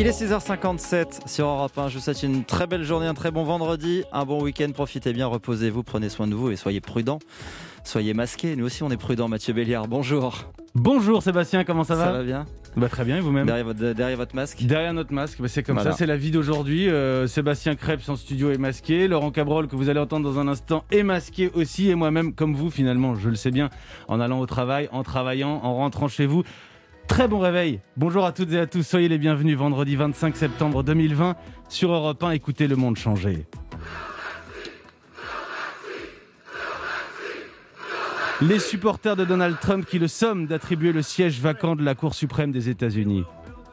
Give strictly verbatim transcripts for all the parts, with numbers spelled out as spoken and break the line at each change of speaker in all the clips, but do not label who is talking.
Il est six heures cinquante-sept sur Europe un. Je vous souhaite une très belle journée, un très bon vendredi, un bon week-end. Profitez bien, reposez-vous, prenez soin de vous et soyez prudents. Soyez masqués. Nous aussi, on est prudents. Mathieu Béliard, bonjour.
Bonjour Sébastien, comment ça va ?
Ça va bien ?
Bah, très bien, et vous-même ?
Derrière votre, derrière votre masque ?
Derrière notre masque, bah, c'est comme
Voilà.
ça, c'est la vie d'aujourd'hui. Euh, Sébastien Krebs en studio est masqué, Laurent Cabrol, que vous allez entendre dans un instant, est masqué aussi, et moi-même, comme vous finalement, je le sais bien, en allant au travail, en travaillant, en rentrant chez vous. Très bon réveil. Bonjour à toutes et à tous, soyez les bienvenus. Vendredi vingt-cinq septembre deux mille vingt, sur Europe un, écoutez Le Monde changer. Les supporters de Donald Trump qui le somment d'attribuer le siège vacant de la Cour suprême des États-Unis.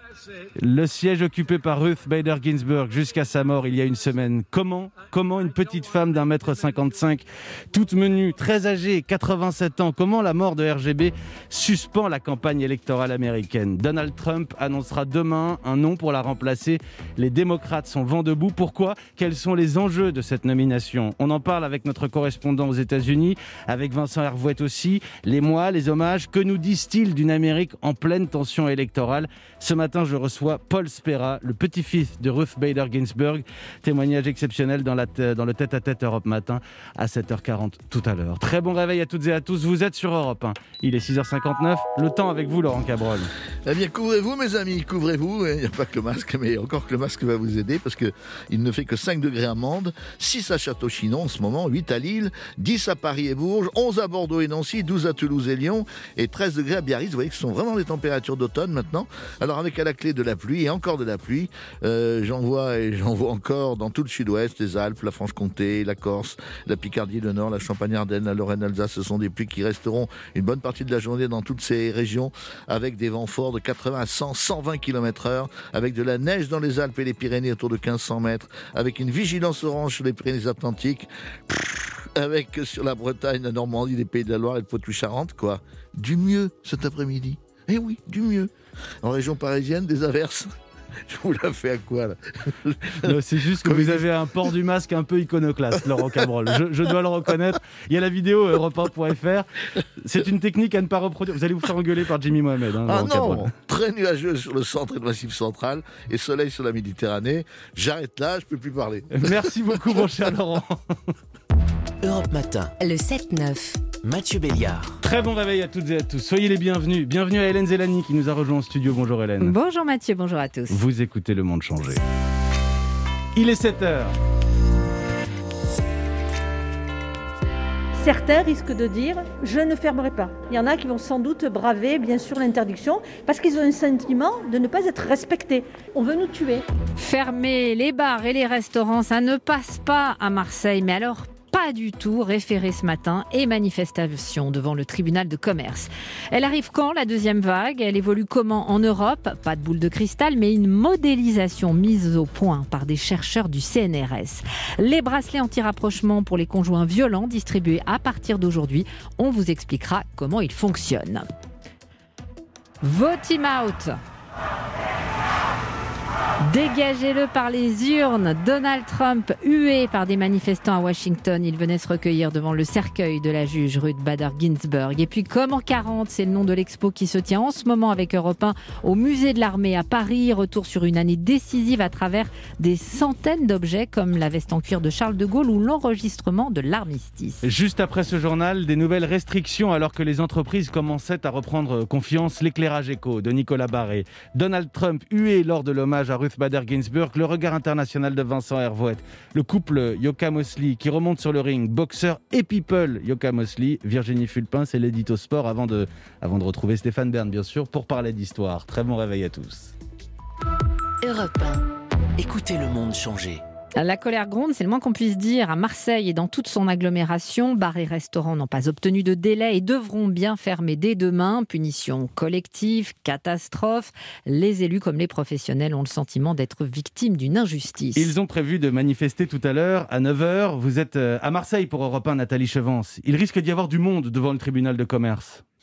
Le siège occupé par Ruth Bader Ginsburg jusqu'à sa mort il y a une semaine. Comment Comment une petite femme d'un mètre cinquante-cinq, toute menue, très âgée, quatre-vingt-sept ans, comment la mort de R G B suspend la campagne électorale américaine ? Donald Trump annoncera demain un nom pour la remplacer. Les démocrates sont vent debout. Pourquoi ? Quels sont les enjeux de cette nomination ? On en parle avec notre correspondant aux États-Unis, avec Vincent Hervouet aussi. Les mois, les hommages, que nous disent-ils d'une Amérique en pleine tension électorale ? Ce matin, je reçois Paul Spera, le petit-fils de Ruth Bader Ginsburg. Témoignage exceptionnel dans, la t- dans le tête-à-tête Europe Matin à sept heures quarante tout à l'heure. Très bon réveil à toutes et à tous. Vous êtes sur Europe un. Il est six heures cinquante-neuf. Le temps avec vous, Laurent Cabrol.
Eh bien, couvrez-vous, mes amis, couvrez-vous. Il n'y a pas que le masque, mais encore que le masque va vous aider parce qu'il ne fait que cinq degrés à Mende, six à Château-Chinon en ce moment, huit à Lille, dix à Paris et Bourges, onze à Bordeaux et Nancy, douze à Toulouse et Lyon et treize degrés à Biarritz. Vous voyez que ce sont vraiment les températures d'automne maintenant. Alors, avec à la clé de la pluie et encore de la pluie, euh, j'en vois et j'en vois encore dans tout le sud-ouest, les Alpes, la Franche-Comté, la Corse, la Picardie, le Nord, la Champagne-Ardenne, la Lorraine-Alsace. Ce sont des pluies qui resteront une bonne partie de la journée dans toutes ces régions avec des vents forts de quatre-vingts à cent, cent vingt kilomètres heure, avec de la neige dans les Alpes et les Pyrénées autour de mille cinq cents mètres, avec une vigilance orange sur les Pyrénées-Atlantiques, avec sur la Bretagne, la Normandie, les Pays de la Loire et le Poitou-Charentes, quoi. Du mieux cet après-midi. Eh oui, du mieux. En région parisienne, des averses. Je vous la fais à quoi là ?
Non, c'est juste que
Comme
vous
il-
avez un port du masque un peu iconoclaste, Laurent Cabrol. Je, je dois le reconnaître. Il y a la vidéo europe un point f r. C'est une technique à ne pas reproduire. Vous allez vous faire engueuler par Jimmy Mohamed. Hein,
Ah
Laurent Cabrol.
non, très nuageux sur le centre et le massif central et soleil sur la Méditerranée. J'arrête là, je peux plus parler.
Merci beaucoup, mon cher Laurent.
Europe Matin,
Le sept neuf.
Mathieu Béliard.
Très bon réveil à toutes et à tous. Soyez les bienvenus. Bienvenue à Hélène Zélani qui nous a rejoint en studio. Bonjour Hélène.
Bonjour Mathieu, bonjour à tous.
Vous écoutez Le Monde changer. Il est sept heures.
Certains risquent de dire « je ne fermerai pas ». Il y en a qui vont sans doute braver, bien sûr, l'interdiction parce qu'ils ont un sentiment de ne pas être respectés. On veut nous tuer.
Fermer les bars et les restaurants, ça ne passe pas à Marseille, mais alors pas du tout. Référé ce matin et manifestation devant le tribunal de commerce. Elle arrive quand, la deuxième vague ? Elle évolue comment en Europe ? Pas de boule de cristal, mais une modélisation mise au point par des chercheurs du C N R S. Les bracelets anti-rapprochement pour les conjoints violents distribués à partir d'aujourd'hui. On vous expliquera comment ils fonctionnent. Vote him out. Dégagez-le par les urnes. Donald Trump hué par des manifestants à Washington. Il venait se recueillir devant le cercueil de la juge Ruth Bader Ginsburg. Et puis comme en quarante, c'est le nom de l'expo qui se tient en ce moment avec Europe un au musée de l'armée à Paris. Retour sur une année décisive à travers des centaines d'objets comme la veste en cuir de Charles de Gaulle ou l'enregistrement de l'armistice.
Juste après ce journal, des nouvelles restrictions alors que les entreprises commençaient à reprendre confiance. L'éclairage éco de Nicolas Barré. Donald Trump hué lors de l'hommage à Ruth Bader Ginsburg. Le regard international de Vincent Hervouet. Le couple Yoka Mosley qui remonte sur le ring. Boxeur et people. Yoka Mosley, Virginie Fulpin, c'est l'édito sport avant de, avant de retrouver Stéphane Bern bien sûr pour parler d'histoire. Très bon réveil à tous.
Europe un. Écoutez le monde changer.
La colère gronde, c'est le moins qu'on puisse dire. À Marseille et dans toute son agglomération, bars et restaurants n'ont pas obtenu de délai et devront bien fermer dès demain. Punition collective, catastrophe. Les élus comme les professionnels ont le sentiment d'être victimes d'une injustice.
Ils ont prévu de manifester tout à l'heure à neuf heures. Vous êtes à Marseille pour Europe un, Nathalie Chevance. Il risque d'y avoir du monde devant le tribunal de commerce.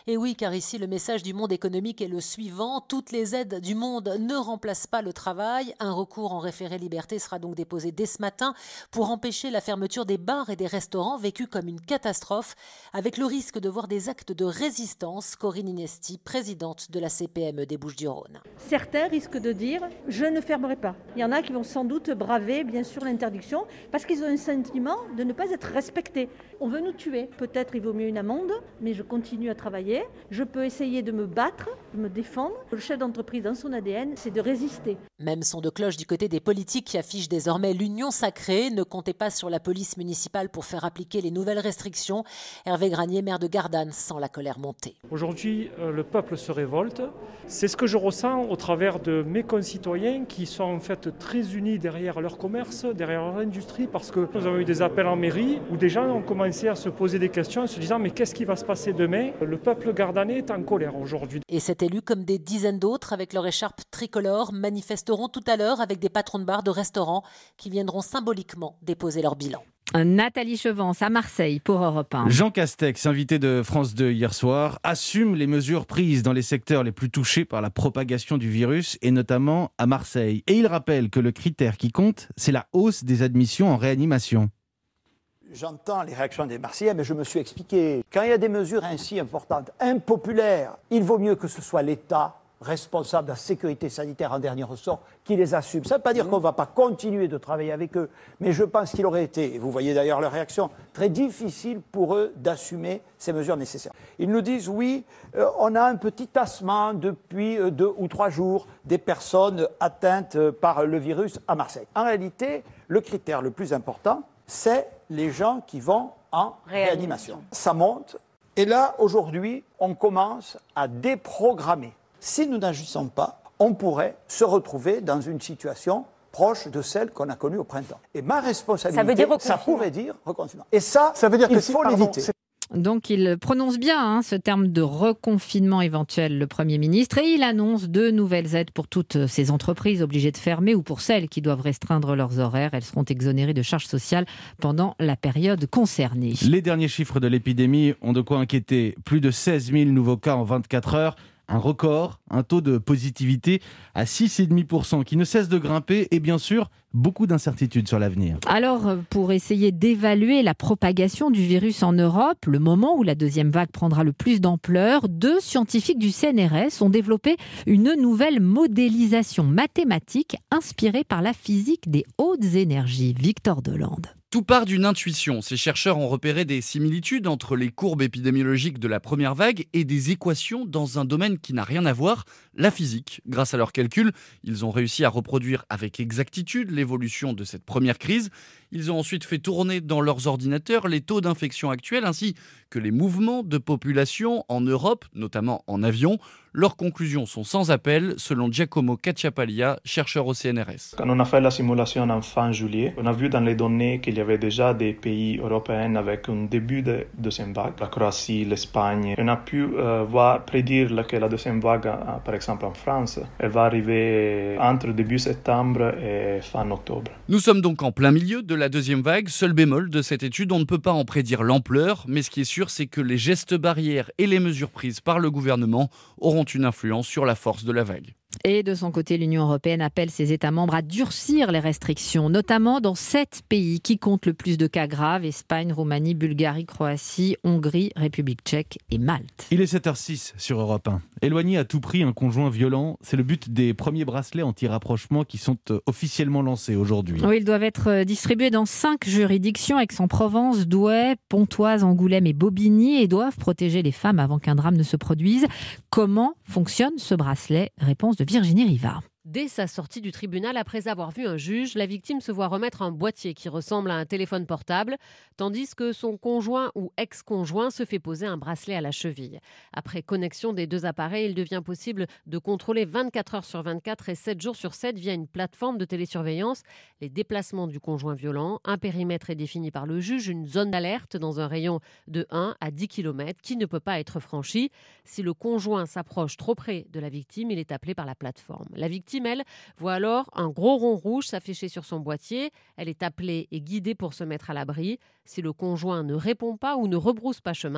Et oui, car ici, le message du Monde économique est le suivant. Toutes les aides du monde ne remplacent pas le travail. Un recours en référé liberté sera donc déposé dès ce matin pour empêcher la fermeture des bars et des restaurants vécus comme une catastrophe, avec le risque de voir des actes de résistance. Corinne Inesti, présidente de la C P M E des Bouches-du-Rhône.
Certains risquent de dire « je ne fermerai pas ». Il y en a qui vont sans doute braver bien sûr l'interdiction parce qu'ils ont un sentiment de ne pas être respectés. On veut nous tuer, peut-être il vaut mieux une amende, mais je continue à travailler, je peux essayer de me battre, de me défendre. Le chef d'entreprise dans son A D N, c'est de résister.
Même son de cloche du côté des politiques qui affichent désormais l'union sacrée. Ne comptez pas sur la police municipale pour faire appliquer les nouvelles restrictions. Hervé Granier, maire de Gardanne, sent la colère monter.
Aujourd'hui, euh, le peuple se révolte. C'est ce que je ressens au travers de mes concitoyens qui sont en fait très unis derrière leur commerce, derrière leur industrie, parce que nous avons eu des appels en mairie où des gens ont commencé à se poser des questions en se disant mais qu'est-ce qui va se passer demain ? Le peuple gardanais est en colère aujourd'hui.
Et cet élu, comme des dizaines d'autres, avec leur écharpe tricolore, manifesteront tout à l'heure avec des patrons de bars, de restaurants qui viendront symboliquement déposer leur bilan.
Nathalie Chevance à Marseille pour Europe un.
Jean Castex, invité de France deux hier soir, assume les mesures prises dans les secteurs les plus touchés par la propagation du virus et notamment à Marseille. Et il rappelle que le critère qui compte, c'est la hausse des admissions en réanimation.
J'entends les réactions des Marseillais, mais je me suis expliqué. Quand il y a des mesures ainsi importantes, impopulaires, il vaut mieux que ce soit l'État responsable de la sécurité sanitaire en dernier ressort qui les assume. Ça ne veut pas dire qu'on ne va pas continuer de travailler avec eux, mais je pense qu'il aurait été, et vous voyez d'ailleurs leur réaction, très difficile pour eux d'assumer ces mesures nécessaires. Ils nous disent, oui, euh, on a un petit tassement depuis euh, deux ou trois jours des personnes atteintes euh, par le virus à Marseille. En réalité, le critère le plus important, c'est les gens qui vont en réanimation. réanimation. Ça monte, et là, aujourd'hui, on commence à déprogrammer. Si nous n'agissons pas, on pourrait se retrouver dans une situation proche de celle qu'on a connue au printemps. Et ma responsabilité, ça, veut dire ça pourrait dire reconfinement. Et ça, ça veut dire qu'il faut l'éviter.
Donc il prononce bien hein, ce terme de reconfinement éventuel, le Premier ministre, et il annonce de nouvelles aides pour toutes ces entreprises obligées de fermer ou pour celles qui doivent restreindre leurs horaires. Elles seront exonérées de charges sociales pendant la période concernée.
Les derniers chiffres de l'épidémie ont de quoi inquiéter. Plus de seize mille nouveaux cas en vingt-quatre heures. Un record, un taux de positivité à six virgule cinq pour cent qui ne cesse de grimper et bien sûr, beaucoup d'incertitudes sur l'avenir.
Alors, pour essayer d'évaluer la propagation du virus en Europe, le moment où la deuxième vague prendra le plus d'ampleur, deux scientifiques du C N R S ont développé une nouvelle modélisation mathématique inspirée par la physique des hautes énergies. Victor Delande.
Tout part d'une intuition. Ces chercheurs ont repéré des similitudes entre les courbes épidémiologiques de la première vague et des équations dans un domaine qui n'a rien à voir, la physique. Grâce à leurs calculs, ils ont réussi à reproduire avec exactitude l'évolution de cette première crise. Ils ont ensuite fait tourner dans leurs ordinateurs les taux d'infection actuels ainsi que les mouvements de population en Europe, notamment en avion. Leurs conclusions sont sans appel, selon Giacomo Cacciapaglia, chercheur au C N R S.
Quand on a fait la simulation en fin juillet, on a vu dans les données qu'il y avait déjà des pays européens avec un début de deuxième vague, la Croatie, l'Espagne. On a pu euh, voir, prédire que la deuxième vague, euh, par exemple en France, elle va arriver entre début septembre et fin octobre.
Nous sommes donc en plein milieu de la deuxième vague. Seul bémol de cette étude, on ne peut pas en prédire l'ampleur, mais ce qui est sûr, c'est que les gestes barrières et les mesures prises par le gouvernement auront une influence sur la force de la vague.
Et de son côté, l'Union européenne appelle ses États membres à durcir les restrictions, notamment dans sept pays qui comptent le plus de cas graves, Espagne, Roumanie, Bulgarie, Croatie, Hongrie, République tchèque et Malte.
Il est sept heures six sur Europe un. Éloigner à tout prix un conjoint violent, c'est le but des premiers bracelets anti-rapprochement qui sont officiellement lancés aujourd'hui.
Oui, ils doivent être distribués dans cinq juridictions, Aix-en-Provence, Douai, Pontoise, Angoulême et Bobigny, et doivent protéger les femmes avant qu'un drame ne se produise. Comment fonctionne ce bracelet ? Réponse de Virginie Rivard.
Dès sa sortie du tribunal, après avoir vu un juge, la victime se voit remettre un boîtier qui ressemble à un téléphone portable, tandis que son conjoint ou ex-conjoint se fait poser un bracelet à la cheville. Après connexion des deux appareils, il devient possible de contrôler vingt-quatre heures sur vingt-quatre et sept jours sur sept via une plateforme de télésurveillance les déplacements du conjoint violent. Un périmètre est défini par le juge, une zone d'alerte dans un rayon de un à dix kilomètres qui ne peut pas être franchi. Si le conjoint s'approche trop près de la victime, il est appelé par la plateforme. La victime, elle, voit alors un gros rond rouge s'afficher sur son boîtier. Elle est appelée et guidée pour se mettre à l'abri. Si le conjoint ne répond pas ou ne rebrousse pas chemin,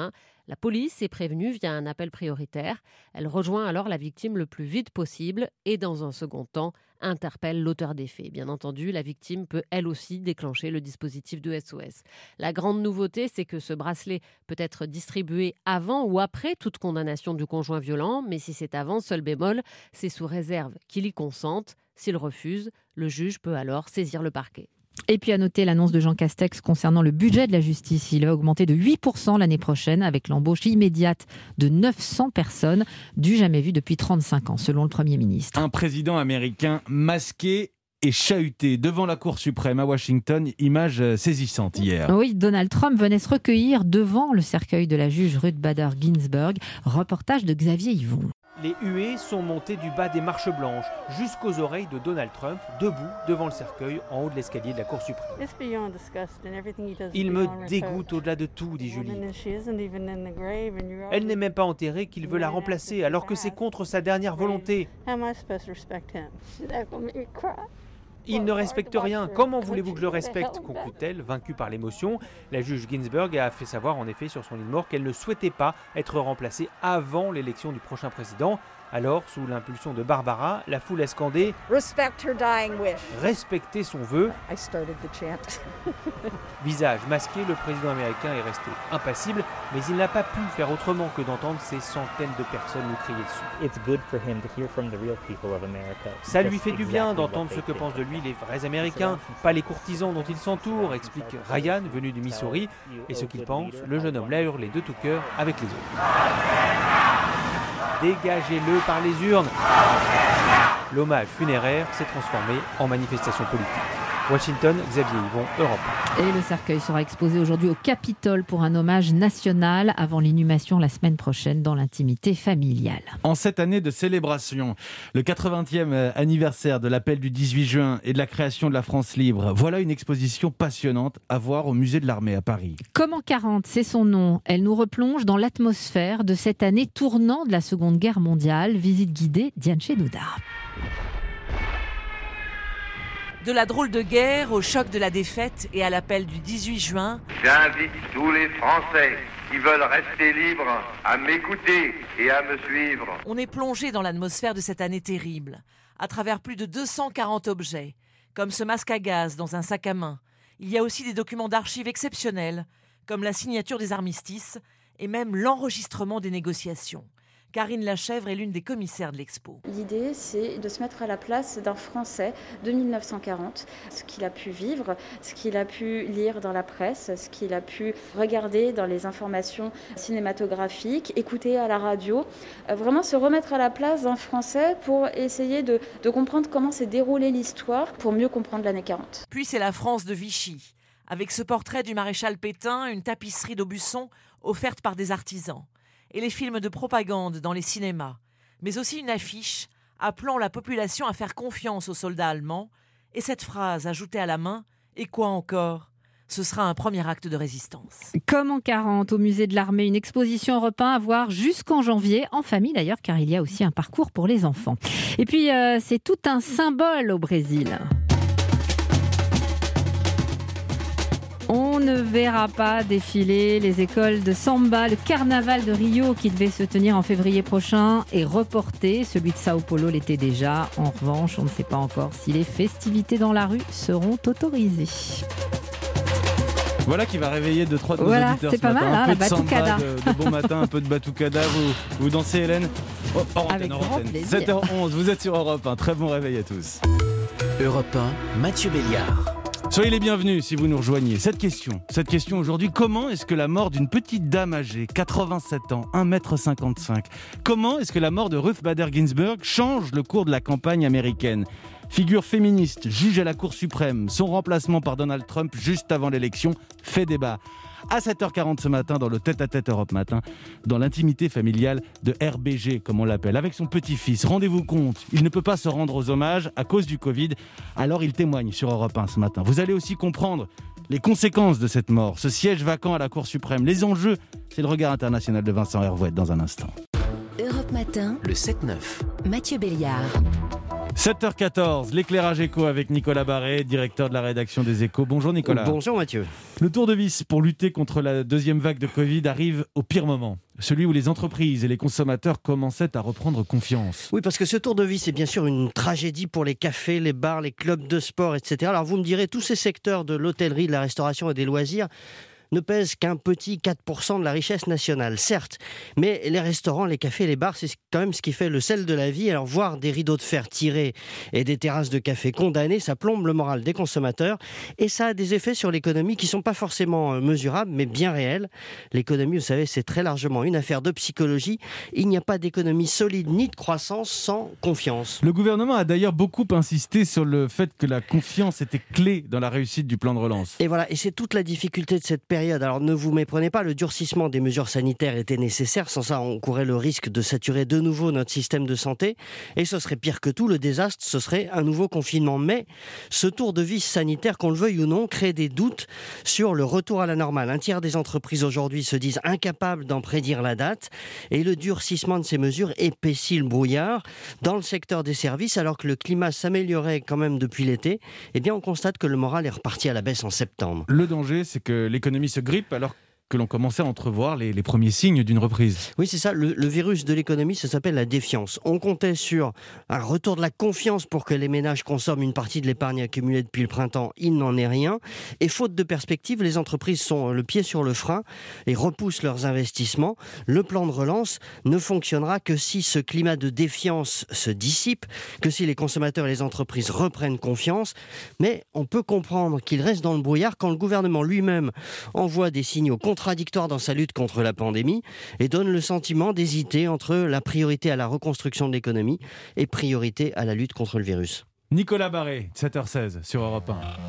La police est prévenue via un appel prioritaire. Elle rejoint alors la victime le plus vite possible et dans un second temps, interpelle l'auteur des faits. Bien entendu, la victime peut elle aussi déclencher le dispositif de S O S. La grande nouveauté, c'est que ce bracelet peut être distribué avant ou après toute condamnation du conjoint violent, mais si c'est avant, seul bémol, c'est sous réserve qu'il y consente. S'il refuse, le juge peut alors saisir le parquet.
Et puis à noter l'annonce de Jean Castex concernant le budget de la justice. Il va augmenter de huit pour cent l'année prochaine avec l'embauche immédiate de neuf cents personnes, du jamais vu depuis trente-cinq ans, selon le Premier ministre.
Un président américain masqué et chahuté devant la Cour suprême à Washington, image saisissante hier.
Oui, Donald Trump venait se recueillir devant le cercueil de la juge Ruth Bader Ginsburg. Reportage de Xavier Yvon.
Les huées sont montées du bas des marches blanches jusqu'aux oreilles de Donald Trump, debout devant le cercueil en haut de l'escalier de la Cour suprême. Il me dégoûte au-delà de tout, dit Julie. Elle n'est même pas enterrée qu'il veut la remplacer alors que c'est contre sa dernière volonté. Il ne respecte rien. Comment voulez-vous que je le respecte ? Conclut-elle, vaincue par l'émotion. La juge Ginsburg a fait savoir en effet sur son lit de mort qu'elle ne souhaitait pas être remplacée avant l'élection du prochain président. Alors, sous l'impulsion de Barbara, la foule a scandé « Respectez son vœu ». Visage masqué, le président américain est resté impassible, mais il n'a pas pu faire autrement que d'entendre ces centaines de personnes lui crier dessus. Ça lui fait du bien d'entendre ce que pensent de lui les vrais Américains, pas les courtisans dont il s'entoure, explique Ryan, venu du Missouri. Et ce qu'il pense, le jeune homme l'a hurlé de tout cœur avec les autres. Dégagez-le par les urnes. L'hommage funéraire s'est transformé en manifestation politique. Washington, Xavier Yvon, Europe.
Et le cercueil sera exposé aujourd'hui au Capitole pour un hommage national avant l'inhumation la semaine prochaine dans l'intimité familiale.
En cette année de célébration, le quatre-vingtième anniversaire de l'appel du dix-huit juin et de la création de la France libre, voilà une exposition passionnante à voir au musée de l'Armée à Paris.
Comment quarante, c'est son nom. Elle nous replonge dans l'atmosphère de cette année tournant de la Seconde Guerre mondiale. Visite guidée Diane Chédouda.
De la drôle de guerre au choc de la défaite et à l'appel du dix-huit juin.
J'invite tous les Français qui veulent rester libres à m'écouter et à me suivre.
On est plongé dans l'atmosphère de cette année terrible, à travers plus de deux cent quarante objets, comme ce masque à gaz dans un sac à main. Il y a aussi des documents d'archives exceptionnels, comme la signature des armistices et même l'enregistrement des négociations. Karine Lachèvre est l'une des commissaires de l'expo.
L'idée, c'est de se mettre à la place d'un Français de mille neuf cent quarante, ce qu'il a pu vivre, ce qu'il a pu lire dans la presse, ce qu'il a pu regarder dans les informations cinématographiques, écouter à la radio. Vraiment se remettre à la place d'un Français pour essayer de, de comprendre comment s'est déroulée l'histoire, pour mieux comprendre l'année quarante.
Puis c'est la France de Vichy, avec ce portrait du maréchal Pétain, une tapisserie d'Aubusson offerte par des artisans. Et les films de propagande dans les cinémas, mais aussi une affiche appelant la population à faire confiance aux soldats allemands, et cette phrase ajoutée à la main, « Et quoi encore ? Ce sera un premier acte de résistance. »
Comme en quarante, au musée de l'Armée, une exposition Europe un à voir jusqu'en janvier, en famille d'ailleurs, car il y a aussi un parcours pour les enfants. Et puis, euh, c'est tout un symbole au Brésil. On ne verra pas défiler les écoles de samba. Le carnaval de Rio, qui devait se tenir en février prochain, est reporté. Celui de Sao Paulo l'était déjà. En revanche, on ne sait pas encore si les festivités dans la rue seront autorisées.
Voilà qui va réveiller deux trois de nos
voilà,
auditeurs
c'est
ce
pas
matin.
mal, hein,
un peu
la
de
batucada.
samba, de, de bon matin, un peu de batucada. Vous, vous dansez, Hélène ? Oh, hors
Avec
antenne, hors
grand
antenne.
plaisir.
sept heures onze, vous êtes sur Europe un. Très bon réveil à tous.
Europe un, Mathieu Béliard.
Soyez les bienvenus si vous nous rejoignez. Cette question, cette question aujourd'hui, comment est-ce que la mort d'une petite dame âgée, quatre-vingt-sept ans, un mètre cinquante-cinq, comment est-ce que la mort de Ruth Bader Ginsburg change le cours de la campagne américaine ? Figure féministe, juge à la Cour suprême, son remplacement par Donald Trump juste avant l'élection fait débat. À sept heures quarante ce matin, dans le tête-à-tête Europe Matin, dans l'intimité familiale de R B G, comme on l'appelle, avec son petit-fils. Rendez-vous compte, il ne peut pas se rendre aux hommages à cause du Covid, alors il témoigne sur Europe un ce matin. Vous allez aussi comprendre les conséquences de cette mort, ce siège vacant à la Cour suprême, les enjeux. C'est le regard international de Vincent Hervouet dans un instant.
Europe Matin, le sept neuf. Mathieu Béliard.
sept heures quatorze, l'éclairage éco avec Nicolas Barré, directeur de la rédaction des Échos. Bonjour Nicolas.
Bonjour Mathieu.
Le tour de vis pour lutter contre la deuxième vague de Covid arrive au pire moment. Celui où les entreprises et les consommateurs commençaient à reprendre confiance.
Oui, parce que ce tour de vis, c'est bien sûr une tragédie pour les cafés, les bars, les clubs de sport, et cetera. Alors vous me direz, tous ces secteurs de l'hôtellerie, de la restauration et des loisirs ne pèsent qu'un petit quatre pour cent de la richesse nationale, certes. Mais les restaurants, les cafés, les bars, c'est quand même ce qui fait le sel de la vie. Alors voir des rideaux de fer tirés et des terrasses de café condamnées, ça plombe le moral des consommateurs. Et ça a des effets sur l'économie qui ne sont pas forcément mesurables, mais bien réels. L'économie, vous savez, c'est très largement une affaire de psychologie. Il n'y a pas d'économie solide ni de croissance sans confiance.
Le gouvernement a d'ailleurs beaucoup insisté sur le fait que la confiance était clé dans la réussite du plan de relance.
Et voilà, et c'est toute la difficulté de cette période. Alors ne vous méprenez pas, le durcissement des mesures sanitaires était nécessaire. Sans ça, on courait le risque de saturer de nouveau notre système de santé. Et ce serait pire que tout, le désastre, ce serait un nouveau confinement. Mais ce tour de vis sanitaire, qu'on le veuille ou non, crée des doutes sur le retour à la normale. Un tiers des entreprises aujourd'hui se disent incapables d'en prédire la date. Et le durcissement de ces mesures épaissit le brouillard. Dans le secteur des services, alors que le climat s'améliorait quand même depuis l'été, eh bien on constate que le moral est reparti à la baisse en septembre.
Le danger, c'est que l'économie se grippe alors que l'on commençait à entrevoir les, les premiers signes d'une reprise.
Oui, c'est ça. Le, le virus de l'économie, ça s'appelle la défiance. On comptait sur un retour de la confiance pour que les ménages consomment une partie de l'épargne accumulée depuis le printemps. Il n'en est rien. Et faute de perspective, les entreprises sont le pied sur le frein et repoussent leurs investissements. Le plan de relance ne fonctionnera que si ce climat de défiance se dissipe, que si les consommateurs et les entreprises reprennent confiance. Mais on peut comprendre qu'il reste dans le brouillard quand le gouvernement lui-même envoie des signaux contradictoires contradictoire dans sa lutte contre la pandémie et donne le sentiment d'hésiter entre la priorité à la reconstruction de l'économie et priorité à la lutte contre le virus.
Nicolas Barré, sept heures seize sur Europe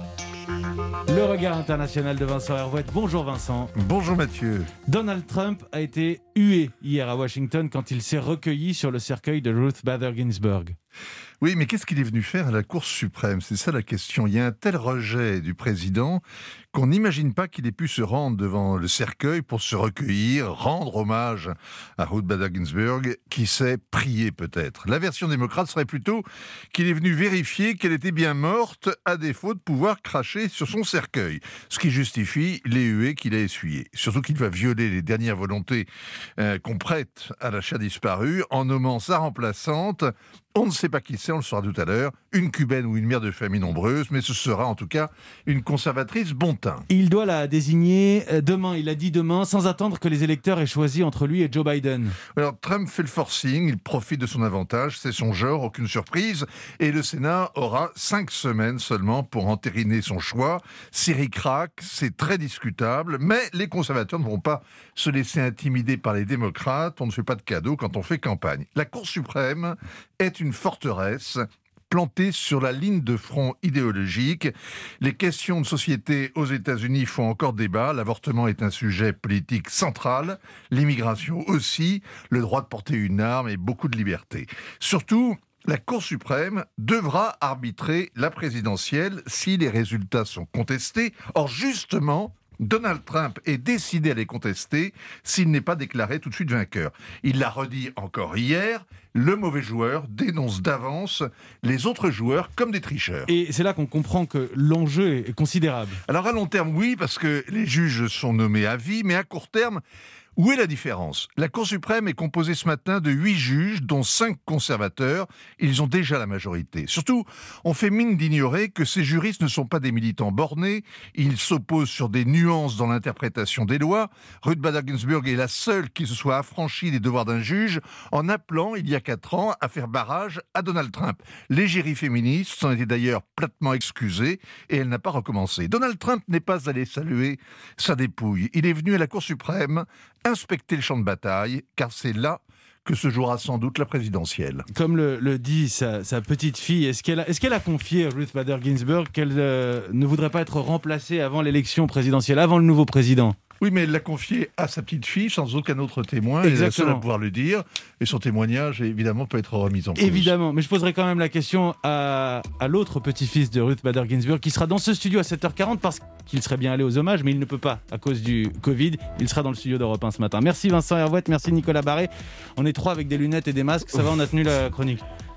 un. Le regard international de Vincent Hervouette. Bonjour Vincent.
Bonjour Mathieu.
Donald Trump a été hué hier à Washington quand il s'est recueilli sur le cercueil de Ruth Bader Ginsburg.
Oui, mais qu'est-ce qu'il est venu faire à la Cour suprême ? C'est ça la question. Il y a un tel rejet du président qu'on n'imagine pas qu'il ait pu se rendre devant le cercueil pour se recueillir, rendre hommage à Ruth Bader Ginsburg, qui sait prier peut-être. La version démocrate serait plutôt qu'il est venu vérifier qu'elle était bien morte, à défaut de pouvoir cracher sur son cercueil, ce qui justifie les huées qu'il a essuyées. Surtout qu'il va violer les dernières volontés euh, qu'on prête à la chère disparue en nommant sa remplaçante. On ne sait pas qui c'est, on le saura tout à l'heure, une cubaine ou une mère de famille nombreuse, mais ce sera en tout cas une conservatrice bon teint.
Il doit la désigner demain, il a dit demain, sans attendre que les électeurs aient choisi entre lui et Joe Biden.
Alors Trump fait le forcing, il profite de son avantage, c'est son genre, aucune surprise, et le Sénat aura cinq semaines seulement pour entériner son choix. C'est ric-rac, c'est très discutable, mais les conservateurs ne vont pas se laisser intimider par les démocrates, on ne fait pas de cadeaux quand on fait campagne. La Cour suprême est une forteresse plantée sur la ligne de front idéologique. Les questions de société aux États-Unis font encore débat. L'avortement est un sujet politique central, l'immigration aussi, le droit de porter une arme et beaucoup de liberté. Surtout, la Cour suprême devra arbitrer la présidentielle si les résultats sont contestés. Or, justement, Donald Trump est décidé à les contester s'il n'est pas déclaré tout de suite vainqueur. Il l'a redit encore hier, le mauvais joueur dénonce d'avance les autres joueurs comme des tricheurs.
Et c'est là qu'on comprend que l'enjeu est considérable.
Alors à long terme, oui, parce que les juges sont nommés à vie, mais à court terme, où est la différence ? La Cour suprême est composée ce matin de huit juges, dont cinq conservateurs. Ils ont déjà la majorité. Surtout, on fait mine d'ignorer que ces juristes ne sont pas des militants bornés. Ils s'opposent sur des nuances dans l'interprétation des lois. Ruth Bader Ginsburg est la seule qui se soit affranchie des devoirs d'un juge en appelant, il y a quatre ans, à faire barrage à Donald Trump. L'égérie féministe s'en était d'ailleurs platement excusée et elle n'a pas recommencé. Donald Trump n'est pas allé saluer sa dépouille. Il est venu à la Cour suprême inspecter le champ de bataille, car c'est là que se jouera sans doute la présidentielle.
Comme le, le dit sa, sa petite fille, est-ce qu'elle a, est-ce qu'elle a confié à Ruth Bader Ginsburg qu'elle euh, ne voudrait pas être remplacée avant l'élection présidentielle, avant le nouveau président ?
Oui, mais elle l'a confié à sa petite fille sans aucun autre témoin. Elle est la seule à pouvoir le dire. Et son témoignage, évidemment, peut être remis en cause.
Évidemment, mais je poserai quand même la question à, à l'autre petit-fils de Ruth Bader Ginsburg qui sera dans ce studio à sept heures quarante parce qu'il serait bien allé aux hommages, mais il ne peut pas à cause du Covid. Il sera dans le studio d'Europe un ce matin. Merci Vincent Hervouette, merci Nicolas Barré. On est trois avec des lunettes et des masques. Ça va, on a tenu la chronique.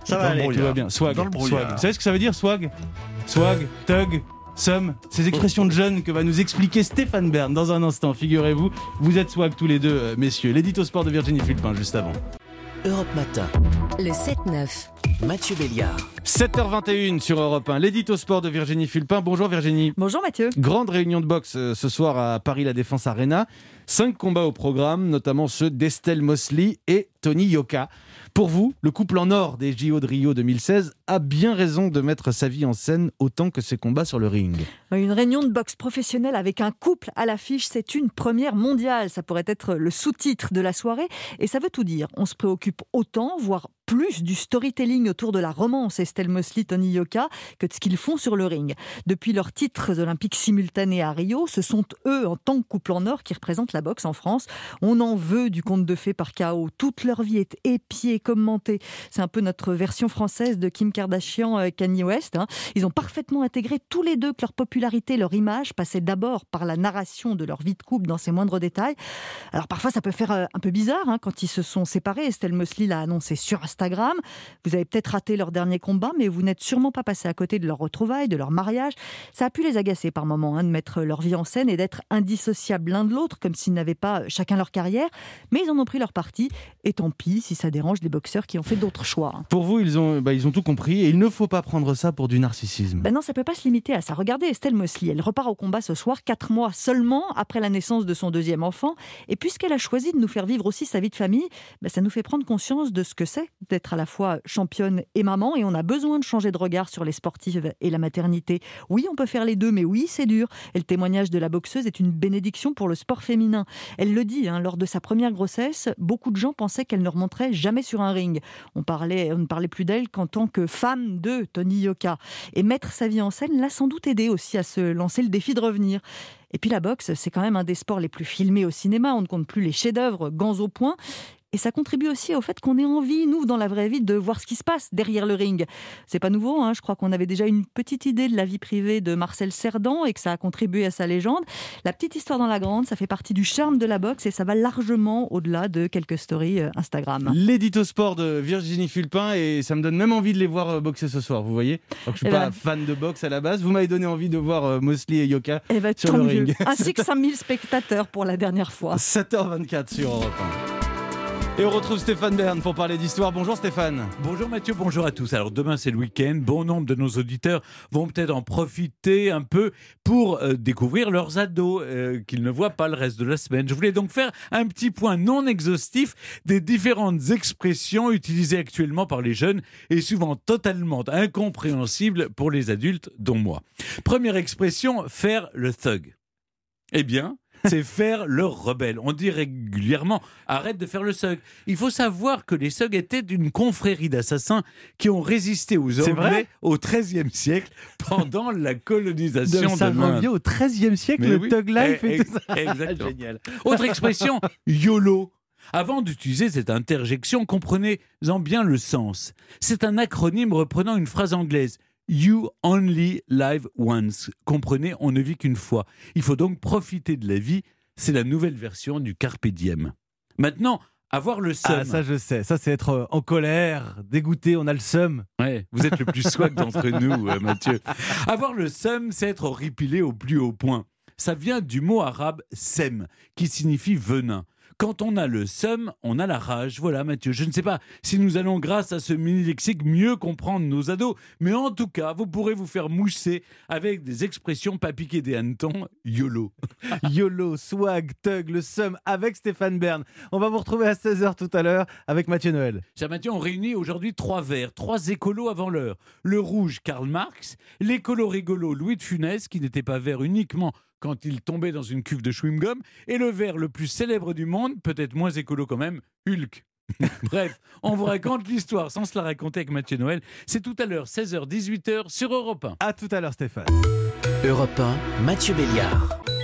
Ça va aller, tout va bien. Swag.
Dans le brouillard.
Swag. Vous savez ce que ça veut dire, swag? Swag, tug, somme, ces expressions de jeunes que va nous expliquer Stéphane Bern dans un instant. Figurez-vous, vous êtes swag tous les deux, euh, messieurs. L'édito sport de Virginie Fulpin, juste avant.
Europe Matin.
Le sept neuf.
Mathieu Béliard.
sept heures vingt et une sur Europe un, l'édito sport de Virginie Fulpin. Bonjour Virginie.
Bonjour Mathieu.
Grande réunion de boxe euh, ce soir à Paris La Défense Arena. Cinq combats au programme, notamment ceux d'Estelle Mosley et Tony Yoka. Pour vous, le couple en or des J O de Rio deux mille seize a bien raison de mettre sa vie en scène autant que ses combats sur le ring.
Une réunion de boxe professionnelle avec un couple à l'affiche, c'est une première mondiale. Ça pourrait être le sous-titre de la soirée et ça veut tout dire. On se préoccupe autant, voire plus du storytelling autour de la romance Estelle Mosley, Tony Yoka que de ce qu'ils font sur le ring. Depuis leurs titres olympiques simultanés à Rio, ce sont eux, en tant que couple en or, qui représentent la boxe en France. On en veut du conte de fées par K O. Toute leur vie est épiée, commentée. C'est un peu notre version française de Kim Kardashian, euh, Kanye West. Hein. Ils ont parfaitement intégré tous les deux que leur popularité, leur image passait d'abord par la narration de leur vie de couple dans ses moindres détails. Alors parfois, ça peut faire euh, un peu bizarre hein, quand ils se sont séparés. Estelle Mosley l'a annoncé sur Instagram. Vous avez peut-être raté leur dernier combat, mais vous n'êtes sûrement pas passé à côté de leur retrouvaille, de leur mariage. Ça a pu les agacer par moments hein, de mettre leur vie en scène et d'être indissociables l'un de l'autre, comme s'ils n'avaient pas chacun leur carrière. Mais ils en ont pris leur parti. Et tant pis si ça dérange des boxeurs qui ont fait d'autres choix.
Pour vous, ils ont, bah, ils ont tout compris et il ne faut pas prendre ça pour du narcissisme.
Ben non, ça ne peut pas se limiter à ça. Regardez Estelle Mosley, elle repart au combat ce soir, quatre mois seulement après la naissance de son deuxième enfant. Et puisqu'elle a choisi de nous faire vivre aussi sa vie de famille, ben ça nous fait prendre conscience de ce que c'est d'être à la fois championne et maman. Et on a besoin de changer de regard sur les sportives et la maternité. Oui, on peut faire les deux, mais oui, c'est dur. Et le témoignage de la boxeuse est une bénédiction pour le sport féminin. Elle le dit, hein, lors de sa première grossesse, beaucoup de gens pensaient qu'elle ne remonterait jamais sur un ring. On, parlait, on ne parlait plus d'elle qu'en tant que femme de Tony Yoka. Et mettre sa vie en scène l'a sans doute aidé aussi à se lancer le défi de revenir. Et puis la boxe, c'est quand même un des sports les plus filmés au cinéma. On ne compte plus les chefs-d'œuvre, gants au poing. Et ça contribue aussi au fait qu'on ait envie, nous, dans la vraie vie, de voir ce qui se passe derrière le ring. C'est pas nouveau, hein. Je crois qu'on avait déjà une petite idée de la vie privée de Marcel Cerdan et que ça a contribué à sa légende. La petite histoire dans la grande, ça fait partie du charme de la boxe et ça va largement au-delà de quelques stories Instagram.
L'édito sport de Virginie Fulpin et ça me donne même envie de les voir boxer ce soir, vous voyez. Alors que je suis
et
pas
ben...
fan de boxe à la base, vous m'avez donné envie de voir Mosley et Yoka
et ben,
sur le
mieux.
ring.
Ainsi que cinq mille spectateurs pour la dernière fois.
sept heures vingt-quatre sur Europe un. Et on retrouve Stéphane Bern pour parler d'histoire. Bonjour Stéphane.
Bonjour Mathieu, bonjour à tous. Alors demain c'est le week-end, bon nombre de nos auditeurs vont peut-être en profiter un peu pour euh, découvrir leurs ados euh, qu'ils ne voient pas le reste de la semaine. Je voulais donc faire un petit point non exhaustif des différentes expressions utilisées actuellement par les jeunes et souvent totalement incompréhensibles pour les adultes dont moi. Première expression, faire le thug. Eh bien... c'est faire le rebelle. On dit régulièrement « arrête de faire le thug ». Il faut savoir que les thugs étaient une confrérie d'assassins qui ont résisté aux Anglais au treizième siècle pendant la colonisation de,
ça
l'Inde.
Ça revient au treizième siècle,
Mais
le
oui.
thug life et,
et,
et tout ça.
Exactement.
Génial.
Autre expression, YOLO. Avant d'utiliser cette interjection, comprenez-en bien le sens. C'est un acronyme reprenant une phrase anglaise. You only live once. Comprenez, on ne vit qu'une fois. Il faut donc profiter de la vie. C'est la nouvelle version du Carpe Diem. Maintenant, avoir le seum.
Ah, ça je sais. Ça c'est être en colère, dégoûté, on a le seum.
Ouais, vous êtes le plus swag d'entre nous, euh, Mathieu. Avoir le seum, c'est être horripilé au plus haut point. Ça vient du mot arabe sem, qui signifie venin. Quand on a le seum, on a la rage. Voilà, Mathieu. Je ne sais pas si nous allons, grâce à ce mini-lexique, mieux comprendre nos ados. Mais en tout cas, vous pourrez vous faire mousser avec des expressions pas piquer des hannetons. YOLO.
YOLO, swag, thug, le seum avec Stéphane Bern. On va vous retrouver à seize heures tout à l'heure avec Mathieu Noël.
Cher Mathieu, on réunit aujourd'hui trois verts, trois écolos avant l'heure. Le rouge, Karl Marx. L'écolo rigolo, Louis de Funès, qui n'était pas vert uniquement quand il tombait dans une cuve de chewing-gum, et le vers le plus célèbre du monde, peut-être moins écolo quand même, Hulk. Bref, on vous raconte l'histoire sans se la raconter avec Mathieu Noël. C'est tout à l'heure, seize heures dix-huit heures sur Europe un.
À tout à l'heure Stéphane.
Europe un, Mathieu Béliard.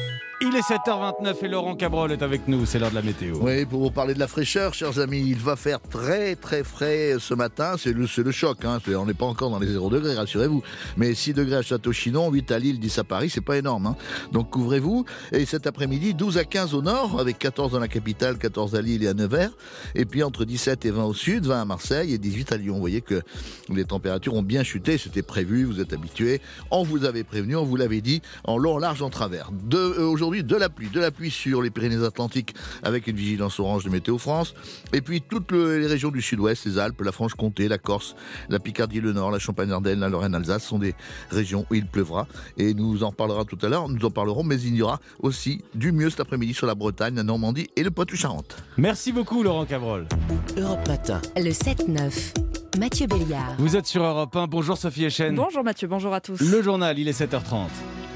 Il est sept heures vingt-neuf et Laurent Cabrol est avec nous, c'est l'heure de la météo.
Oui, pour vous parler de la fraîcheur, chers amis, il va faire très très frais ce matin, c'est le, c'est le choc, hein. C'est, on n'est pas encore dans les zéro degrés, rassurez-vous, mais six degrés à Château-Chinon, huit à Lille, dix à Paris, c'est pas énorme, hein. Donc couvrez-vous, et cet après-midi, douze à quinze au nord, avec quatorze dans la capitale, quatorze à Lille et à Nevers, et puis entre dix-sept et vingt au sud, vingt à Marseille et dix-huit à Lyon. Vous voyez que les températures ont bien chuté, c'était prévu, vous êtes habitués, on vous avait prévenu, on vous l'avait dit, en long, en large, en travers. De, euh, aujourd'hui, de la pluie, de la pluie sur les Pyrénées-Atlantiques avec une vigilance orange de Météo France, et puis toutes le, les régions du sud-ouest, les Alpes, la Franche-Comté, la Corse, la Picardie, le Nord, la Champagne-Ardenne, la Lorraine-Alsace sont des régions où il pleuvra, et nous en parlerons tout à l'heure, nous en parlerons, mais il y aura aussi du mieux cet après-midi sur la Bretagne, la Normandie et le Poitou-Charentes.
Merci beaucoup Laurent Cabrol.
Europe Matin. Le sept neuf. Mathieu Béliard.
Vous êtes sur Europe un, bonjour Sophie Echen.
Bonjour Mathieu, bonjour à tous.
Le journal, il est sept heures trente.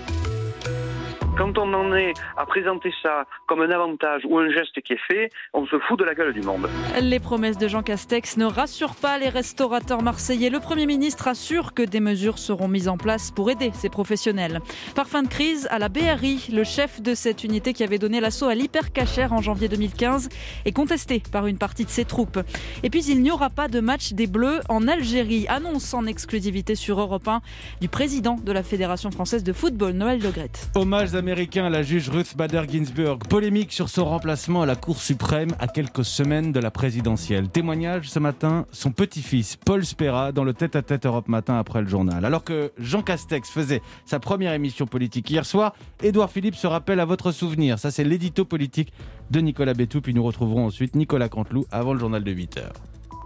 Quand on en est à présenter ça comme un avantage ou un geste qui est fait, on se fout de la gueule du monde.
Les promesses de Jean Castex ne rassurent pas les restaurateurs marseillais. Le Premier ministre assure que des mesures seront mises en place pour aider ces professionnels. Par fin de crise, à la B R I, le chef de cette unité qui avait donné l'assaut à l'hypercachère en janvier deux mille quinze est contesté par une partie de ses troupes. Et puis il n'y aura pas de match des Bleus en Algérie, annonce en exclusivité sur Europe un du président de la Fédération française de football, Noël Le Graët.
Hommage américain à la juge Ruth Bader Ginsburg. Polémique sur son remplacement à la Cour suprême à quelques semaines de la présidentielle. Témoignage ce matin, son petit-fils Paul Spera dans le tête-à-tête Europe Matin après le journal. Alors que Jean Castex faisait sa première émission politique hier soir, Édouard Philippe se rappelle à votre souvenir. Ça, c'est l'édito politique de Nicolas Bétou. Puis nous retrouverons ensuite Nicolas Canteloup avant le journal de huit heures.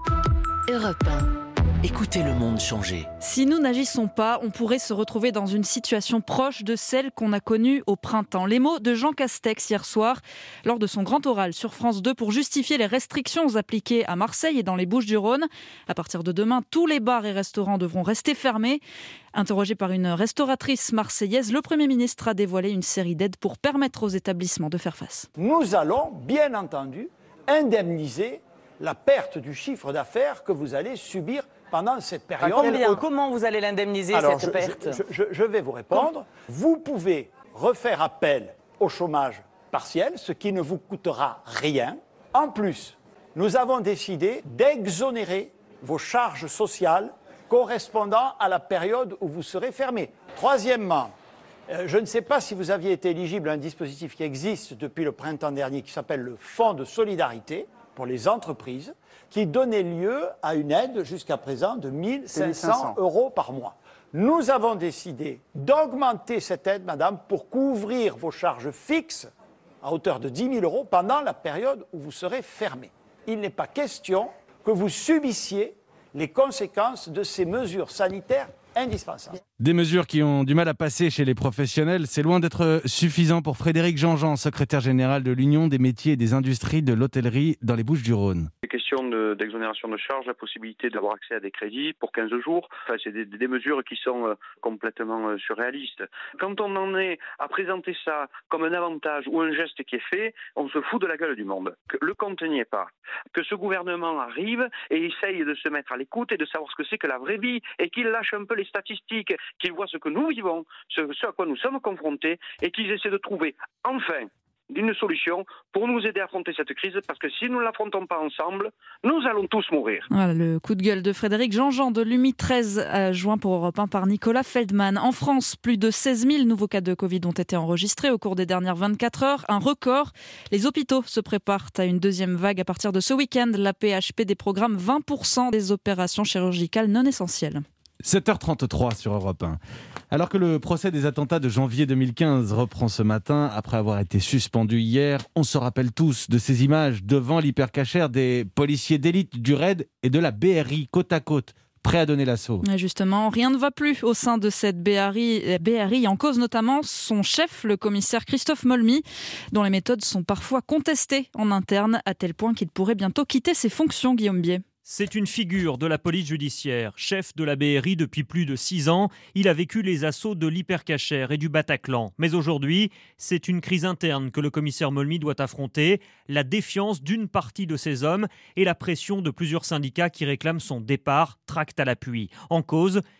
Europe un. Écoutez le monde changer.
Si nous n'agissons pas, on pourrait se retrouver dans une situation proche de celle qu'on a connue au printemps. Les mots de Jean Castex hier soir, lors de son grand oral sur France deux pour justifier les restrictions appliquées à Marseille et dans les Bouches-du-Rhône. À partir de demain, tous les bars et restaurants devront rester fermés. Interrogé par une restauratrice marseillaise, le Premier ministre a dévoilé une série d'aides pour permettre aux établissements de faire face.
Nous allons, bien entendu, indemniser la perte du chiffre d'affaires que vous allez subir pendant cette période.
Combien, comment vous allez l'indemniser,
Alors,
cette
je,
perte
je, je, je vais vous répondre. Vous pouvez refaire appel au chômage partiel, ce qui ne vous coûtera rien. En plus, nous avons décidé d'exonérer vos charges sociales correspondant à la période où vous serez fermé. Troisièmement, euh, je ne sais pas si vous aviez été éligible à un dispositif qui existe depuis le printemps dernier, qui s'appelle le Fonds de solidarité pour les entreprises, qui donnait lieu à une aide jusqu'à présent de mille cinq cents euros par mois. Nous avons décidé d'augmenter cette aide, madame, pour couvrir vos charges fixes à hauteur de dix mille euros pendant la période où vous serez fermé. Il n'est pas question que vous subissiez les conséquences de ces mesures sanitaires indispensables.
Des mesures qui ont du mal à passer chez les professionnels, c'est loin d'être suffisant pour Frédéric Jean-Jean, secrétaire général de l'Union des métiers et des industries de l'hôtellerie dans les Bouches-du-Rhône.
Les questions de, d'exonération de charges, la possibilité d'avoir accès à des crédits pour quinze jours, enfin, c'est des, des mesures qui sont euh, complètement euh, surréalistes. Quand on en est à présenter ça comme un avantage ou un geste qui est fait, on se fout de la gueule du monde. Que le compte n'y est pas. Que ce gouvernement arrive et essaye de se mettre à l'écoute et de savoir ce que c'est que la vraie vie et qu'il lâche un peu les statistiques, qu'ils voient ce que nous vivons, ce, ce à quoi nous sommes confrontés et qu'ils essaient de trouver enfin une solution pour nous aider à affronter cette crise, parce que si nous ne l'affrontons pas ensemble, nous allons tous mourir.
Voilà le coup de gueule de Frédéric Jean-Jean de l'U M I treize, joint pour Europe un par Nicolas Feldman. En France, plus de seize mille nouveaux cas de Covid ont été enregistrés au cours des dernières vingt-quatre heures, un record. Les hôpitaux se préparent à une deuxième vague à partir de ce week-end. La P H P déprogramme vingt pour cent des opérations chirurgicales non essentielles.
sept heures trente-trois sur Europe un. Alors que le procès des attentats de janvier deux mille quinze reprend ce matin, après avoir été suspendu hier, on se rappelle tous de ces images devant l'hypercachère des policiers d'élite du RAID et de la B R I côte à côte, prêts à donner l'assaut.
Et justement, rien ne va plus au sein de cette B R I, B R I, en cause notamment son chef, le commissaire Christophe Molmy, dont les méthodes sont parfois contestées en interne, à tel point qu'il pourrait bientôt quitter ses fonctions, Guillaume Bier.
C'est une figure de la police judiciaire. Chef de la B R I depuis plus de six ans, il a vécu les assauts de l'hypercachère et du Bataclan. Mais aujourd'hui, c'est une crise interne que le commissaire Molmy doit affronter, la défiance d'une partie de ses hommes et la pression de plusieurs syndicats qui réclament son départ, tract à l'appui. En cause,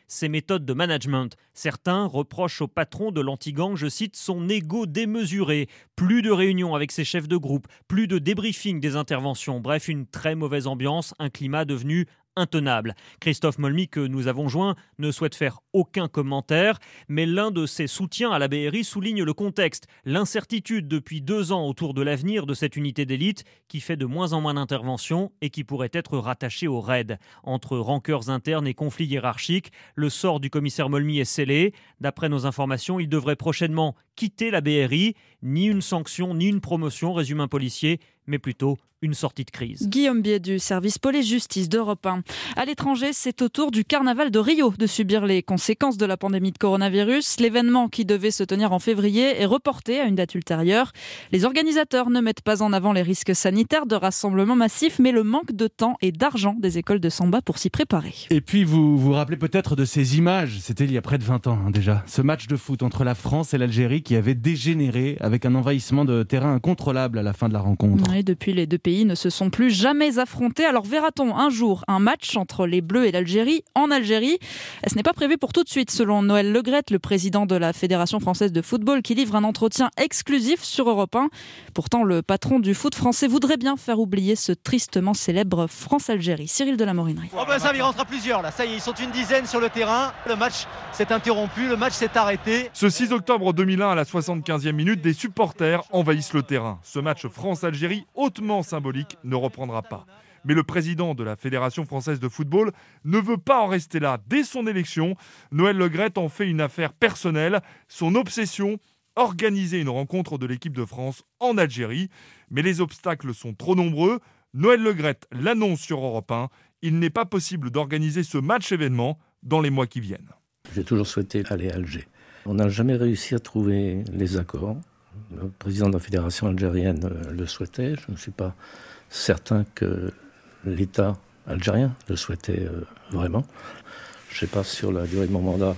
ses méthodes de management. Certains reprochent au patron de l'anti-gang, je cite, son ego démesuré. Plus de réunions avec ses chefs de groupe, plus de débriefing des interventions. Bref, une très mauvaise ambiance, un climat devenu intenable. Christophe Molmy, que nous avons joint, ne souhaite faire aucun commentaire, mais l'un de ses soutiens à la B R I souligne le contexte, l'incertitude depuis deux ans autour de l'avenir de cette unité d'élite qui fait de moins en moins d'interventions et qui pourrait être rattachée au raid. Entre rancœurs internes et conflits hiérarchiques, le sort du commissaire Molmy est scellé. D'après nos informations, il devrait prochainement quitter la B R I. Ni une sanction, ni une promotion, résume un policier, mais plutôt une sortie de crise.
Guillaume Biet du service police-justice d'Europe un. À l'étranger, c'est au tour du carnaval de Rio de subir les conséquences de la pandémie de coronavirus. L'événement qui devait se tenir en février est reporté à une date ultérieure. Les organisateurs ne mettent pas en avant les risques sanitaires de rassemblements massifs, mais le manque de temps et d'argent des écoles de samba pour s'y préparer.
Et puis vous vous rappelez peut-être de ces images, c'était il y a près de vingt ans hein, déjà, ce match de foot entre la France et l'Algérie qui avait dégénéré avec un envahissement de terrain incontrôlable à la fin de la rencontre.
Oui, depuis les deux pays ne se sont plus jamais affrontés. Alors verra-t-on un jour un match entre les Bleus et l'Algérie en Algérie ? Ce n'est pas prévu pour tout de suite, selon Noël Le Graët, le président de la Fédération française de football, qui livre un entretien exclusif sur Europe un. Pourtant, le patron du foot français voudrait bien faire oublier ce tristement célèbre France-Algérie. Cyril de la Morinerie.
Oh ben ça il rentre à plusieurs là, ça y est, ils sont une dizaine sur le terrain. Le match s'est interrompu, le match s'est arrêté.
Ce six octobre deux mille un, à la soixante-quinzième minute, des supporters envahissent le terrain. Ce match France-Algérie, hautement symbolique, ne reprendra pas. Mais le président de la Fédération française de football ne veut pas en rester là. Dès son élection, Noël Le Graët en fait une affaire personnelle. Son obsession, organiser une rencontre de l'équipe de France en Algérie. Mais les obstacles sont trop nombreux. Noël Le Graët l'annonce sur Europe un. Il n'est pas possible d'organiser ce match événement dans les mois qui viennent.
J'ai toujours souhaité aller à Alger. On n'a jamais réussi à trouver les accords. Le président de la fédération algérienne le souhaitait. Je ne suis pas certain que l'État algérien le souhaitait vraiment. Je ne sais pas sur la durée de mon mandat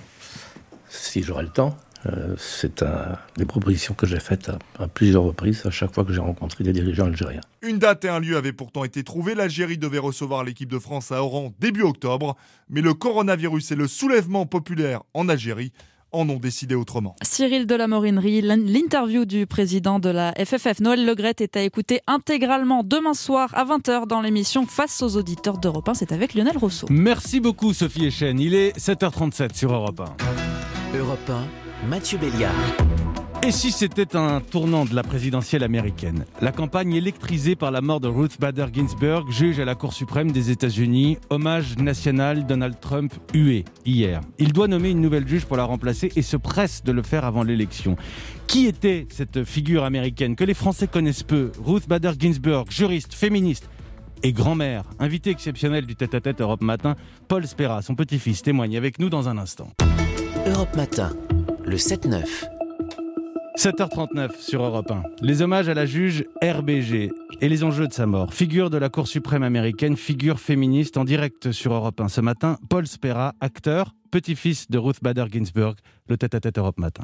si j'aurai le temps. Euh, c'est un, des propositions que j'ai faites à, à plusieurs reprises, à chaque fois que j'ai rencontré des dirigeants algériens.
Une date et un lieu avaient pourtant été trouvés. L'Algérie devait recevoir l'équipe de France à Oran début octobre. Mais le coronavirus et le soulèvement populaire en Algérie en ont décidé autrement.
Cyril de la Morinerie, l'interview du président de la F F F, Noël Le Graët, est à écouter intégralement demain soir à vingt heures dans l'émission Face aux auditeurs d'Europe un. C'est avec Lionel Rousseau.
Merci beaucoup Sophie Echen. Il est sept heures trente-sept sur Europe un.
Europe un, Mathieu Béliard.
Et si c'était un tournant de la présidentielle américaine ? La campagne électrisée par la mort de Ruth Bader Ginsburg, juge à la Cour suprême des États-Unis, hommage national Donald Trump hué hier. Il doit nommer une nouvelle juge pour la remplacer et se presse de le faire avant l'élection. Qui était cette figure américaine que les Français connaissent peu ? Ruth Bader Ginsburg, juriste, féministe et grand-mère. Invité exceptionnel du tête-à-tête Europe Matin, Paul Spera, son petit-fils, témoigne avec nous dans un instant.
Europe Matin, le sept neuf.
sept heures trente-neuf sur Europe un. Les hommages à la juge R B G et les enjeux de sa mort. Figure de la Cour suprême américaine, figure féministe en direct sur Europe un. Ce matin, Paul Spera, acteur, petit-fils de Ruth Bader Ginsburg, le tête-à-tête Europe Matin.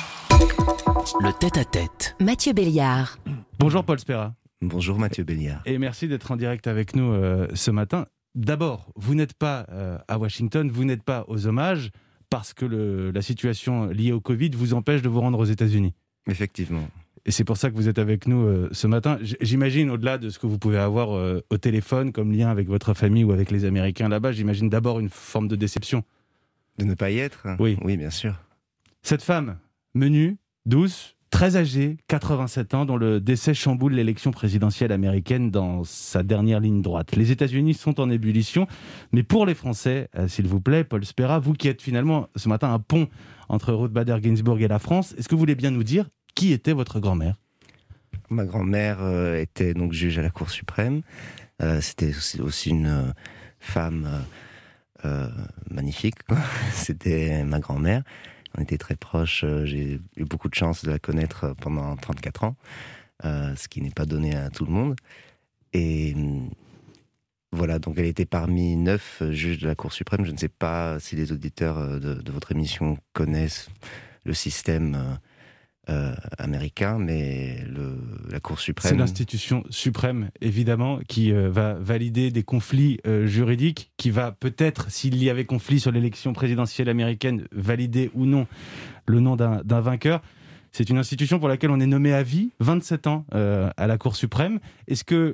Le tête-à-tête.
Mathieu Béliard.
Bonjour Paul Spera.
Bonjour Mathieu Béliard.
Et merci d'être en direct avec nous euh, ce matin. D'abord, vous n'êtes pas euh, à Washington, vous n'êtes pas aux hommages, parce que le, la situation liée au Covid vous empêche de vous rendre aux États-Unis.
Effectivement.
Et c'est pour ça que vous êtes avec nous euh, ce matin. J'imagine, au-delà de ce que vous pouvez avoir euh, au téléphone comme lien avec votre famille ou avec les Américains là-bas, j'imagine d'abord une forme de déception.
De ne pas y être ?
Oui.
Oui, bien sûr.
Cette femme, menue, douce, très âgée, quatre-vingt-sept ans, dont le décès chamboule l'élection présidentielle américaine dans sa dernière ligne droite. Les États-Unis sont en ébullition, mais pour les Français, euh, s'il vous plaît, Paul Spera, vous qui êtes finalement ce matin un pont entre Ruth Bader Ginsburg et la France, est-ce que vous voulez bien nous dire qui était votre grand-mère ?
Ma grand-mère euh, était donc juge à la Cour suprême. Euh, c'était aussi, aussi une euh, femme euh, euh, magnifique, quoi. C'était ma grand-mère. On était très proches, j'ai eu beaucoup de chance de la connaître pendant trente-quatre ans, euh, ce qui n'est pas donné à tout le monde. Et voilà, donc elle était parmi neuf juges de la Cour suprême. Je ne sais pas si les auditeurs de, de votre émission connaissent le système euh, américain, mais le, la Cour suprême...
C'est l'institution suprême, évidemment, qui euh, va valider des conflits euh, juridiques, qui va peut-être, s'il y avait conflit sur l'élection présidentielle américaine, valider ou non le nom d'un, d'un vainqueur. C'est une institution pour laquelle on est nommé à vie, vingt-sept ans euh, à la Cour suprême. Est-ce que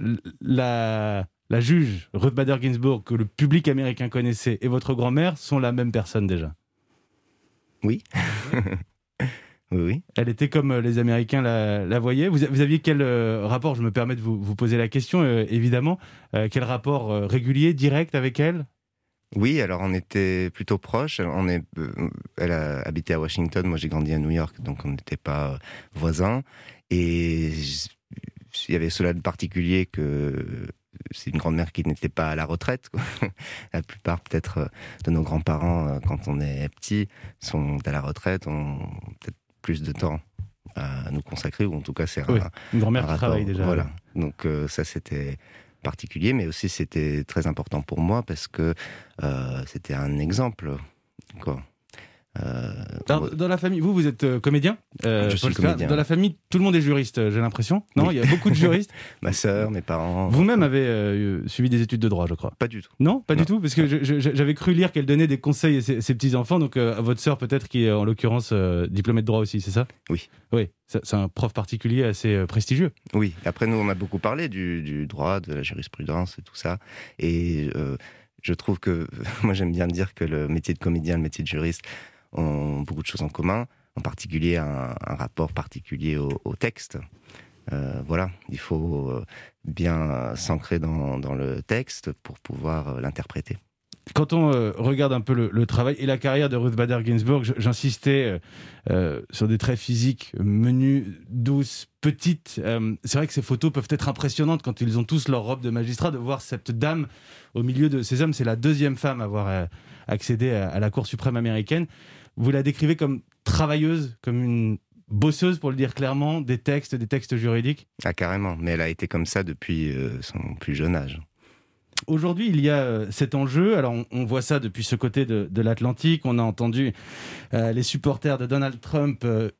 la, la juge Ruth Bader Ginsburg, que le public américain connaissait, et votre grand-mère sont la même personne déjà ?
Oui. Oui, oui.
Elle était comme les Américains la, la voyaient. Vous, vous aviez quel euh, rapport, je me permets de vous, vous poser la question, euh, évidemment, euh, quel rapport euh, régulier, direct avec elle ?
Oui, alors on était plutôt proches. On est, euh, elle a habité à Washington, moi j'ai grandi à New York, donc on n'était pas euh, voisins. Et il y avait cela de particulier que c'est une grand-mère qui n'était pas à la retraite, quoi. La plupart peut-être de nos grands-parents, quand on est petit, sont à la retraite, ont peut-être plus de temps à nous consacrer, ou en tout cas c'est
oui,
un,
une grand-mère
un
qui
rapport,
travaille déjà.
Voilà. Donc euh, ça c'était particulier, mais aussi c'était très important pour moi parce que euh, c'était un exemple, quoi. Euh,
Alors, dans la famille, vous, vous êtes euh, comédien, euh,
Je suis
Polska.
comédien.
Dans la famille, tout le monde est juriste, j'ai l'impression. Non,
oui.
il y a beaucoup de juristes.
Ma sœur, mes parents.
Vous-même avez euh, suivi des études de droit, je crois.
Pas du tout.
Non, pas
non.
du tout, parce que je, je, j'avais cru lire qu'elle donnait des conseils à ses, ses petits-enfants, donc euh, à votre sœur peut-être, qui est en l'occurrence euh, diplômée de droit aussi, c'est ça ?
Oui.
Oui, c'est, c'est un prof particulier assez euh, prestigieux.
Oui, après nous on a beaucoup parlé du, du droit, de la jurisprudence et tout ça, et euh, je trouve que, moi j'aime bien dire que le métier de comédien, le métier de juriste ont beaucoup de choses en commun, en particulier un, un rapport particulier au, au texte. Euh, voilà, il faut bien s'ancrer dans, dans le texte pour pouvoir l'interpréter.
Quand on euh, regarde un peu le, le travail et la carrière de Ruth Bader Ginsburg, j'insistais euh, euh, sur des traits physiques menus, douces, petites. Euh, c'est vrai que ces photos peuvent être impressionnantes quand ils ont tous leur robe de magistrat. De voir cette dame au milieu de ces hommes, c'est la deuxième femme à avoir euh, accédé à, à la Cour suprême américaine. Vous la décrivez comme travailleuse, comme une bosseuse, pour le dire clairement, des textes, des textes juridiques ?
Ah, carrément, mais elle a été comme ça depuis euh, son plus jeune âge.
Aujourd'hui, il y a euh, cet enjeu. Alors, on, on voit ça depuis ce côté de, de l'Atlantique. On a entendu euh, les supporters de Donald Trump euh,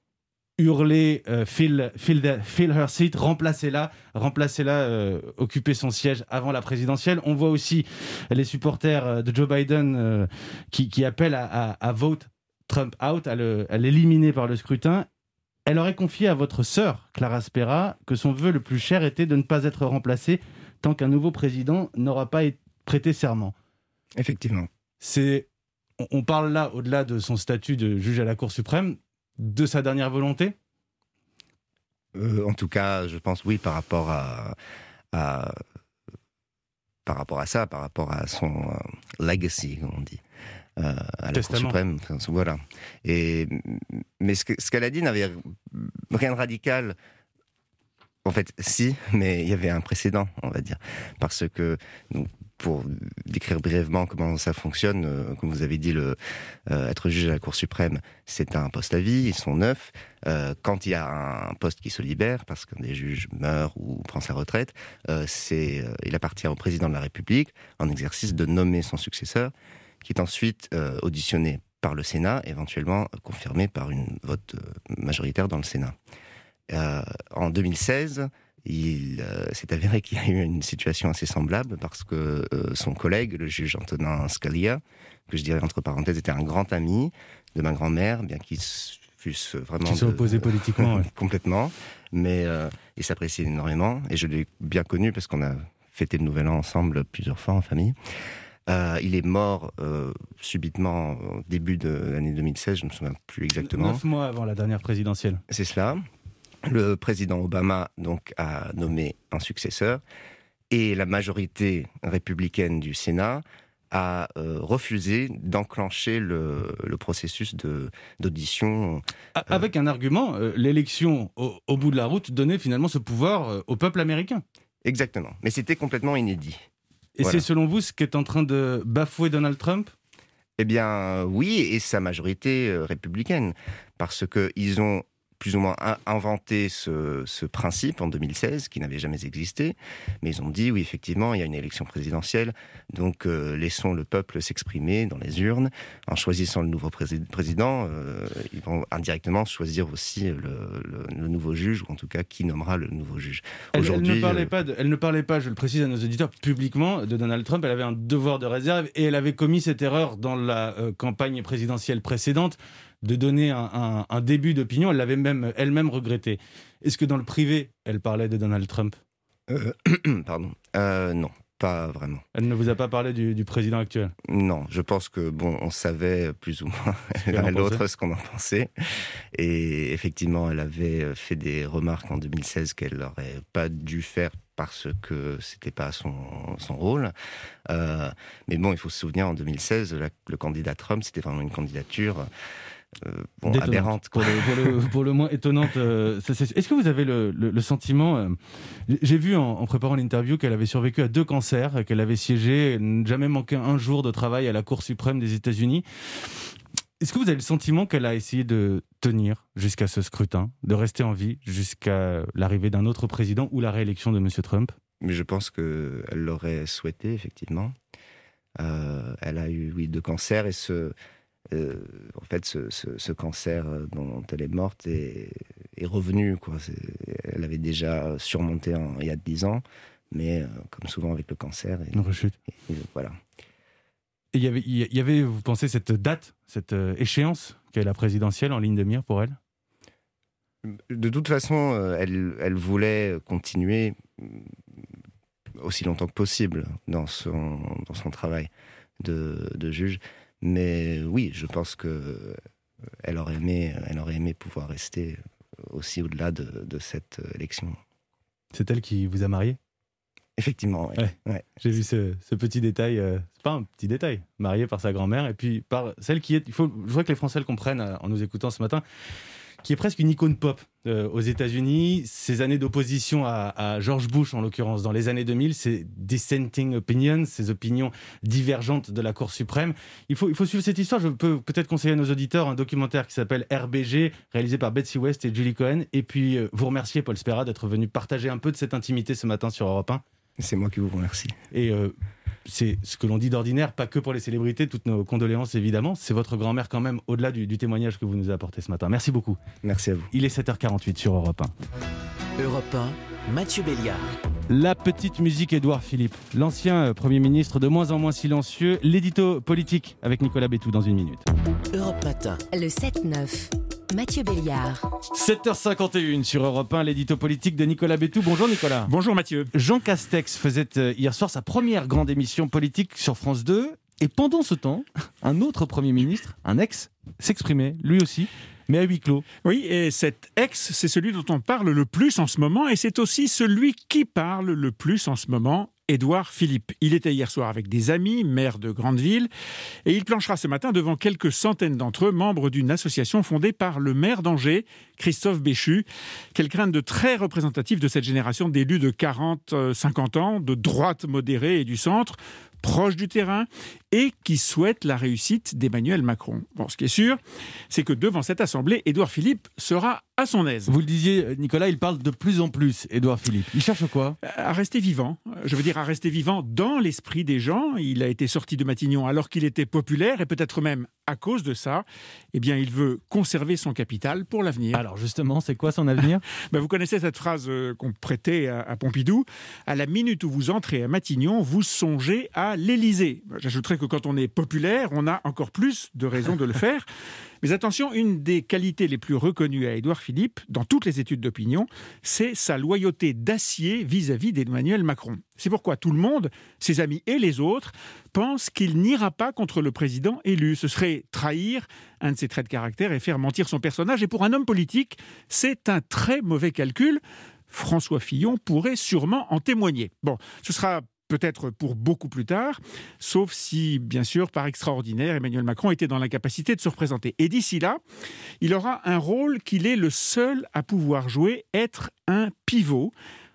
hurler euh, fill, fill, the, fill her seat, remplacez-la, remplacez-la, euh, occuper son siège avant la présidentielle. On voit aussi les supporters de Joe Biden euh, qui, qui appellent à, à, à vote Trump out, à, le, à l'éliminer par le scrutin. Elle aurait confié à votre sœur, Clara Spera, que son vœu le plus cher était de ne pas être remplacé tant qu'un nouveau président n'aura pas prêté serment.
Effectivement.
C'est, on parle là, au-delà de son statut de juge à la Cour suprême, de sa dernière volonté ?
euh, En tout cas, je pense oui, par rapport à, à, par rapport à ça, par rapport à son euh, legacy, comme on dit. Euh, à la
Testament.
Cour suprême, enfin, voilà. Et, mais ce, que, ce qu'elle a dit n'avait rien de radical. En fait, si, mais il y avait un précédent, on va dire. Parce que, donc, pour décrire brièvement comment ça fonctionne, euh, comme vous avez dit, le, euh, être juge à la Cour suprême, c'est un poste à vie, ils sont neuf. Euh, quand il y a un poste qui se libère, parce qu'un des juges meurt ou prend sa retraite, euh, c'est, euh, il appartient au président de la République, en exercice, de nommer son successeur, qui est ensuite euh, auditionné par le Sénat, éventuellement confirmé par une vote euh, majoritaire dans le Sénat. Euh, en deux mille seize, il euh, s'est avéré qu'il y a eu une situation assez semblable parce que euh, son collègue, le juge Antonin Scalia, que je dirais entre parenthèses était un grand ami de ma grand-mère, bien qu'ils fussent vraiment...
Qui sont opposés politiquement. Ouais.
Complètement, mais euh, il s'appréciait énormément, et je l'ai bien connu parce qu'on a fêté le Nouvel An ensemble plusieurs fois en famille. Euh, il est mort euh, subitement au début de l'année deux mille seize, je ne me souviens plus exactement.
Neuf mois avant la dernière présidentielle.
C'est cela. Le président Obama donc a nommé un successeur et la majorité républicaine du Sénat a euh, refusé d'enclencher le, le processus de, d'audition.
Euh... Avec un argument, euh, l'élection au, au bout de la route donnait finalement ce pouvoir euh, au peuple américain.
Exactement, mais c'était complètement inédit.
Et voilà. C'est selon vous ce qu'est en train de bafouer Donald Trump ?
Eh bien oui, et sa majorité euh, républicaine, parce qu'ils ont plus ou moins inventé ce, ce principe en deux mille seize, qui n'avait jamais existé. Mais ils ont dit, oui, effectivement, il y a une élection présidentielle, donc euh, laissons le peuple s'exprimer dans les urnes. En choisissant le nouveau prési- président, euh, ils vont indirectement choisir aussi le, le, le nouveau juge, ou en tout cas, qui nommera le nouveau juge.
Elle,
Aujourd'hui,
elle, ne parlait
euh,
pas de, elle ne parlait pas, je le précise à nos auditeurs, publiquement de Donald Trump. Elle avait un devoir de réserve et elle avait commis cette erreur dans la euh, campagne présidentielle précédente, de donner un, un, un début d'opinion. Elle l'avait même elle-même regretté. Est-ce que dans le privé, elle parlait de Donald Trump ?
euh, Pardon. Euh, non, pas vraiment.
Elle ne vous a pas parlé du, du président actuel ?
Non, je pense que bon, on savait plus ou moins l'un et l'autre ce qu'on en pensait. Et effectivement, elle avait fait des remarques en deux mille seize qu'elle n'aurait pas dû faire parce que c'était pas son, son rôle. Euh, mais bon, il faut se souvenir, en deux mille seize, la, le candidat Trump, c'était vraiment une candidature euh, bon, aberrante.
Pour le, pour, le, pour le moins étonnante. Euh, ça, c'est... Est-ce que vous avez le, le, le sentiment... Euh, j'ai vu en, en préparant l'interview qu'elle avait survécu à deux cancers, qu'elle avait siégé, jamais manqué un jour de travail à la Cour suprême des États-Unis. Est-ce que vous avez le sentiment qu'elle a essayé de tenir jusqu'à ce scrutin, de rester en vie jusqu'à l'arrivée d'un autre président ou la réélection de M. Trump ?
Mais je pense qu'elle l'aurait souhaité, effectivement. Euh, elle a eu, oui, deux cancers et ce, euh, en fait, ce, ce, ce cancer dont elle est morte est, est revenu, quoi. C'est, elle avait déjà surmonté en, il y a dix ans, mais euh, comme souvent avec le cancer. Et,
Une rechute.
Et, et, voilà.
Et il y avait, il y avait, vous pensez, cette date, cette euh, échéance qu'est la présidentielle en ligne de mire pour elle ?
De toute façon, euh, elle, elle voulait continuer aussi longtemps que possible dans son, dans son travail de, de juge. Mais oui, je pense qu'elle aurait aimé, elle aurait aimé pouvoir rester aussi au-delà de, de cette élection.
C'est elle qui vous a marié ?
Effectivement, oui.
Ouais.
Ouais.
J'ai vu ce, ce petit détail, euh, c'est pas un petit détail, marié par sa grand-mère, et puis par celle qui est, il faut, je voudrais que les Français le comprennent euh, en nous écoutant ce matin, qui est presque une icône pop euh, aux États-Unis. Ces années d'opposition à, à George Bush, en l'occurrence, dans les années deux mille, ces dissenting opinions, ces opinions divergentes de la Cour suprême. Il faut, il faut suivre cette histoire. Je peux peut-être conseiller à nos auditeurs un documentaire qui s'appelle R B G, réalisé par Betsy West et Julie Cohen. Et puis, euh, vous remercier, Paul Spera, d'être venu partager un peu de cette intimité ce matin sur Europe un.
C'est moi qui vous remercie.
Et euh, c'est ce que l'on dit d'ordinaire, pas que pour les célébrités, toutes nos condoléances évidemment. C'est votre grand-mère quand même, au-delà du, du témoignage que vous nous avez apporté ce matin. Merci beaucoup.
Merci à vous.
Il est sept heures quarante-huit sur Europe un.
Europe un, Mathieu Béliard.
La petite musique Édouard Philippe, l'ancien Premier ministre de moins en moins silencieux, l'édito politique avec Nicolas Bétou dans une minute.
Europe Matin.
Le sept neuf. Mathieu Béliard.
sept heures cinquante et une sur Europe un, l'édito politique de Nicolas Bétou. Bonjour Nicolas.
Bonjour Mathieu.
Jean Castex faisait hier soir sa première grande émission politique sur France deux. Et pendant ce temps, un autre Premier ministre, un ex, s'exprimait, lui aussi, mais à huis clos.
Oui, et cet ex, c'est celui dont on parle le plus en ce moment, et c'est aussi celui qui parle le plus en ce moment, Édouard Philippe. Il était hier soir avec des amis, maires de grandes villes, et il planchera ce matin devant quelques centaines d'entre eux, membres d'une association fondée par le maire d'Angers, Christophe Béchu. Quelqu'un de très représentatif de cette génération d'élus de quarante à cinquante ans, de droite modérée et du centre, proche du terrain, et qui souhaite la réussite d'Emmanuel Macron. Bon, ce qui est sûr, c'est que devant cette assemblée, Édouard Philippe sera à son aise.
Vous le disiez, Nicolas, il parle de plus en plus, Édouard Philippe. Il cherche quoi ?
À rester vivant. Je veux dire, à rester vivant dans l'esprit des gens. Il a été sorti de Matignon alors qu'il était populaire, et peut-être même à cause de ça, eh bien, il veut conserver son capital pour l'avenir.
Alors justement, c'est quoi son avenir ?
ben, Vous connaissez cette phrase qu'on prêtait à, à Pompidou. À la minute où vous entrez à Matignon, vous songez à l'Élysée. J'ajouterais que quand on est populaire, on a encore plus de raisons de le faire. Mais attention, une des qualités les plus reconnues à Édouard Philippe, dans toutes les études d'opinion, c'est sa loyauté d'acier vis-à-vis d'Emmanuel Macron. C'est pourquoi tout le monde, ses amis et les autres, pensent qu'il n'ira pas contre le président élu. Ce serait trahir un de ses traits de caractère et faire mentir son personnage. Et pour un homme politique, c'est un très mauvais calcul. François Fillon pourrait sûrement en témoigner. Bon, ce sera peut-être pour beaucoup plus tard, sauf si, bien sûr, par extraordinaire, Emmanuel Macron était dans l'incapacité de se représenter. Et d'ici là, il aura un rôle qu'il est le seul à pouvoir jouer, être un pivot.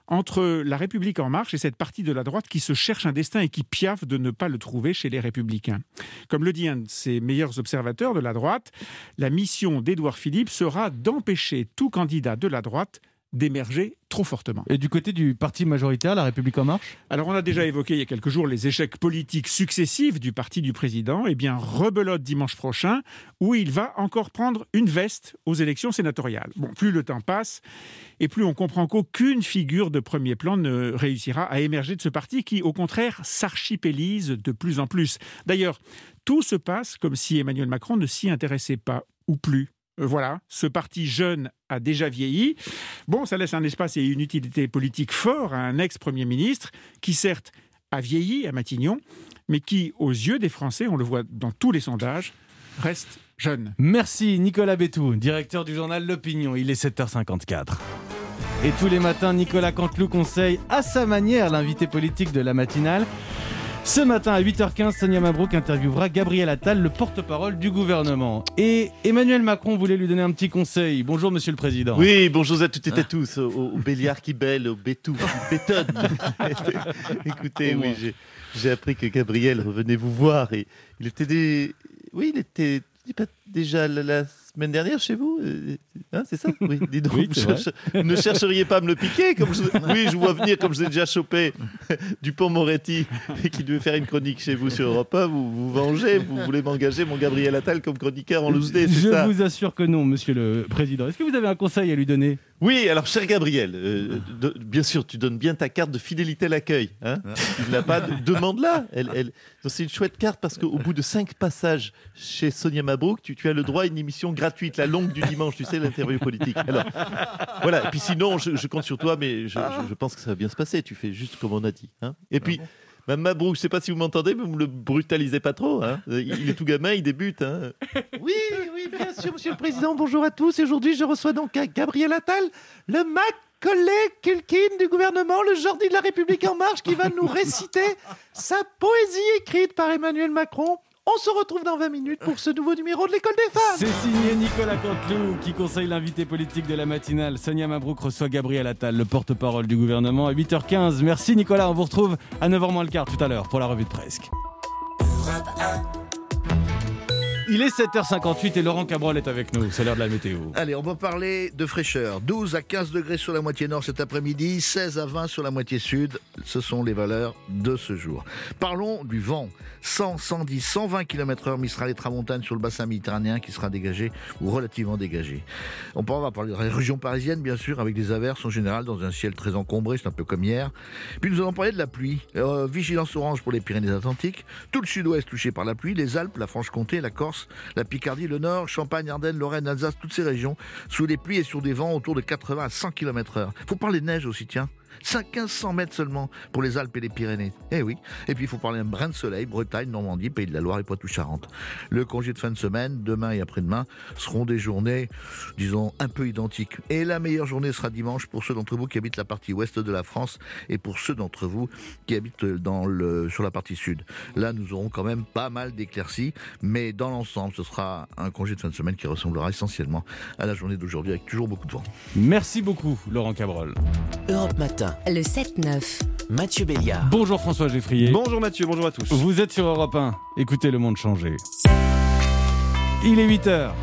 entre La République En Marche et cette partie de la droite qui se cherche un destin et qui piaffe de ne pas le trouver chez les Républicains. Comme le dit un de ses meilleurs observateurs de la droite, la mission d'Édouard Philippe sera d'empêcher tout candidat de la droite d'émerger trop fortement.
Et du côté du parti majoritaire, La République En Marche ?
Alors on a déjà évoqué il y a quelques jours les échecs politiques successifs du parti du président. Eh bien, rebelote dimanche prochain, où il va encore prendre une veste aux élections sénatoriales. Bon, plus le temps passe, et plus on comprend qu'aucune figure de premier plan ne réussira à émerger de ce parti qui, au contraire, s'archipélise de plus en plus. D'ailleurs, tout se passe comme si Emmanuel Macron ne s'y intéressait pas, ou plus. Voilà, ce parti jeune a déjà vieilli. Bon, ça laisse un espace et une utilité politique fort à un ex-premier ministre qui, certes, a vieilli à Matignon, mais qui, aux yeux des Français, on le voit dans tous les sondages, reste jeune.
Merci Nicolas Bétou, directeur du journal L'Opinion. Il est sept heures cinquante-quatre. Et tous les matins, Nicolas Canteloup conseille à sa manière l'invité politique de la matinale. Ce matin à huit heures quinze, Sonia Mabrouk interviewera Gabriel Attal, le porte-parole du gouvernement. Et Emmanuel Macron voulait lui donner un petit conseil. Bonjour Monsieur le Président.
Oui, bonjour à toutes et à tous, au, au Béliard qui belle, au Bétou qui bétonne. Écoutez, oui, j'ai, j'ai appris que Gabriel revenait vous voir et il était des... Oui, il était pas déjà la, la semaine dernière chez vous, hein, c'est ça? Oui, dis donc,
oui,
cherche... ne chercheriez pas à me le piquer comme je... Oui, je vous vois venir comme je vous ai déjà chopé Dupond-Moretti qui devait faire une chronique chez vous sur Europe un, vous vous vengez, vous voulez m'engager mon Gabriel Attal comme chroniqueur en loose day, c'est
je
ça?
Je vous assure que non, Monsieur le Président. Est-ce que vous avez un conseil à lui donner?
Oui, alors cher Gabriel, euh, de, bien sûr, tu donnes bien ta carte de fidélité à l'accueil. Hein, tu ne l'as pas, de, demande-la. Elle, elle... C'est une chouette carte parce qu'au bout de cinq passages chez Sonia Mabrouk, tu, tu as le droit à une émission gratuite, la longue du dimanche, tu sais, l'interview politique. Alors, voilà. Et puis sinon, je, je compte sur toi, mais je, je, je pense que ça va bien se passer. Tu fais juste comme on a dit. Hein. Et puis, Mme Mabrouk, je ne sais pas si vous m'entendez, mais vous ne le brutalisez pas trop. Hein. Il est tout gamin, il débute. Hein. Oui, oui, bien sûr, Monsieur le Président. Bonjour à tous. Et aujourd'hui, je reçois donc Gabriel Attal, le Macaulay Culkin du gouvernement, le Jordi de la République En Marche, qui va nous réciter sa poésie écrite par Emmanuel Macron. On se retrouve dans vingt minutes pour ce nouveau numéro de l'École des femmes.
C'est signé Nicolas Canteloup qui conseille l'invité politique de la matinale. Sonia Mabrouk reçoit Gabriel Attal, le porte-parole du gouvernement, à huit heures quinze. Merci Nicolas, on vous retrouve à neuf heures moins le quart tout à l'heure pour la revue de Presque. Il est sept heures cinquante-huit et Laurent Cabrol est avec nous. C'est l'heure de la météo.
Allez, on va parler de fraîcheur. douze à quinze degrés sur la moitié nord cet après-midi, seize à vingt sur la moitié sud. Ce sont les valeurs de ce jour. Parlons du vent. cent, cent dix, cent vingt kilomètres heure Mistral et tramontane sur le bassin méditerranéen qui sera dégagé ou relativement dégagé. On va parler de la région parisienne, bien sûr, avec des averses en général dans un ciel très encombré, c'est un peu comme hier. Puis nous allons parler de la pluie. Euh, vigilance orange pour les Pyrénées-Atlantiques. Tout le sud-ouest touché par la pluie, les Alpes, la Franche-Comté, la Corse, la Picardie, le Nord, Champagne, Ardennes, Lorraine, Alsace, toutes ces régions, sous des pluies et sur des vents autour de quatre-vingts à cent kilomètres heure. Il faut parler de neige aussi, tiens. quinze cents mètres seulement pour les Alpes et les Pyrénées. Eh oui. Et puis il faut parler d'un brin de soleil, Bretagne, Normandie, Pays de la Loire et Poitou-Charentes. Le congé de fin de semaine, demain et après-demain, seront des journées, disons, un peu identiques. Et la meilleure journée sera dimanche pour ceux d'entre vous qui habitent la partie ouest de la France et pour ceux d'entre vous qui habitent dans le, sur la partie sud. Là, nous aurons quand même pas mal d'éclaircies, mais dans l'ensemble, ce sera un congé de fin de semaine qui ressemblera essentiellement à la journée d'aujourd'hui avec toujours beaucoup de vent.
Merci beaucoup, Laurent Cabrol.
Europe Matin. Le sept neuf. Mathieu Béliard.
Bonjour François Geffrier.
Bonjour Mathieu, bonjour à tous.
Vous êtes sur Europe un. Écoutez le monde changer. Il est huit heures.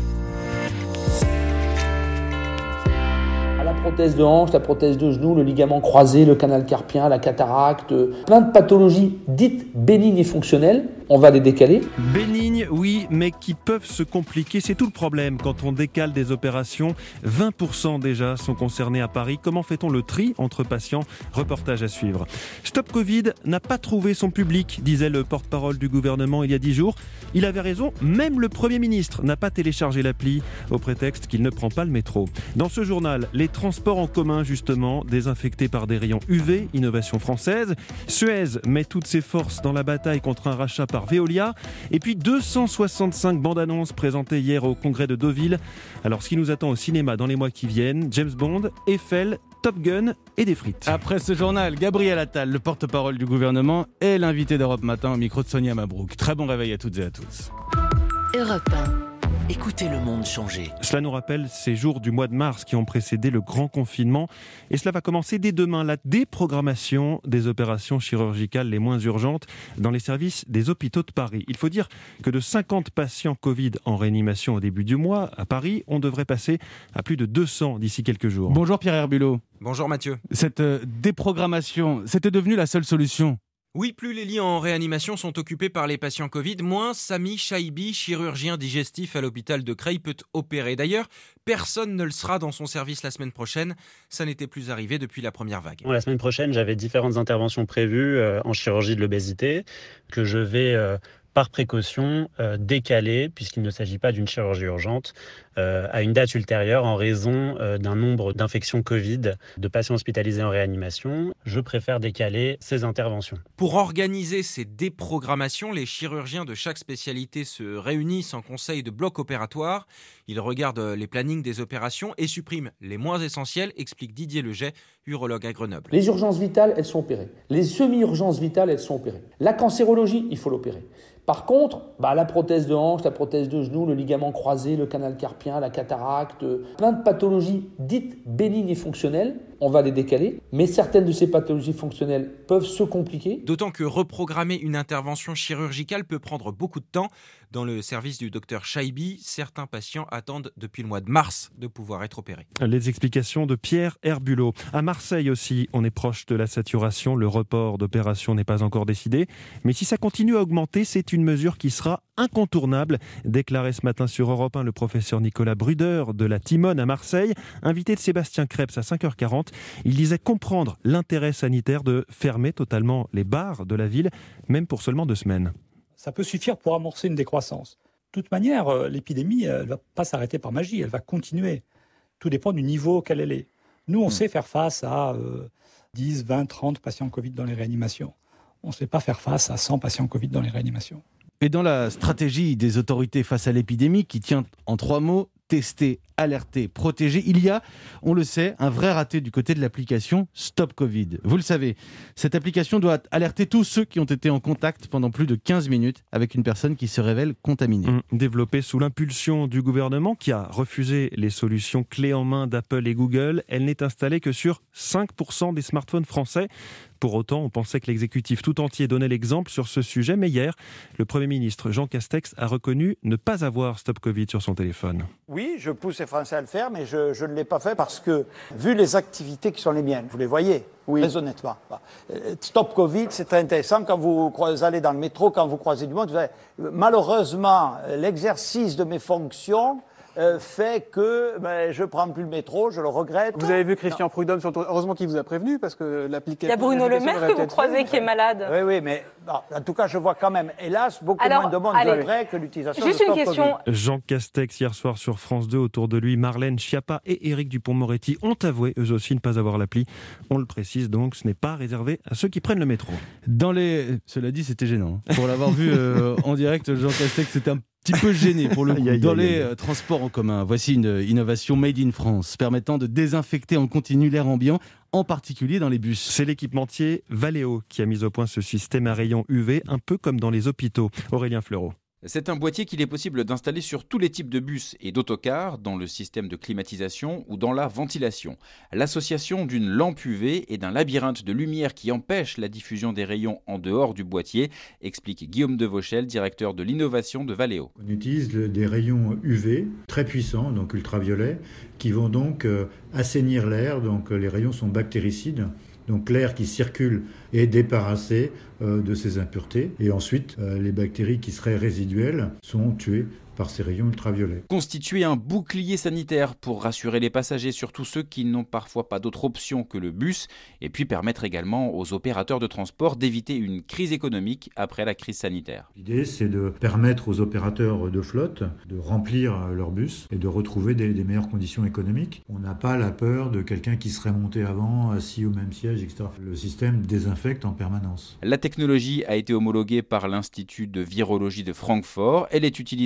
La prothèse de hanche, la prothèse de genou, le ligament croisé, le canal carpien, la cataracte, plein de pathologies dites bénignes et fonctionnelles, on va les décaler.
Bénignes, oui, mais qui peuvent se compliquer. C'est tout le problème quand on décale des opérations. vingt pour cent déjà sont concernés à Paris. Comment fait-on le tri entre patients? Reportage à suivre. Stop Covid n'a pas trouvé son public, disait le porte-parole du gouvernement il y a dix jours. Il avait raison, même le Premier ministre n'a pas téléchargé l'appli au prétexte qu'il ne prend pas le métro. Dans ce journal, les transports en commun justement, désinfectés par des rayons U V, innovation française. Suez met toutes ses forces dans la bataille contre un rachat par Veolia. Et puis deux cent soixante-cinq bandes annonces présentées hier au congrès de Deauville. Alors ce qui nous attend au cinéma dans les mois qui viennent, James Bond, Eiffel, Top Gun et des frites.
Après ce journal, Gabriel Attal, le porte-parole du gouvernement, est l'invité d'Europe Matin au micro de Sonia Mabrouk. Très bon réveil à toutes et à tous.
Europe un.
Écoutez le monde changer.
Cela nous rappelle ces jours du mois de mars qui ont précédé le grand confinement. Et cela va commencer dès demain, la déprogrammation des opérations chirurgicales les moins urgentes dans les services des hôpitaux de Paris. Il faut dire que de cinquante patients Covid en réanimation au début du mois, à Paris, on devrait passer à plus de deux cents d'ici quelques jours.
Bonjour Pierre Herbulot.
Bonjour Mathieu.
Cette euh, déprogrammation, c'était devenu la seule solution.
Oui, plus les lits en réanimation sont occupés par les patients Covid, moins Sami Chaibi, chirurgien digestif à l'hôpital de Creil, peut opérer. D'ailleurs, personne ne le sera dans son service la semaine prochaine. Ça n'était plus arrivé depuis la première vague.
La semaine prochaine, j'avais différentes interventions prévues euh, en chirurgie de l'obésité que je vais, euh, par précaution, euh, décaler, puisqu'il ne s'agit pas d'une chirurgie urgente, euh, à une date ultérieure en raison euh, d'un nombre d'infections Covid de patients hospitalisés en réanimation. Je préfère décaler ces interventions.
Pour organiser ces déprogrammations, les chirurgiens de chaque spécialité se réunissent en conseil de bloc opératoire. Ils regardent les plannings des opérations et suppriment les moins essentielles, explique Didier Leget, urologue à Grenoble.
Les urgences vitales, elles sont opérées. Les semi-urgences vitales, elles sont opérées. La cancérologie, il faut l'opérer. Par contre, bah, la prothèse de hanche, la prothèse de genou, le ligament croisé, le canal carpien, la cataracte, plein de pathologies dites bénignes et fonctionnelles, on va les décaler. Mais certaines de ces pathologies fonctionnelles peuvent se compliquer.
D'autant que reprogrammer une intervention chirurgicale peut prendre beaucoup de temps. Dans le service du docteur Chaibi, certains patients attendent depuis le mois de mars de pouvoir être opérés.
Les explications de Pierre Herbulot. À Marseille aussi, on est proche de la saturation. Le report d'opération n'est pas encore décidé. Mais si ça continue à augmenter, c'est une mesure qui sera incontournable, déclarait ce matin sur Europe un le professeur Nicolas Bruder de la Timone à Marseille, invité de Sébastien Krebs à cinq heures quarante. Il disait comprendre l'intérêt sanitaire de fermer totalement les bars de la ville, même pour seulement deux semaines.
Ça peut suffire pour amorcer une décroissance. De toute manière, l'épidémie, elle ne va pas s'arrêter par magie, elle va continuer. Tout dépend du niveau auquel elle est. Nous, on mmh. sait faire face à euh, dix, vingt, trente patients Covid dans les réanimations. On ne sait pas faire face à cent patients Covid dans les réanimations.
Et dans la stratégie des autorités face à l'épidémie, qui tient en trois mots, tester, alerter, protéger, il y a, on le sait, un vrai raté du côté de l'application Stop Covid. Vous le savez, cette application doit alerter tous ceux qui ont été en contact pendant plus de quinze minutes avec une personne qui se révèle contaminée.
Mmh. Développée sous l'impulsion du gouvernement qui a refusé les solutions clés en main d'Apple et Google, elle n'est installée que sur cinq pour cent des smartphones français. Pour autant, on pensait que l'exécutif tout entier donnait l'exemple sur ce sujet, mais hier, le Premier ministre Jean Castex a reconnu ne pas avoir Stop Covid sur son téléphone.
Oui, je pousse les Français à le faire, mais je, je ne l'ai pas fait parce que, vu les activités qui sont les miennes, vous les voyez, oui. Très honnêtement. Stop Covid, c'est très intéressant quand vous allez dans le métro, quand vous croisez du monde. Vous avez... Malheureusement, l'exercice de mes fonctions Euh, fait que ben, je ne prends plus le métro, je le regrette.
Vous avez vu Christian non. Prudhomme, sur... heureusement qu'il vous a prévenu, parce que l'application...
Il y a Bruno Le Maire que vous croisez qui est malade.
Oui, oui, mais bon, en tout cas, je vois quand même, hélas, beaucoup
Alors,
moins de monde
allez,
de près que l'utilisation
juste
de
une
Stop
question.
Covid.
Jean Castex, hier soir sur France deux, autour de lui, Marlène Schiappa et Éric Dupond-Moretti ont avoué, eux aussi, ne pas avoir l'appli. On le précise donc, ce n'est pas réservé à ceux qui prennent le métro.
Dans les... Cela dit, c'était gênant. Pour l'avoir vu euh, en direct, Jean Castex, c'était un petit peu gêné pour le coup. Aïe, aïe, dans aïe, les aïe. transports en commun, voici une innovation made in France permettant de désinfecter en continu l'air ambiant, en particulier dans les bus.
C'est l'équipementier Valeo qui a mis au point ce système à rayons U V, un peu comme dans les hôpitaux. Aurélien Fleureau.
C'est un boîtier qu'il est possible d'installer sur tous les types de bus et d'autocars, dans le système de climatisation ou dans la ventilation. L'association d'une lampe U V et d'un labyrinthe de lumière qui empêche la diffusion des rayons en dehors du boîtier, explique Guillaume Devauchel, directeur de l'innovation de Valeo.
On utilise des rayons U V très puissants, donc ultraviolets, qui vont donc assainir l'air, donc les rayons sont bactéricides. Donc l'air qui circule est débarrassé euh, de ces impuretés. Et ensuite, euh, les bactéries qui seraient résiduelles sont tuées par ces rayons ultraviolets.
Constituer un bouclier sanitaire pour rassurer les passagers, surtout ceux qui n'ont parfois pas d'autre option que le bus, et puis permettre également aux opérateurs de transport d'éviter une crise économique après la crise sanitaire.
L'idée, c'est de permettre aux opérateurs de flotte de remplir leurs bus et de retrouver des, des meilleures conditions économiques. On n'a pas la peur de quelqu'un qui serait monté avant, assis au même siège, et cetera. Le système désinfecte en permanence.
La technologie a été homologuée par l'Institut de virologie de Francfort. Elle est utilisée actuellement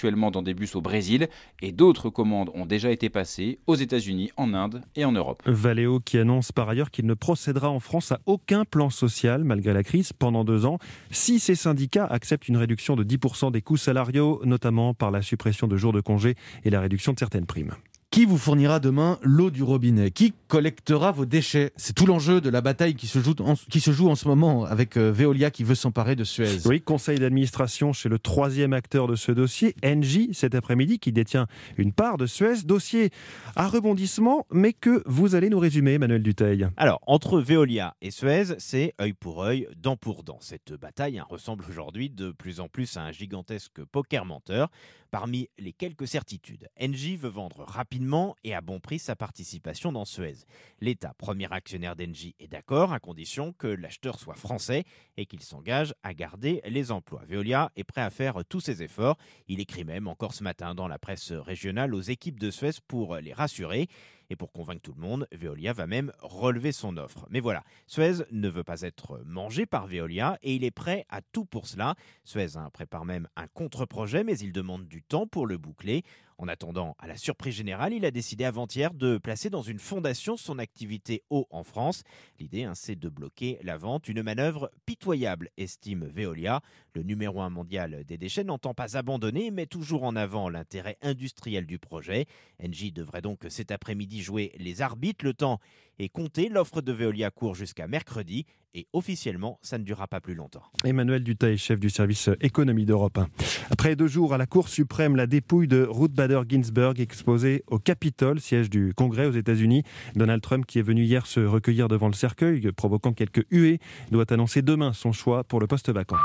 actuellement dans des bus au Brésil et d'autres commandes ont déjà été passées aux États-Unis, en Inde et en Europe.
Valeo qui annonce par ailleurs qu'il ne procédera en France à aucun plan social malgré la crise pendant deux ans. Si ces syndicats acceptent une réduction de dix pour cent des coûts salariaux, notamment par la suppression de jours de congé et la réduction de certaines primes.
Qui vous fournira demain l'eau du robinet? Qui collectera vos déchets? C'est tout l'enjeu de la bataille qui se joue en, qui se joue en ce moment avec euh, Veolia qui veut s'emparer de Suez.
Oui, conseil d'administration chez le troisième acteur de ce dossier, Engie, cet après-midi, qui détient une part de Suez. Dossier à rebondissement, mais que vous allez nous résumer, Emmanuel Dutheil.
Alors, entre Veolia et Suez, c'est œil pour œil, dent pour dent. Cette bataille hein, ressemble aujourd'hui de plus en plus à un gigantesque poker menteur. Parmi les quelques certitudes, Engie veut vendre rapidement et à bon prix sa participation dans Suez. L'État, premier actionnaire d'Engie, est d'accord à condition que l'acheteur soit français et qu'il s'engage à garder les emplois. Veolia est prêt à faire tous ses efforts. Il écrit même encore ce matin dans la presse régionale aux équipes de Suez pour les rassurer. Et pour convaincre tout le monde, Veolia va même relever son offre. Mais voilà, Suez ne veut pas être mangé par Veolia et il est prêt à tout pour cela. Suez hein, prépare même un contre-projet, mais il demande du temps pour le boucler. En attendant, à la surprise générale, il a décidé avant-hier de placer dans une fondation son activité eau en France. L'idée, hein, c'est de bloquer la vente. Une manœuvre pitoyable, estime Veolia. Le numéro un mondial des déchets n'entend pas abandonner, mais toujours en avant l'intérêt industriel du projet. Engie devrait donc cet après-midi jouer les arbitres. Le temps est compté. L'offre de Veolia court jusqu'à mercredi. Et officiellement, ça ne durera pas plus longtemps.
Emmanuel Dutheil, chef du service économie d'Europe un. Après deux jours à la Cour suprême, la dépouille de Ruth Bader Ginsburg exposée au Capitole, siège du Congrès aux États-Unis. Donald Trump, qui est venu hier se recueillir devant le cercueil, provoquant quelques huées, doit annoncer demain son choix pour le poste vacant.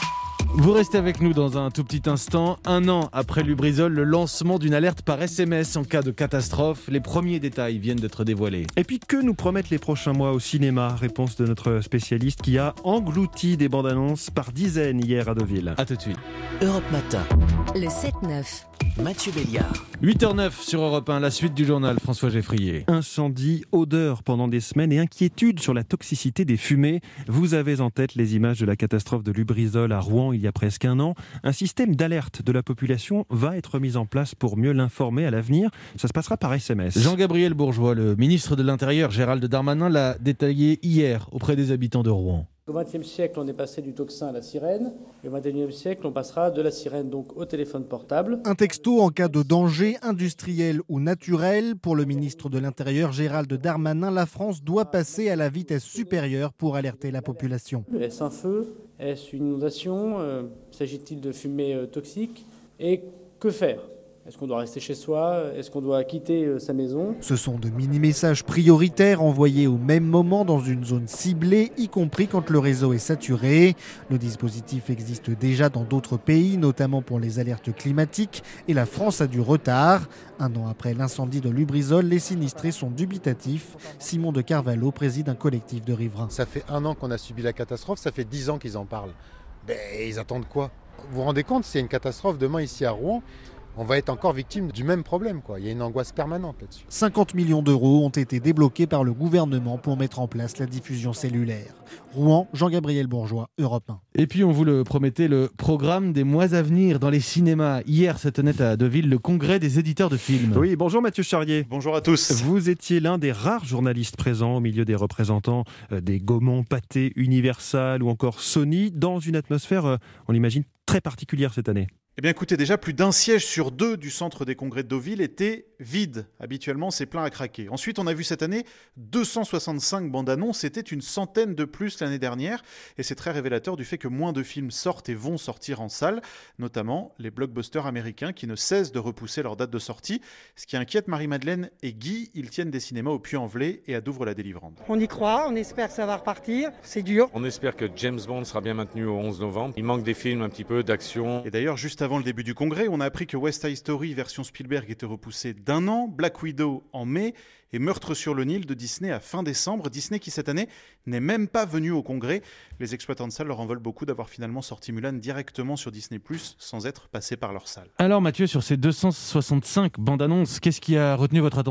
Vous restez avec nous dans un tout petit instant. Un an après Lubrizol, le lancement d'une alerte par S M S en cas de catastrophe. Les premiers détails viennent d'être dévoilés.
Et puis, que nous promettent les prochains mois au cinéma? Réponse de notre spécialiste qui a englouti des bandes annonces par dizaines hier à Deauville.
A tout de suite.
Europe Matin.
Le sept neuf.
Mathieu Béliard.
huit heures neuf sur Europe un, la suite du journal, François Geffrier.
Incendie, odeur pendant des semaines et inquiétude sur la toxicité des fumées. Vous avez en tête les images de la catastrophe de Lubrizol à Rouen il y a presque un an. Un système d'alerte de la population va être mis en place pour mieux l'informer à l'avenir. Ça se passera par S M S.
Jean-Gabriel Bourgeois, le ministre de l'Intérieur, Gérald Darmanin, l'a détaillé hier auprès des habitants de Rouen.
Au vingtième siècle, on est passé du tocsin à la sirène. Et au vingt et unième siècle, on passera de la sirène donc au téléphone portable.
Un texto en cas de danger industriel ou naturel. Pour le ministre de l'Intérieur, Gérald Darmanin, la France doit passer à la vitesse supérieure pour alerter la population.
Est-ce un feu? Est-ce une inondation? euh, S'agit-il de fumée euh, toxique? Et que faire? Est-ce qu'on doit rester chez soi? Est-ce qu'on doit quitter euh, sa maison?
Ce sont de mini-messages prioritaires envoyés au même moment dans une zone ciblée, y compris quand le réseau est saturé. Le dispositif existe déjà dans d'autres pays, notamment pour les alertes climatiques, et la France a du retard. Un an après l'incendie de Lubrizol, les sinistrés sont dubitatifs. Simon de Carvalho préside un collectif de riverains.
Ça fait un an qu'on a subi la catastrophe, ça fait dix ans qu'ils en parlent. Ben, ils attendent quoi? Vous vous rendez compte, s'il y a une catastrophe demain ici à Rouen, on va être encore victime du même problème, quoi. Il y a une angoisse permanente là-dessus.
cinquante millions d'euros ont été débloqués par le gouvernement pour mettre en place la diffusion cellulaire. Rouen, Jean-Gabriel Bourgeois, Europe un.
Et puis on vous le promettait, le programme des mois à venir dans les cinémas. Hier se tenait à Deauville le congrès des éditeurs de films.
Oui, bonjour Mathieu Charrier.
Bonjour à tous.
Vous étiez l'un des rares journalistes présents au milieu des représentants des Gaumont, Pathé, Universal ou encore Sony, dans une atmosphère, on l'imagine, très particulière cette année.
Eh bien écoutez, déjà plus d'un siège sur deux du centre des congrès de Deauville était vide. Habituellement, c'est plein à craquer. Ensuite, on a vu cette année deux cent soixante-cinq bandes annonces. C'était une centaine de plus l'année dernière. Et c'est très révélateur du fait que moins de films sortent et vont sortir en salle, notamment les blockbusters américains qui ne cessent de repousser leur date de sortie. Ce qui inquiète Marie-Madeleine et Guy, ils tiennent des cinémas au Puy-en-Velay et à Douvres-la-Délivrande.
On y croit, on espère que ça va repartir. C'est dur.
On espère que James Bond sera bien maintenu au onze novembre. Il manque des films un petit peu d'action.
Et d'ailleurs, juste avant le début du congrès, on a appris que West Side Story version Spielberg était repoussé d'un an, Black Widow en mai et Meurtre sur le Nil de Disney à fin décembre. Disney qui cette année n'est même pas venu au congrès. Les exploitants de salles leur en veulent beaucoup d'avoir finalement sorti Mulan directement sur Disney plus, sans être passé par leur salle.
Alors Mathieu, sur ces deux cent soixante-cinq bandes annonces, qu'est-ce qui a retenu votre attention ?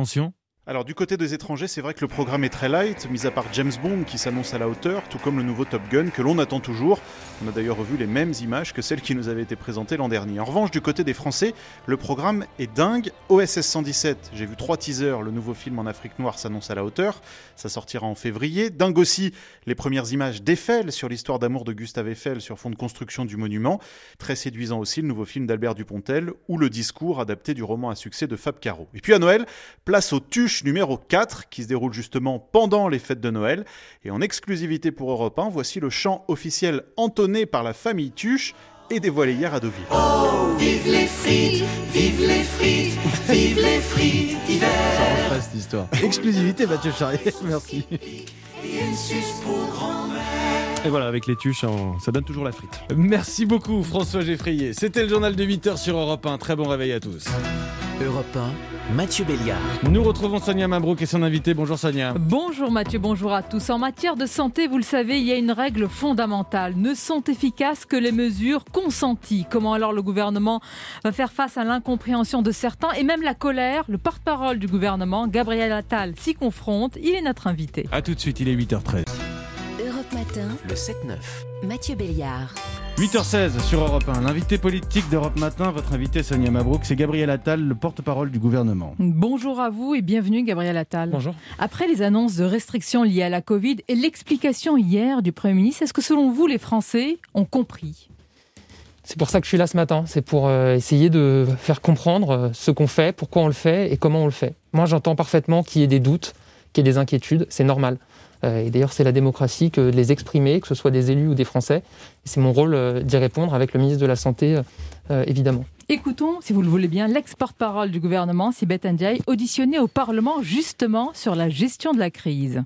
Alors du côté des étrangers, c'est vrai que le programme est très light, mis à part James Bond qui s'annonce à la hauteur, tout comme le nouveau Top Gun que l'on attend toujours. On a d'ailleurs revu les mêmes images que celles qui nous avaient été présentées l'an dernier. En revanche, du côté des Français, le programme est dingue. O S S cent dix-sept, j'ai vu trois teasers, le nouveau film en Afrique noire s'annonce à la hauteur. Ça sortira en février. Dingue aussi, les premières images d'Eiffel sur l'histoire d'amour de Gustave Eiffel sur fond de construction du monument. Très séduisant aussi le nouveau film d'Albert Dupontel ou le discours adapté du roman à succès de Fab Caro. Et puis à Noël, place au Tuche numéro quatre qui se déroule justement pendant les fêtes de Noël. Et en exclusivité pour Europe un, voici le chant officiel entonné par la famille Tuche et dévoilé hier à Deauville.
Oh, vive les frites, vive les frites, vive les frites d'hiver.
Ça en passe cette histoire. Exclusivité Mathieu Charrier, merci.
Et voilà, avec les tuches, ça donne toujours la frite.
Merci beaucoup François Geffrier. C'était le journal de huit heures sur Europe un. Très bon réveil à tous.
Europe un, Mathieu Béliard.
Nous retrouvons Sonia Mabrouk et son invité. Bonjour Sonia.
Bonjour Mathieu, bonjour à tous. En matière de santé, vous le savez, il y a une règle fondamentale. Ne sont efficaces que les mesures consenties. Comment alors le gouvernement va faire face à l'incompréhension de certains et même la colère? Le porte-parole du gouvernement, Gabriel Attal, s'y confronte. Il est notre invité.
A tout de suite, il est huit heures treize.
Europe Matin,
le sept neuf.
Mathieu Béliard.
huit heures seize sur Europe un. L'invité politique d'Europe Matin, votre invité Sonia Mabrouk, c'est Gabriel Attal, le porte-parole du gouvernement.
Bonjour à vous et bienvenue Gabriel Attal.
Bonjour.
Après les annonces de restrictions liées à la Covid et l'explication hier du Premier ministre, est-ce que selon vous, les Français ont compris ?
C'est pour ça que je suis là ce matin, c'est pour euh, essayer de faire comprendre euh, ce qu'on fait, pourquoi on le fait et comment on le fait. Moi j'entends parfaitement qu'il y ait des doutes, qu'il y ait des inquiétudes, c'est normal. Euh, et d'ailleurs c'est la démocratie que de les exprimer, que ce soit des élus ou des Français. Et c'est mon rôle euh, d'y répondre avec le ministre de la Santé, euh, évidemment.
Écoutons, si vous le voulez bien, l'ex-porte-parole du gouvernement, Sibeth Ndiaye, auditionnée au Parlement justement sur la gestion de la crise.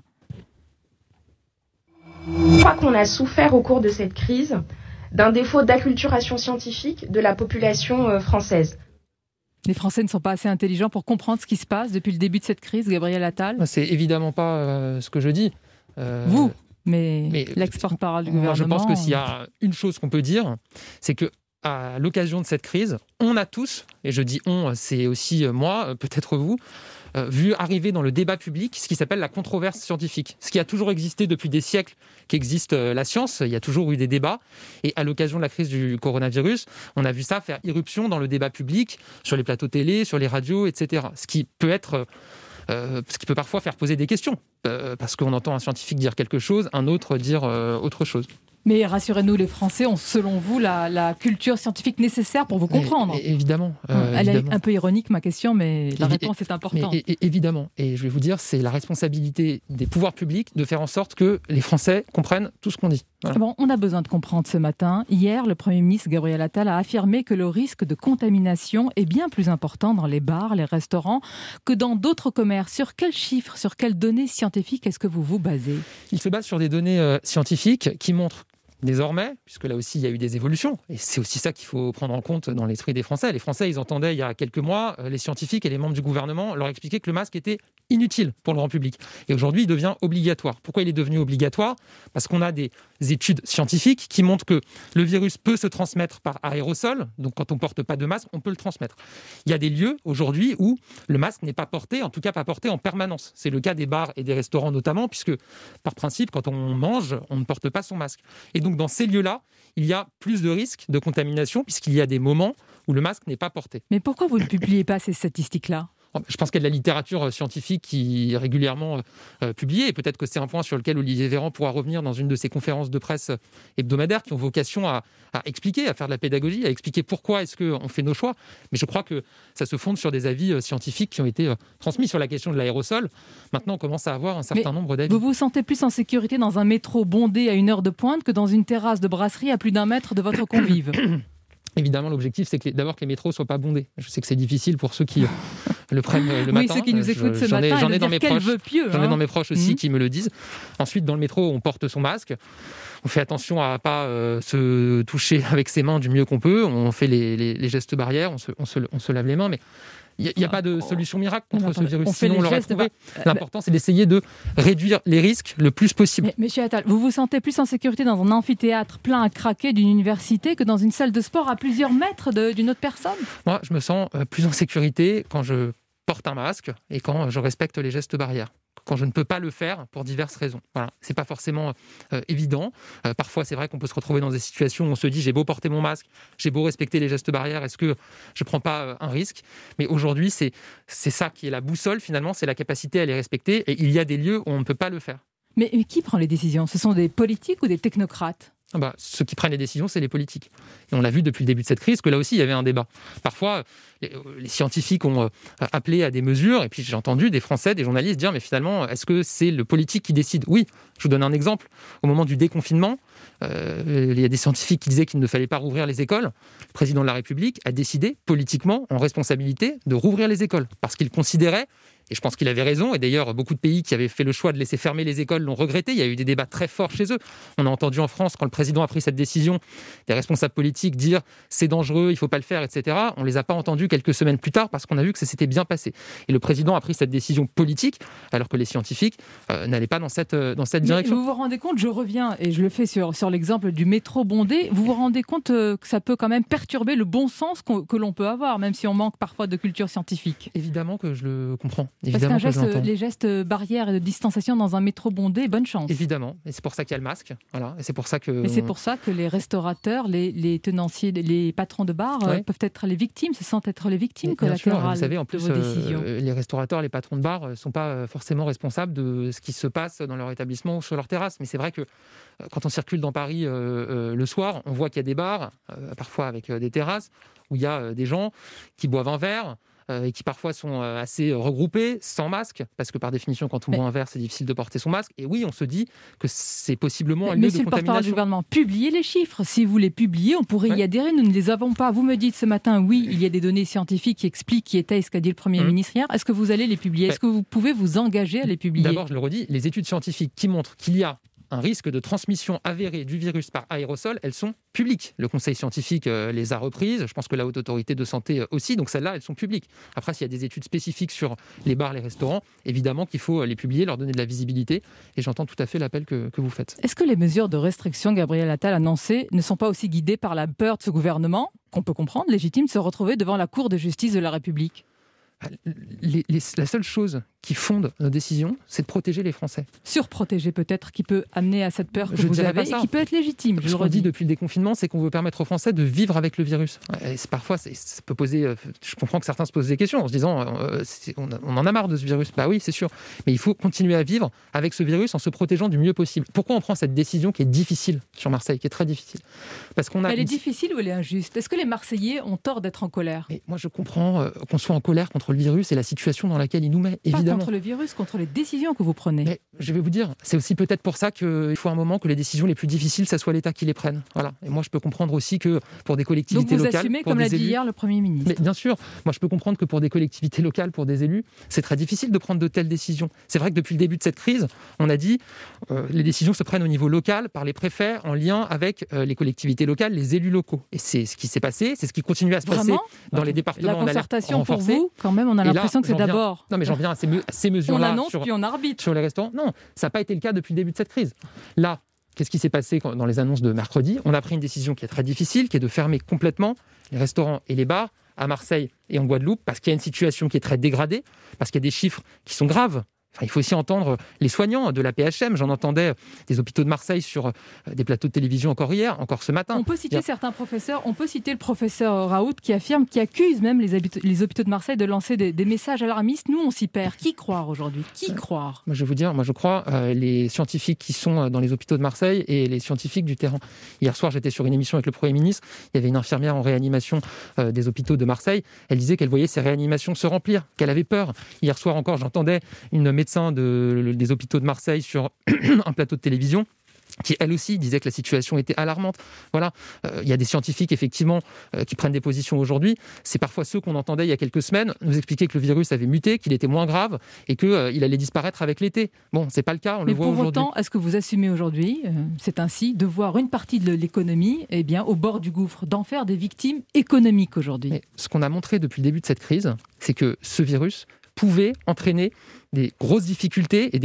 Je crois qu'on a souffert au cours de cette crise d'un défaut d'acculturation scientifique de la population française.
Les Français ne sont pas assez intelligents pour comprendre ce qui se passe depuis le début de cette crise, Gabriel Attal ?
C'est évidemment pas euh, ce que je dis.
Euh, Vous, mais, mais l'ex-porte-parole du
moi,
gouvernement...
Je pense que s'il y a une chose qu'on peut dire, c'est que à l'occasion de cette crise, on a tous, et je dis on, c'est aussi moi, peut-être vous, euh, vu arriver dans le débat public ce qui s'appelle la controverse scientifique. Ce qui a toujours existé depuis des siècles qu'existe euh, la science, il y a toujours eu des débats. Et à l'occasion de la crise du coronavirus, on a vu ça faire irruption dans le débat public, sur les plateaux télé, sur les radios, et cetera. Ce qui peut être... Euh, ce qui peut parfois faire poser des questions, euh, parce qu'on entend un scientifique dire quelque chose, un autre dire euh, autre chose.
Mais rassurez-nous, les Français ont, selon vous, la, la culture scientifique nécessaire pour vous comprendre.
Et, et, évidemment. Euh,
Elle
évidemment.
est un peu ironique, ma question, mais la réponse
et,
est importante.
Mais, et, et, évidemment. Et je vais vous dire, c'est la responsabilité des pouvoirs publics de faire en sorte que les Français comprennent tout ce qu'on dit. Voilà.
Bon, on a besoin de comprendre ce matin. Hier, le Premier ministre Gabriel Attal a affirmé que le risque de contamination est bien plus important dans les bars, les restaurants, que dans d'autres commerces. Sur quels chiffres, sur quelles données scientifiques est-ce que vous vous basez ?
Il se base sur des données euh, scientifiques qui montrent désormais, puisque là aussi il y a eu des évolutions, et c'est aussi ça qu'il faut prendre en compte dans l'esprit des Français. Les Français, ils entendaient il y a quelques mois, les scientifiques et les membres du gouvernement leur expliquer que le masque était inutile pour le grand public. Et aujourd'hui, il devient obligatoire. Pourquoi il est devenu obligatoire ? Parce qu'on a des études scientifiques qui montrent que le virus peut se transmettre par aérosol, donc quand on ne porte pas de masque, on peut le transmettre. Il y a des lieux aujourd'hui où le masque n'est pas porté, en tout cas pas porté en permanence. C'est le cas des bars et des restaurants notamment, puisque par principe, quand on mange, on ne porte pas son masque. Et donc dans ces lieux-là, il y a plus de risques de contamination, puisqu'il y a des moments où le masque n'est pas porté.
Mais pourquoi vous ne publiez pas ces statistiques-là ?
Je pense qu'il y a de la littérature scientifique qui est régulièrement euh, publiée, et peut-être que c'est un point sur lequel Olivier Véran pourra revenir dans une de ses conférences de presse hebdomadaires qui ont vocation à, à expliquer, à faire de la pédagogie, à expliquer pourquoi est-ce qu'on fait nos choix. Mais je crois que ça se fonde sur des avis euh, scientifiques qui ont été euh, transmis sur la question de l'aérosol. Maintenant, on commence à avoir un certain
Mais
nombre d'avis.
Vous vous sentez plus en sécurité dans un métro bondé à une heure de pointe que dans une terrasse de brasserie à plus d'un mètre de votre convive ?
Évidemment, l'objectif, c'est que les, d'abord que les métros ne soient pas bondés. Je sais que c'est difficile pour ceux qui le prennent le
oui,
matin.
Oui, ceux qui nous écoutent ce
j'en
matin,
ai, j'en ai dans mes proches,
pieux,
j'en ai
hein.
dans mes proches aussi mmh. qui me le disent. Ensuite, dans le métro, on porte son masque. On fait attention à ne pas euh, se toucher avec ses mains du mieux qu'on peut. On fait les, les, les gestes barrières, on se, on, se, on se lave les mains. Mais il n'y a, a pas de solution miracle contre non, ce virus,
on
sinon on l'aurait trouvé. L'important, c'est d'essayer de réduire les risques le plus possible.
Mais, monsieur Attal, vous vous sentez plus en sécurité dans un amphithéâtre plein à craquer d'une université que dans une salle de sport à plusieurs mètres de, d'une autre personne ?
Moi, je me sens plus en sécurité quand je porte un masque et quand je respecte les gestes barrières. Quand je ne peux pas le faire pour diverses raisons. Voilà. C'est pas forcément euh, évident. Euh, parfois, c'est vrai qu'on peut se retrouver dans des situations où on se dit j'ai beau porter mon masque, j'ai beau respecter les gestes barrières, est-ce que je prends pas euh, un risque ? Mais aujourd'hui, c'est, c'est ça qui est la boussole finalement, c'est la capacité à les respecter. Et il y a des lieux où on ne peut pas le faire.
Mais, mais qui prend les décisions ? Ce sont des politiques ou des technocrates ?
Ah bah, ceux qui prennent les décisions, c'est les politiques. Et on l'a vu depuis le début de cette crise que là aussi, il y avait un débat. Parfois, les, les scientifiques ont euh, appelé à des mesures, et puis j'ai entendu des Français, des journalistes dire, mais finalement, est-ce que c'est le politique qui décide ? Oui, je vous donne un exemple. Au moment du déconfinement, euh, il y a des scientifiques qui disaient qu'il ne fallait pas rouvrir les écoles. Le président de la République a décidé, politiquement, en responsabilité, de rouvrir les écoles, parce qu'il considérait, et je pense qu'il avait raison, et d'ailleurs beaucoup de pays qui avaient fait le choix de laisser fermer les écoles l'ont regretté, il y a eu des débats très forts chez eux. On a entendu en France, quand le président a pris cette décision, des responsables politiques dire c'est dangereux, il ne faut pas le faire, et cetera. On ne les a pas entendus quelques semaines plus tard parce qu'on a vu que ça s'était bien passé. Et le président a pris cette décision politique alors que les scientifiques euh, n'allaient pas dans cette, euh, dans cette
Mais
direction.
vous vous rendez compte, je reviens, et je le fais sur, sur l'exemple du métro bondé, vous vous rendez compte euh, que ça peut quand même perturber le bon sens qu'on, que l'on peut avoir, même si on manque parfois de culture scientifique ?
Évidemment que je le comprends.
Parce
Évidemment
qu'un
que je
geste,
l'entends.
les gestes barrières et de distanciation dans un métro bondé, bonne chance.
Évidemment, et c'est pour ça qu'il y a le masque. Voilà. Et c'est pour ça que...
Mais c'est pour ça que les restaurateurs, les, les tenanciers, les patrons de bar euh,
Ouais.
peuvent être les victimes, se sentent être les victimes
Bien sûr,
collatérales
vous savez, en
de
plus,
vos décisions.
euh, les restaurateurs, les patrons de bar ne sont pas euh, forcément responsables de ce qui se passe dans leur établissement ou sur leur terrasse. Mais c'est vrai que euh, quand on circule dans Paris euh, euh, le soir, on voit qu'il y a des bars, euh, parfois avec euh, des terrasses, où il y a euh, des gens qui boivent un verre, euh, et qui parfois sont euh, assez regroupés, sans masque, parce que par définition, quand on boit un verre, c'est difficile de porter son masque. Et oui, on se dit que c'est possiblement un lieu de
Monsieur le porte-parole du
contamination.
gouvernement, publiez les chiffres. Si vous les publiez, on pourrait y adhérer. Nous ne les avons pas. Vous me dites ce matin, oui, il y a des données scientifiques qui expliquent, qui étaient ce qu'a dit le Premier
Mmh.
ministre hier. Est-ce que vous allez les publier ? Est-ce que vous pouvez vous engager à les publier ?
D'abord, je le redis, les études scientifiques qui montrent qu'il y a un risque de transmission avérée du virus par aérosol, elles sont publiques. Le conseil scientifique euh, les a reprises, je pense que la Haute Autorité de Santé euh, aussi, donc celles-là, elles sont publiques. Après, s'il y a des études spécifiques sur les bars, les restaurants, évidemment qu'il faut les publier, leur donner de la visibilité, et j'entends tout à fait l'appel que, que vous faites.
Est-ce que les mesures de restriction, Gabriel Attal annoncées, ne sont pas aussi guidées par la peur de ce gouvernement, qu'on peut comprendre, légitime, de se retrouver devant la Cour de justice de la République ?
Les, les, la seule chose qui fonde nos décisions, c'est de protéger les Français.
Surprotéger peut-être, qui peut amener à cette peur que
Je
vous
dirais
avez
pas ça.
et qui peut être légitime, je
Ce
le
qu'on dit
redis.
depuis le déconfinement, c'est qu'on veut permettre aux Français de vivre avec le virus. Et c'est, parfois, c'est, ça peut poser... euh, Je comprends que certains se posent des questions en se disant euh, c'est- on, a- on en a marre de ce virus. Bah oui, c'est sûr. Mais il faut continuer à vivre avec ce virus en se protégeant du mieux possible. Pourquoi on prend cette décision qui est difficile sur Marseille, qui est très difficile ? Parce qu'on a
Elle est
une-
difficile ou elle est injuste ? Est-ce que les Marseillais ont tort d'être en colère ?
Mais moi, je comprends euh, qu'on soit en colère contre le virus et la situation dans laquelle il nous met,
Pas
évidemment.
contre le virus, contre les décisions que vous prenez.
Mais je vais vous dire, c'est aussi peut-être pour ça qu'il faut un moment que les décisions les plus difficiles, ça soit l'État qui les prenne. Voilà. Et moi, je peux comprendre aussi que pour des collectivités
Donc vous
locales,
assumez,
pour
comme
des
l'a dit
élus-
hier le Premier ministre.
Mais bien sûr, moi je peux comprendre que pour des collectivités locales, pour des élus, c'est très difficile de prendre de telles décisions. C'est vrai que depuis le début de cette crise, on a dit euh, les décisions se prennent au niveau local par les préfets en lien avec euh, les collectivités locales, les élus locaux. Et c'est ce qui s'est passé, c'est ce qui continue à se
Vraiment
passer dans les départements.
La
en alerte
concertation pour
renforcée.
vous, quand même, on a
Et là,
l'impression que c'est
j'en viens-
d'abord.
Non, mais j'en viens à ces, me- à ces mesures-là.
On annonce
sur,
puis on arbitre.
sur les restaurants. Non, ça n'a pas été le cas depuis le début de cette crise. Là, qu'est-ce qui s'est passé quand- dans les annonces de mercredi ? On a pris une décision qui est très difficile, qui est de fermer complètement les restaurants et les bars à Marseille et en Guadeloupe, parce qu'il y a une situation qui est très dégradée, parce qu'il y a des chiffres qui sont graves. Enfin, il faut aussi entendre les soignants de la P H M. J'en entendais des hôpitaux de Marseille sur euh, des plateaux de télévision encore hier, encore ce matin.
On peut citer
Il y a-
certains professeurs, on peut citer le professeur Raoult qui affirme, qui accuse même les, habit- les hôpitaux de Marseille de lancer des, des messages alarmistes. Nous, on s'y perd. Qui croire aujourd'hui ? Qui croire ?
Moi, je vais vous dire, moi, je crois euh, les scientifiques qui sont euh, dans les hôpitaux de Marseille et les scientifiques du terrain. Hier soir, j'étais sur une émission avec le Premier ministre. Il y avait une infirmière en réanimation euh, des hôpitaux de Marseille. Elle disait qu'elle voyait ces réanimations se remplir, qu'elle avait peur. Hier soir encore, j'entendais une médecin de, des hôpitaux de Marseille sur un plateau de télévision qui elle aussi disait que la situation était alarmante. Voilà, euh, il y a des scientifiques effectivement euh, qui prennent des positions aujourd'hui. C'est parfois ceux qu'on entendait il y a quelques semaines nous expliquer que le virus avait muté, qu'il était moins grave et qu'il euh, allait disparaître avec l'été. Bon, c'est pas le cas, on
Mais
le voit
pour
aujourd'hui.
autant, est-ce que vous assumez aujourd'hui, euh, c'est ainsi, de voir une partie de l'économie eh bien, au bord du gouffre, d'en faire des victimes économiques aujourd'hui ?
Mais ce qu'on a montré depuis le début de cette crise, c'est que ce virus pouvait entraîner des grosses difficultés et des risques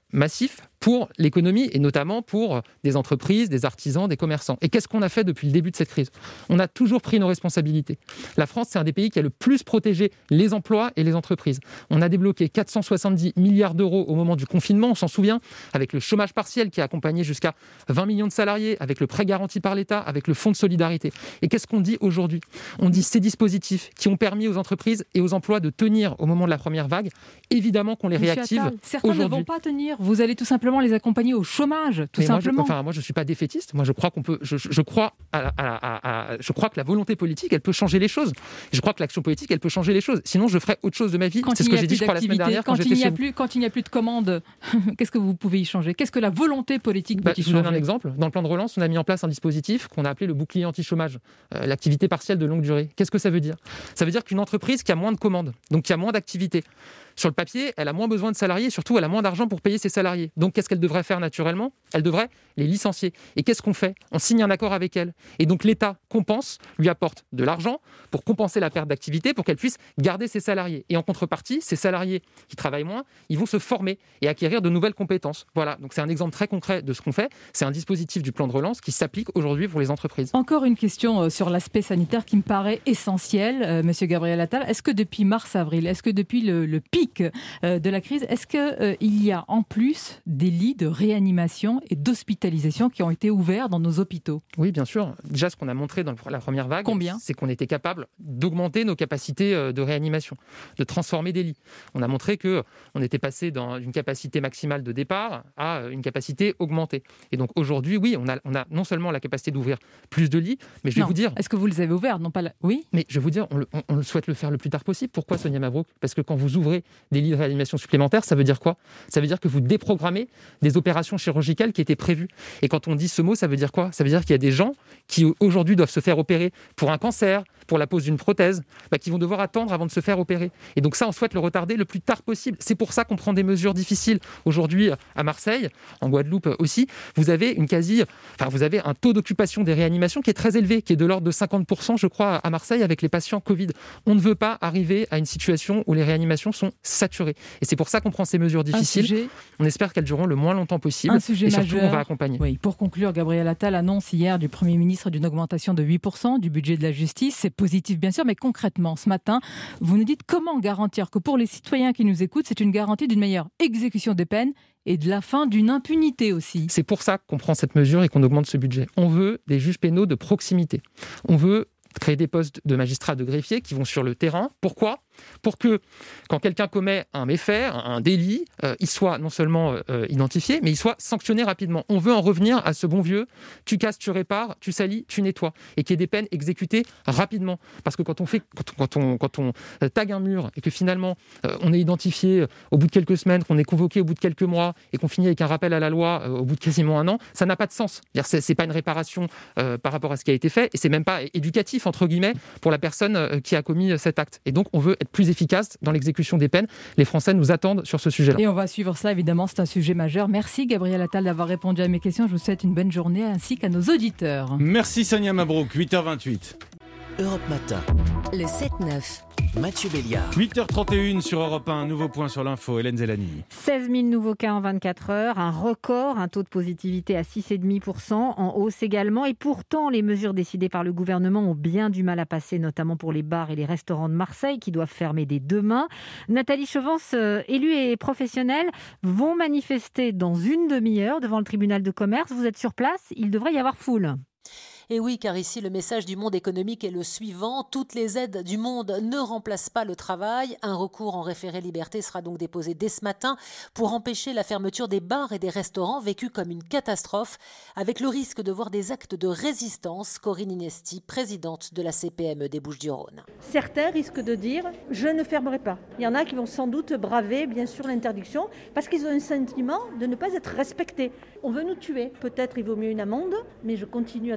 massif pour l'économie et notamment pour des entreprises, des artisans, des commerçants. Et qu'est-ce qu'on a fait depuis le début de cette crise ? On a toujours pris nos responsabilités. La France, c'est un des pays qui a le plus protégé les emplois et les entreprises. On a débloqué quatre cent soixante-dix milliards d'euros au moment du confinement, on s'en souvient, avec le chômage partiel qui a accompagné jusqu'à vingt millions de salariés, avec le prêt garanti par l'État, avec le fonds de solidarité. Et qu'est-ce qu'on dit aujourd'hui ? On dit ces dispositifs qui ont permis aux entreprises et aux emplois de tenir au moment de la première vague, évidemment qu'on les
Monsieur
réactive
Attal, certains
aujourd'hui.
ne vont pas tenir. Vous allez tout simplement les accompagner au chômage, tout
Mais moi,
simplement.
Je, enfin, moi, je suis pas défaitiste. Moi, je crois qu'on peut. Je, je, je crois à, à, à, à, je crois que la volonté politique, elle peut changer les choses. Je crois que l'action politique, elle peut changer les choses. Sinon, je ferais autre chose de ma vie.
Quand
C'est ce que j'ai dit, je crois, la semaine dernière quand,
quand
j'étais
il n'y a
chez
plus, Quand il n'y a plus de commandes, qu'est-ce que vous pouvez y changer ? Qu'est-ce que la volonté politique
bah,
peut y
changer ? Je vous donne
changer ?
un exemple. Dans le plan de relance, on a mis en place un dispositif qu'on a appelé le bouclier anti-chômage, euh, l'activité partielle de longue durée. Qu'est-ce que ça veut dire ? Ça veut dire qu'une entreprise qui a moins de commandes, donc qui a moins d'activité, sur le papier, elle a moins besoin de salariés, et surtout, elle a moins d'argent pour payer ses salariés. Donc, qu'est-ce qu'elle devrait faire naturellement ? Elle devrait les licencier. Et qu'est-ce qu'on fait ? On signe un accord avec elle. Et donc, l'État compense, lui apporte de l'argent pour compenser la perte d'activité, pour qu'elle puisse garder ses salariés. Et en contrepartie, ces salariés qui travaillent moins, ils vont se former et acquérir de nouvelles compétences. Voilà, donc c'est un exemple très concret de ce qu'on fait. C'est un dispositif du plan de relance qui s'applique aujourd'hui pour les entreprises.
Encore une question sur l'aspect sanitaire qui me paraît essentiel, euh, Monsieur Gabriel Attal. Est-ce que depuis mars-avril, est-ce que depuis le, le pic euh, de la crise, est-ce qu'il euh, y a en plus des lits de réanimation et d'hospitalisation qui ont été ouverts dans nos hôpitaux ?
Oui, bien sûr. Déjà, ce qu'on a montré dans la première vague,
Combien ?
c'est qu'on était capable d'augmenter nos capacités de réanimation, de transformer des lits. On a montré qu'on était passé d'une capacité maximale de départ à une capacité augmentée. Et donc aujourd'hui, oui, on a, on a non seulement la capacité d'ouvrir plus de lits, mais je vais
non.
vous dire...
Est-ce que vous les avez ouverts ? Non, pas la... Oui.
Mais je vais vous dire, on, le, on, on souhaite le faire le plus tard possible. Pourquoi, Sonia Mabrouk ? Parce que quand vous ouvrez des lits de réanimation supplémentaires, ça veut dire quoi ? Ça veut dire que vous déprogrammez des opérations chirurgicales qui étaient prévues. Et quand on dit ce mot, ça veut dire quoi ? Ça veut dire qu'il y a des gens qui aujourd'hui doivent se faire opérer pour un cancer, pour la pose d'une prothèse, bah, qui vont devoir attendre avant de se faire opérer. Et donc ça, on souhaite le retarder le plus tard possible. C'est pour ça qu'on prend des mesures difficiles. Aujourd'hui, à Marseille, en Guadeloupe aussi, vous avez une quasi, enfin, vous avez un taux d'occupation des réanimations qui est très élevé, qui est de l'ordre de cinquante pour cent, je crois, à Marseille, avec les patients Covid. On ne veut pas arriver à une situation où les réanimations sont saturées. Et c'est pour ça qu'on prend ces mesures difficiles.
Sujet...
On espère qu'elles dureront le moins longtemps possible.
Un sujet
et surtout,
majeur.
on va accompagner.
Oui, pour conclure, Gabriel Attal annonce hier du Premier ministre d'une augmentation de huit pour cent du budget de la justice. C'est positif, bien sûr, mais concrètement, ce matin, vous nous dites comment garantir que pour les citoyens qui nous écoutent, c'est une garantie d'une meilleure exécution des peines et de la fin d'une impunité aussi.
C'est pour ça qu'on prend cette mesure et qu'on augmente ce budget. On veut des juges pénaux de proximité. On veut créer des postes de magistrats, de greffiers qui vont sur le terrain. Pourquoi ? Pour que, quand quelqu'un commet un méfait, un délit, euh, il soit non seulement euh, identifié, mais il soit sanctionné rapidement. On veut en revenir à ce bon vieux « tu casses, tu répares, tu salis, tu nettoies » et qu'il y ait des peines exécutées rapidement. Parce que quand on, fait, quand, quand on, quand on tague un mur et que finalement euh, on est identifié au bout de quelques semaines, qu'on est convoqué au bout de quelques mois et qu'on finit avec un rappel à la loi euh, au bout de quasiment un an, ça n'a pas de sens. C'est, c'est pas une réparation euh, par rapport à ce qui a été fait et c'est même pas éducatif, entre guillemets, pour la personne euh, qui a commis euh, cet acte. Et donc on veut être plus efficace dans l'exécution des peines. Les Français nous attendent sur ce sujet-là.
Et on va suivre ça, évidemment, c'est un sujet majeur. Merci Gabriel Attal d'avoir répondu à mes questions. Je vous souhaite une bonne journée ainsi qu'à nos auditeurs.
Merci Sonia Mabrouk, huit heures vingt-huit.
Europe Matin.
Le sept neuf.
Mathieu Béliard.
huit heures trente et une sur Europe un, nouveau point sur l'info, Hélène Zellani.
seize mille nouveaux cas en vingt-quatre heures, un record, un taux de positivité à six virgule cinq pour cent, en hausse également. Et pourtant, les mesures décidées par le gouvernement ont bien du mal à passer, notamment pour les bars et les restaurants de Marseille qui doivent fermer dès demain. Nathalie Chevance, euh, élus et professionnels, vont manifester dans une demi-heure devant le tribunal de commerce. Vous êtes sur place, il devrait y avoir foule.
Et oui, car ici, le message du monde économique est le suivant. Toutes les aides du monde ne remplacent pas le travail. Un recours en référé liberté sera donc déposé dès ce matin pour empêcher la fermeture des bars et des restaurants vécus comme une catastrophe, avec le risque de voir des actes de résistance. Corinne Inesti, présidente de la C P M E des Bouches-du-Rhône.
Certains risquent de dire « je ne fermerai pas ». Il y en a qui vont sans doute braver, bien sûr, l'interdiction parce qu'ils ont un sentiment de ne pas être respectés. On veut nous tuer. Peut-être il vaut mieux une amende, mais je continue à travailler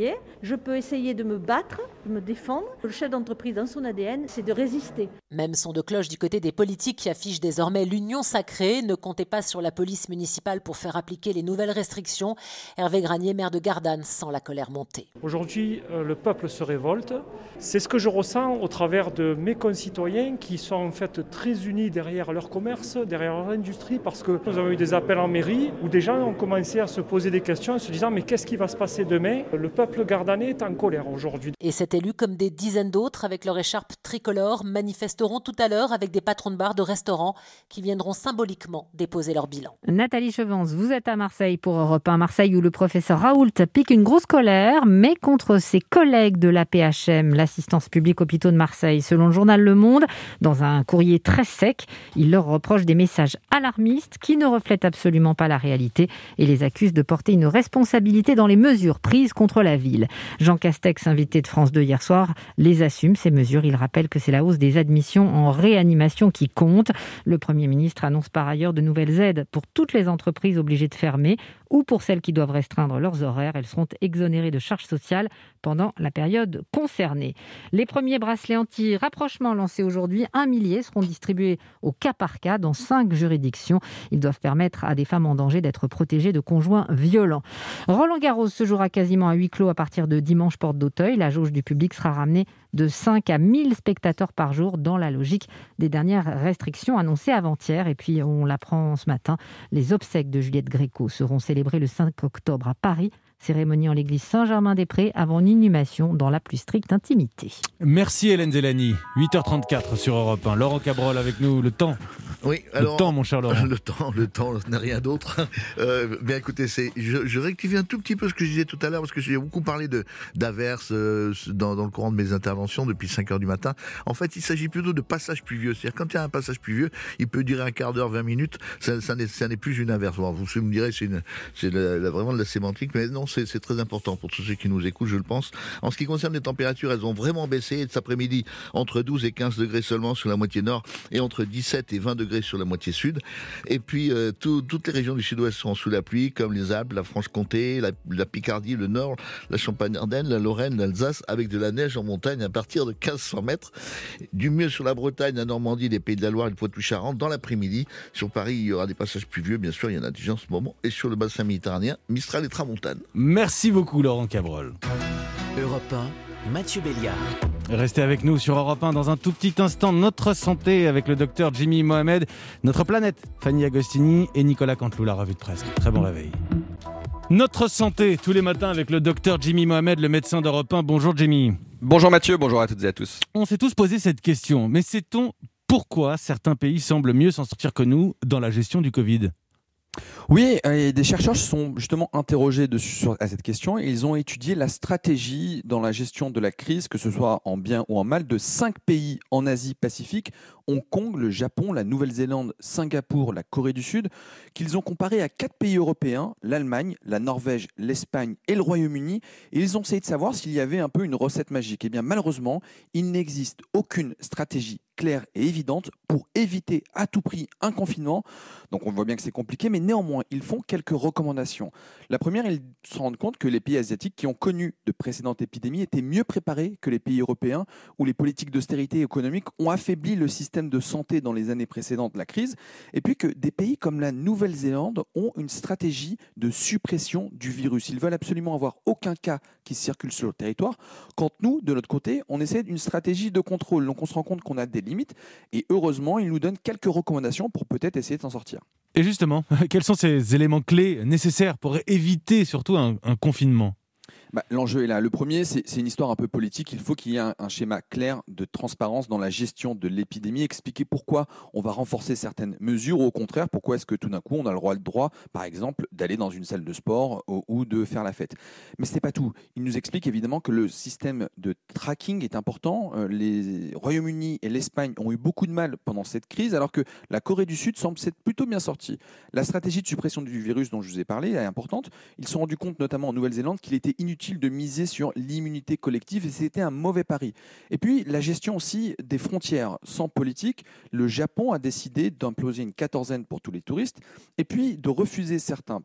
reculer, je peux essayer de me battre, de me défendre. Le chef d'entreprise, dans son A D N, c'est de résister.
Même son de cloche du côté des politiques qui affichent désormais l'union sacrée. Ne comptez pas sur la police municipale pour faire appliquer les nouvelles restrictions. Hervé Granier, maire de Gardanne, sent la colère monter.
Aujourd'hui, euh, le peuple se révolte. C'est ce que je ressens au travers de mes concitoyens qui sont en fait très unis derrière leur commerce, derrière leur industrie, parce que nous avons eu des appels en mairie où des gens ont commencé à se poser des questions en se disant mais qu'est-ce qui va se passer demain ? Le peuple gardanais est en colère aujourd'hui.
Et cet élu, comme des dizaines d'autres, avec leur écharpe tricolore, manifesteront tout à l'heure avec des patrons de bars, de restaurants qui viendront symboliquement déposer leur bilan.
Nathalie Chevance, vous êtes à Marseille pour Europe un. Marseille où le professeur Raoult pique une grosse colère, mais contre ses collègues de l'A P H M, l'assistance publique hôpitaux de Marseille. Selon le journal Le Monde, dans un courrier très sec, il leur reproche des messages alarmistes qui ne reflètent absolument pas la réalité et les accuse de porter une responsabilité dans les mesures prises contre la ville. Jean Castex, invité de France deux hier soir, les assume, ces mesures. Il rappelle que c'est la hausse des admissions en réanimation qui compte. Le Premier ministre annonce par ailleurs de nouvelles aides pour toutes les entreprises obligées de fermer ou pour celles qui doivent restreindre leurs horaires. Elles seront exonérées de charges sociales pendant la période concernée. Les premiers bracelets anti-rapprochement lancés aujourd'hui, un millier, seront distribués au cas par cas dans cinq juridictions. Ils doivent permettre à des femmes en danger d'être protégées de conjoints violents. Roland Garros se jouera quasiment à huis clos à partir de dimanche, porte d'Auteuil. La jauge du public sera ramenée de cinq à mille spectateurs par jour dans la logique des dernières restrictions annoncées avant-hier. Et puis, on l'apprend ce matin, les obsèques de Juliette Gréco seront célébrées le cinq octobre à Paris. Cérémonie en l'église Saint-Germain-des-Prés avant une inhumation dans la plus stricte intimité.
Merci Hélène Zélani. huit heures trente-quatre sur Europe un. Laurent Cabrol avec nous. Le temps.
Oui, alors,
le temps, mon cher Laurent.
Le temps, le temps n'a rien d'autre. Euh, bien écoutez, c'est, je, je rectifie un tout petit peu ce que je disais tout à l'heure, parce que j'ai beaucoup parlé de, d'averses euh, dans, dans le courant de mes interventions depuis cinq heures du matin. En fait, il s'agit plutôt de passage pluvieux. C'est-à-dire, quand il y a un passage pluvieux, il peut durer un quart d'heure, vingt minutes, ça, ça, n'est, ça n'est plus une averse. Bon, vous me direz, c'est, une, c'est la, la, vraiment de la sémantique, mais non, c'est, c'est très important pour tous ceux qui nous écoutent, je le pense. En ce qui concerne les températures, elles ont vraiment baissé. Cet après-midi, entre douze et quinze degrés seulement sur la moitié nord, et entre dix-sept et vingt degrés sur la moitié sud. Et puis, euh, tout, toutes les régions du sud-ouest sont sous la pluie, comme les Alpes, la Franche-Comté, la, la Picardie, le Nord, la Champagne-Ardenne, la Lorraine, l'Alsace, avec de la neige en montagne à partir de quinze cents mètres. Du mieux sur la Bretagne, la Normandie, les Pays de la Loire et le Poitou-Charentes. Dans l'après-midi, sur Paris, il y aura des passages pluvieux, bien sûr, il y en a déjà en ce moment. Et sur le bassin méditerranéen, Mistral et Tramontane.
Merci beaucoup, Laurent Cabrol.
Europe un, Mathieu Béliard.
Restez avec nous sur Europe un dans un tout petit instant. Notre santé avec le docteur Jimmy Mohamed, notre planète, Fanny Agostini et Nicolas Canteloup, la revue de presse. Très bon réveil. Notre santé, tous les matins avec le docteur Jimmy Mohamed, le médecin d'Europe un. Bonjour Jimmy.
Bonjour Mathieu, bonjour à toutes et à tous.
On s'est tous posé cette question, mais sait-on pourquoi certains pays semblent mieux s'en sortir que nous dans la gestion du Covid ?
Oui, et des chercheurs se sont justement interrogés dessus, sur, à cette question, et ils ont étudié la stratégie dans la gestion de la crise, que ce soit en bien ou en mal, de cinq pays en Asie-Pacifique, Hong Kong, le Japon, la Nouvelle-Zélande, Singapour, la Corée du Sud, qu'ils ont comparé à quatre pays européens, l'Allemagne, la Norvège, l'Espagne et le Royaume-Uni, et ils ont essayé de savoir s'il y avait un peu une recette magique. Eh bien, malheureusement, il n'existe aucune stratégie claire et évidente pour éviter à tout prix un confinement. Donc on voit bien que c'est compliqué, mais néanmoins, ils font quelques recommandations. La première, ils se rendent compte que les pays asiatiques qui ont connu de précédentes épidémies étaient mieux préparés que les pays européens, où les politiques d'austérité économique ont affaibli le système de santé dans les années précédentes de la crise, et puis que des pays comme la Nouvelle-Zélande ont une stratégie de suppression du virus. Ils veulent absolument avoir aucun cas qui circule sur le territoire, quand nous, de notre côté, on essaie d'une stratégie de contrôle. Donc on se rend compte qu'on a des limites, et heureusement, ils nous donnent quelques recommandations pour peut-être essayer de s'en sortir.
Et justement, quels sont ces éléments clés nécessaires pour éviter surtout un, un confinement ?
Bah, l'enjeu est là. Le premier, c'est, c'est une histoire un peu politique. Il faut qu'il y ait un, un schéma clair de transparence dans la gestion de l'épidémie, expliquer pourquoi on va renforcer certaines mesures, ou au contraire, pourquoi est-ce que tout d'un coup, on a le droit, le droit, par exemple, d'aller dans une salle de sport ou, ou de faire la fête. Mais ce n'est pas tout. Il nous explique évidemment que le système de tracking est important. Euh, les Royaume-Uni et l'Espagne ont eu beaucoup de mal pendant cette crise, alors que la Corée du Sud semble s'être plutôt bien sortie. La stratégie de suppression du virus dont je vous ai parlé est importante. Ils se sont rendus compte, notamment en Nouvelle-Zélande, qu'il était inutile de miser sur l'immunité collective, et c'était un mauvais pari. Et puis la gestion aussi des frontières. Sans politique, le Japon a décidé d'imploser une quatorzaine pour tous les touristes, et puis de refuser certains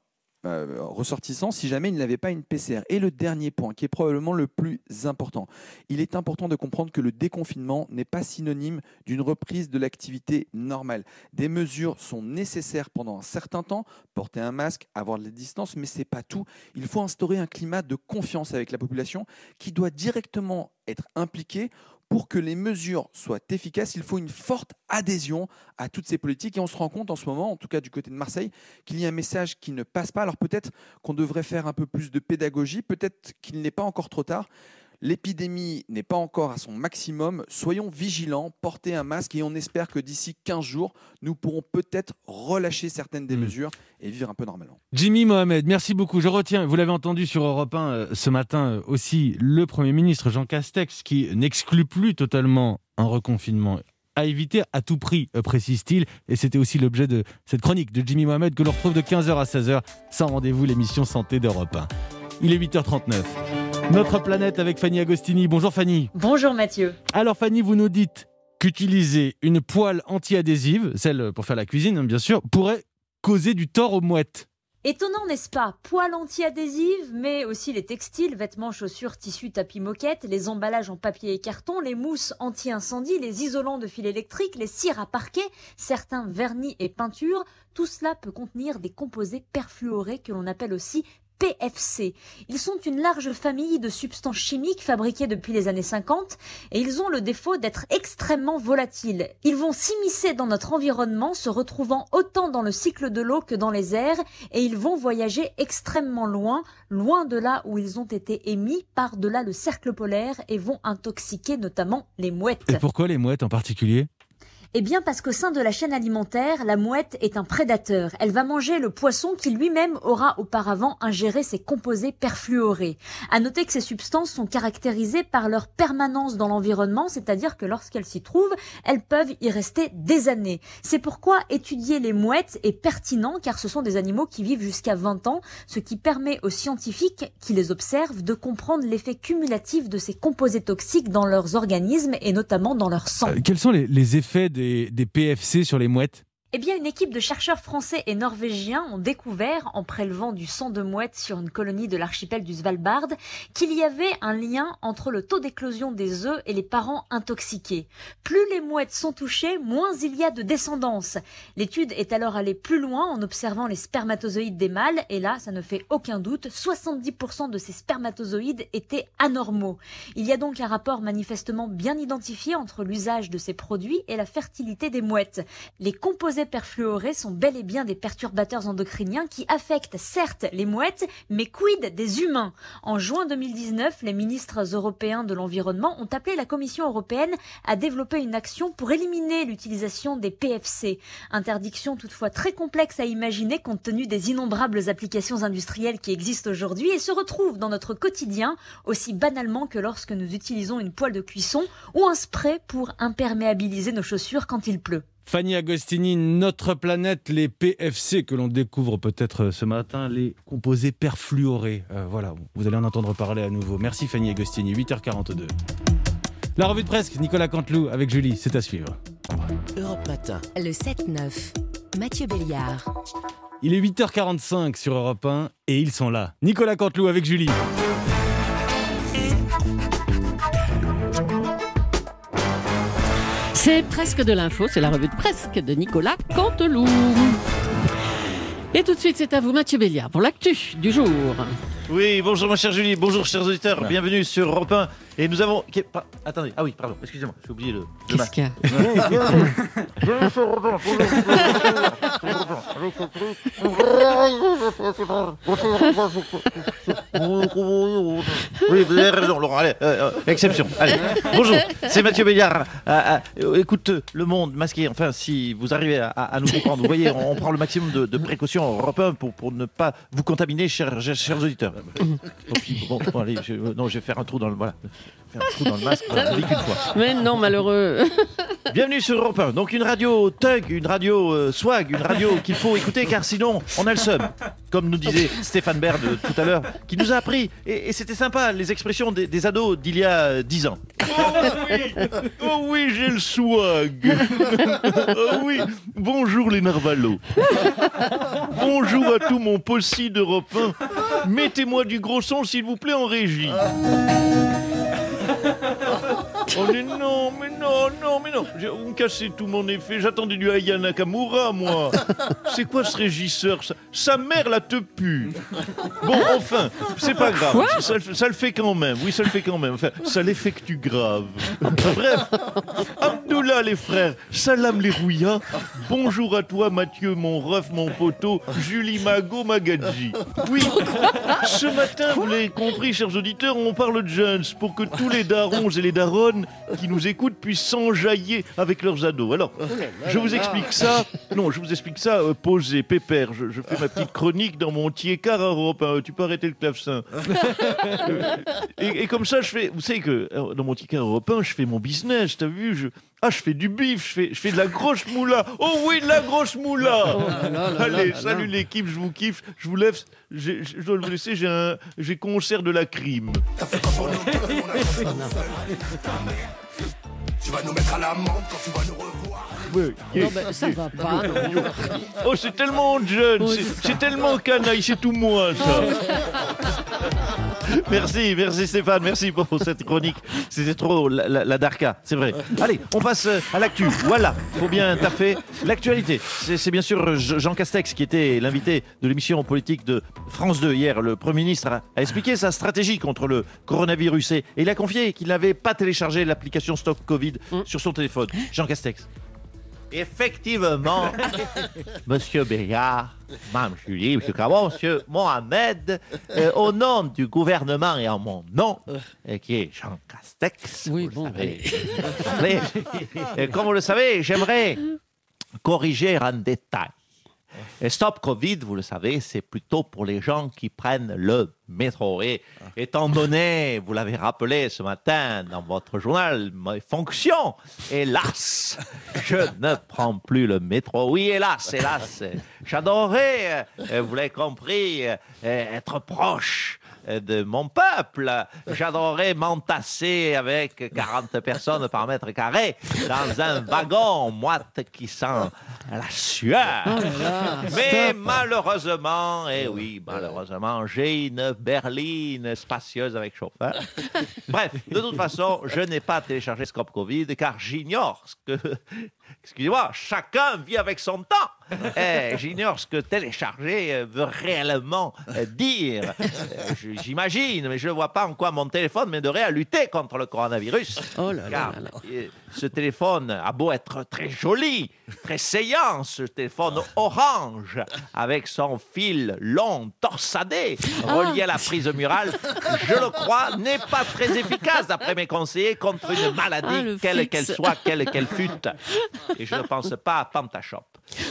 euh, ressortissants si jamais il n'avait pas une P C R. Et le dernier point, qui est probablement le plus important, il est important de comprendre que le déconfinement n'est pas synonyme d'une reprise de l'activité normale. Des mesures sont nécessaires pendant un certain temps, porter un masque, avoir de la distance, mais ce n'est pas tout. Il faut instaurer un climat de confiance avec la population qui doit directement être impliquée. Pour que les mesures soient efficaces, il faut une forte adhésion à toutes ces politiques. Et on se rend compte en ce moment, en tout cas du côté de Marseille, qu'il y a un message qui ne passe pas. Alors peut-être qu'on devrait faire un peu plus de pédagogie, peut-être qu'il n'est pas encore trop tard. L'épidémie n'est pas encore à son maximum. Soyons vigilants, portez un masque et on espère que d'ici quinze jours, nous pourrons peut-être relâcher certaines des mmh. mesures et vivre un peu normalement.
Jimmy Mohamed, merci beaucoup. Je retiens, vous l'avez entendu sur Europe un euh, ce matin euh, aussi, le Premier ministre Jean Castex qui n'exclut plus totalement un reconfinement. À éviter à tout prix, euh, précise-t-il. Et c'était aussi l'objet de cette chronique de Jimmy Mohamed que l'on retrouve de quinze heures à seize heures. Sans rendez-vous, l'émission Santé d'Europe un. Il est huit heures trente-neuf. Notre planète avec Fanny Agostini. Bonjour Fanny.
Bonjour Mathieu.
Alors Fanny, vous nous dites qu'utiliser une poêle anti-adhésive, celle pour faire la cuisine hein, bien sûr, pourrait causer du tort aux mouettes.
Étonnant, n'est-ce pas? Poêle anti-adhésive, mais aussi les textiles, vêtements, chaussures, tissus, tapis, moquettes, les emballages en papier et carton, les mousses anti-incendie, les isolants de fil électrique, les cires à parquet, certains vernis et peintures. Tout cela peut contenir des composés perfluorés que l'on appelle aussi P F C. Ils sont une large famille de substances chimiques fabriquées depuis les années cinquante et ils ont le défaut d'être extrêmement volatiles. Ils vont s'immiscer dans notre environnement, se retrouvant autant dans le cycle de l'eau que dans les airs et ils vont voyager extrêmement loin, loin de là où ils ont été émis, par-delà le cercle polaire et vont intoxiquer notamment les mouettes.
Et pourquoi les mouettes en particulier ?
Eh bien parce qu'au sein de la chaîne alimentaire, la mouette est un prédateur. Elle va manger le poisson qui lui-même aura auparavant ingéré ces composés perfluorés. À noter que ces substances sont caractérisées par leur permanence dans l'environnement, c'est-à-dire que lorsqu'elles s'y trouvent, elles peuvent y rester des années. C'est pourquoi étudier les mouettes est pertinent car ce sont des animaux qui vivent jusqu'à vingt ans, ce qui permet aux scientifiques qui les observent de comprendre l'effet cumulatif de ces composés toxiques dans leurs organismes et notamment dans leur sang.
Euh, quels sont les, les effets des Des, des P F C sur les mouettes?
Eh bien, une équipe de chercheurs français et norvégiens ont découvert, en prélevant du sang de mouette sur une colonie de l'archipel du Svalbard, qu'il y avait un lien entre le taux d'éclosion des œufs et les parents intoxiqués. Plus les mouettes sont touchées, moins il y a de descendance. L'étude est alors allée plus loin en observant les spermatozoïdes des mâles, et là, ça ne fait aucun doute, soixante-dix pour cent de ces spermatozoïdes étaient anormaux. Il y a donc un rapport manifestement bien identifié entre l'usage de ces produits et la fertilité des mouettes. Les composés perfluorés sont bel et bien des perturbateurs endocriniens qui affectent certes les mouettes, mais quid des humains? En juin deux mille dix-neuf, les ministres européens de l'environnement ont appelé la Commission européenne à développer une action pour éliminer l'utilisation des P F C. Interdiction toutefois très complexe à imaginer compte tenu des innombrables applications industrielles qui existent aujourd'hui et se retrouvent dans notre quotidien aussi banalement que lorsque nous utilisons une poêle de cuisson ou un spray pour imperméabiliser nos chaussures quand il pleut.
Fanny Agostini, notre planète, les P F C que l'on découvre peut-être ce matin, les composés perfluorés. Euh, voilà, vous allez en entendre parler à nouveau. Merci Fanny Agostini, huit heures quarante-deux. La revue de presse, Nicolas Canteloup avec Julie, c'est à suivre.
Europe Matin.
Le sept neuf, Mathieu Béliard.
Il est huit heures quarante-cinq sur Europe un et ils sont là. Nicolas Canteloup avec Julie.
C'est presque de l'info, c'est la revue de presque de Nicolas Canteloup. Et tout de suite, c'est à vous, Mathieu Béliard, pour l'actu du jour.
Oui, bonjour ma chère Julie, bonjour chers auditeurs, ouais. Bienvenue sur Europe un. Et nous avons... Attendez, ah oui, pardon, excusez-moi, j'ai oublié le... le
Qu'est-ce qu'il y a?
Oui, vous avez raison, Laurent, allez, euh, exception, allez. Bonjour, c'est Mathieu Béliard. Euh, euh, écoute, le monde masqué, enfin, si vous arrivez à, à nous comprendre, vous voyez, on, on prend le maximum de, de précautions en Europe un pour, pour ne pas vous contaminer, chers, chers auditeurs. Bon, bon, allez, je, non, je vais faire un trou dans le... Voilà. Faire un trou dans le masque, on l'a dit qu'une fois.
Mais non, malheureux.
Bienvenue sur Europe un. Donc une radio thug, une radio euh, swag, une radio qu'il faut écouter car sinon on a le seum. Comme nous disait Stéphane Baird euh, tout à l'heure, qui nous a appris, et, et c'était sympa, les expressions des, des ados d'il y a dix ans. Oh oui, oh oui, j'ai le swag. Oh oui, bonjour les narvalos. Bonjour à tout mon possi d'Europe un. Mettez-moi du gros son s'il vous plaît en régie. Oh mais non, mais non, non, mais non. J'ai- Vous me cassez tout mon effet. J'attendais du Aya Nakamura, moi. C'est quoi ce régisseur ça, Sa mère la te pue. Bon, enfin, c'est pas grave.
Quoi
Ça, ça le fait quand même. Oui, ça le fait quand même. Enfin, ça l'effectue grave. Bref, Abdullah les frères, salam les rouillas. Bonjour à toi Mathieu, mon ref, mon poteau, Julie Mago Magadji. Oui, ce matin, vous l'avez compris, chers auditeurs, on parle de jeunes pour que tous les darons et les daronnes qui nous écoutent puissent s'enjailler avec leurs ados. Alors, je vous explique ça. Non, je vous explique ça euh, posé, pépère. Je, je fais ma petite chronique dans mon tiécar Europe un. Tu peux arrêter le clavecin. Euh, et, et comme ça, je fais. Vous savez que euh, dans mon tiécar Europe un, je fais mon business. T'as vu je... Ah, je fais du bif, je fais, je fais de la grosse moula. Oh oui, de la grosse moula.
Oh là là là
Allez,
là
salut
là.
l'équipe, je vous kiffe. Je vous lève. j'ai- Je dois vous laisser, j'ai un j'ai concert de la crime.
Tu vas nous mettre à l'amende quand tu vas nous revoir.
Ouais,
Non, ben, ça va pas, non.
Oh, c'est tellement jeune,
Oui,
c'est-
c'est ça.
c'est tellement canaille, c'est tout moi, ça. Merci, merci Stéphane, merci pour cette chronique. C'était trop la, la, la Darka, c'est vrai. Allez, on passe euh, à l'actu. Voilà, faut bien taffer. L'actualité, c'est c'est bien sûr Jean Castex qui était l'invité de l'émission politique de France deux hier. Le Premier ministre a, a expliqué sa stratégie contre le coronavirus et, et il a confié qu'il n'avait pas téléchargé l'application Stop Covid sur son téléphone. Jean Castex. Effectivement, Monsieur Béliard, Mme Julie, Monsieur Cabot, Monsieur Mohamed, euh, au nom du gouvernement et en mon nom, euh, qui est Jean Castex, oui, bon, savez, allez, euh, comme vous le savez, j'aimerais corriger en détail. Et Stop Covid, vous le savez, c'est plutôt pour les gens qui prennent le métro. Et étant donné, vous l'avez rappelé ce matin dans votre journal, mes fonctions, hélas, je ne prends plus le métro. Oui, hélas, hélas. J'adorerais, euh, vous l'avez compris, euh, être proche de mon peuple. J'adorerais m'entasser avec quarante personnes par mètre carré dans un wagon moite qui sent la sueur.
Oh là là,
Mais
stop.
malheureusement, et oui, malheureusement, j'ai une berline spacieuse avec chauffeur. Bref, de toute façon, je n'ai pas téléchargé Stop Covid car j'ignore ce que... Excusez-moi, chacun vit avec son temps. Eh, j'ignore ce que télécharger euh, veut réellement euh, dire. Euh, je- J'imagine, mais je ne vois pas en quoi mon téléphone m'aiderait à lutter contre le coronavirus.
Oh là là
Car,
là là.
euh, ce téléphone a beau être très joli, très saillant, ce téléphone orange, avec son fil long, torsadé, relié à la prise murale, je le crois, n'est pas très efficace, d'après mes conseillers, contre une maladie,
Ah, le
quelle
fixe.
qu'elle soit, quelle qu'elle fût. Et je ne pense pas à Pantashop.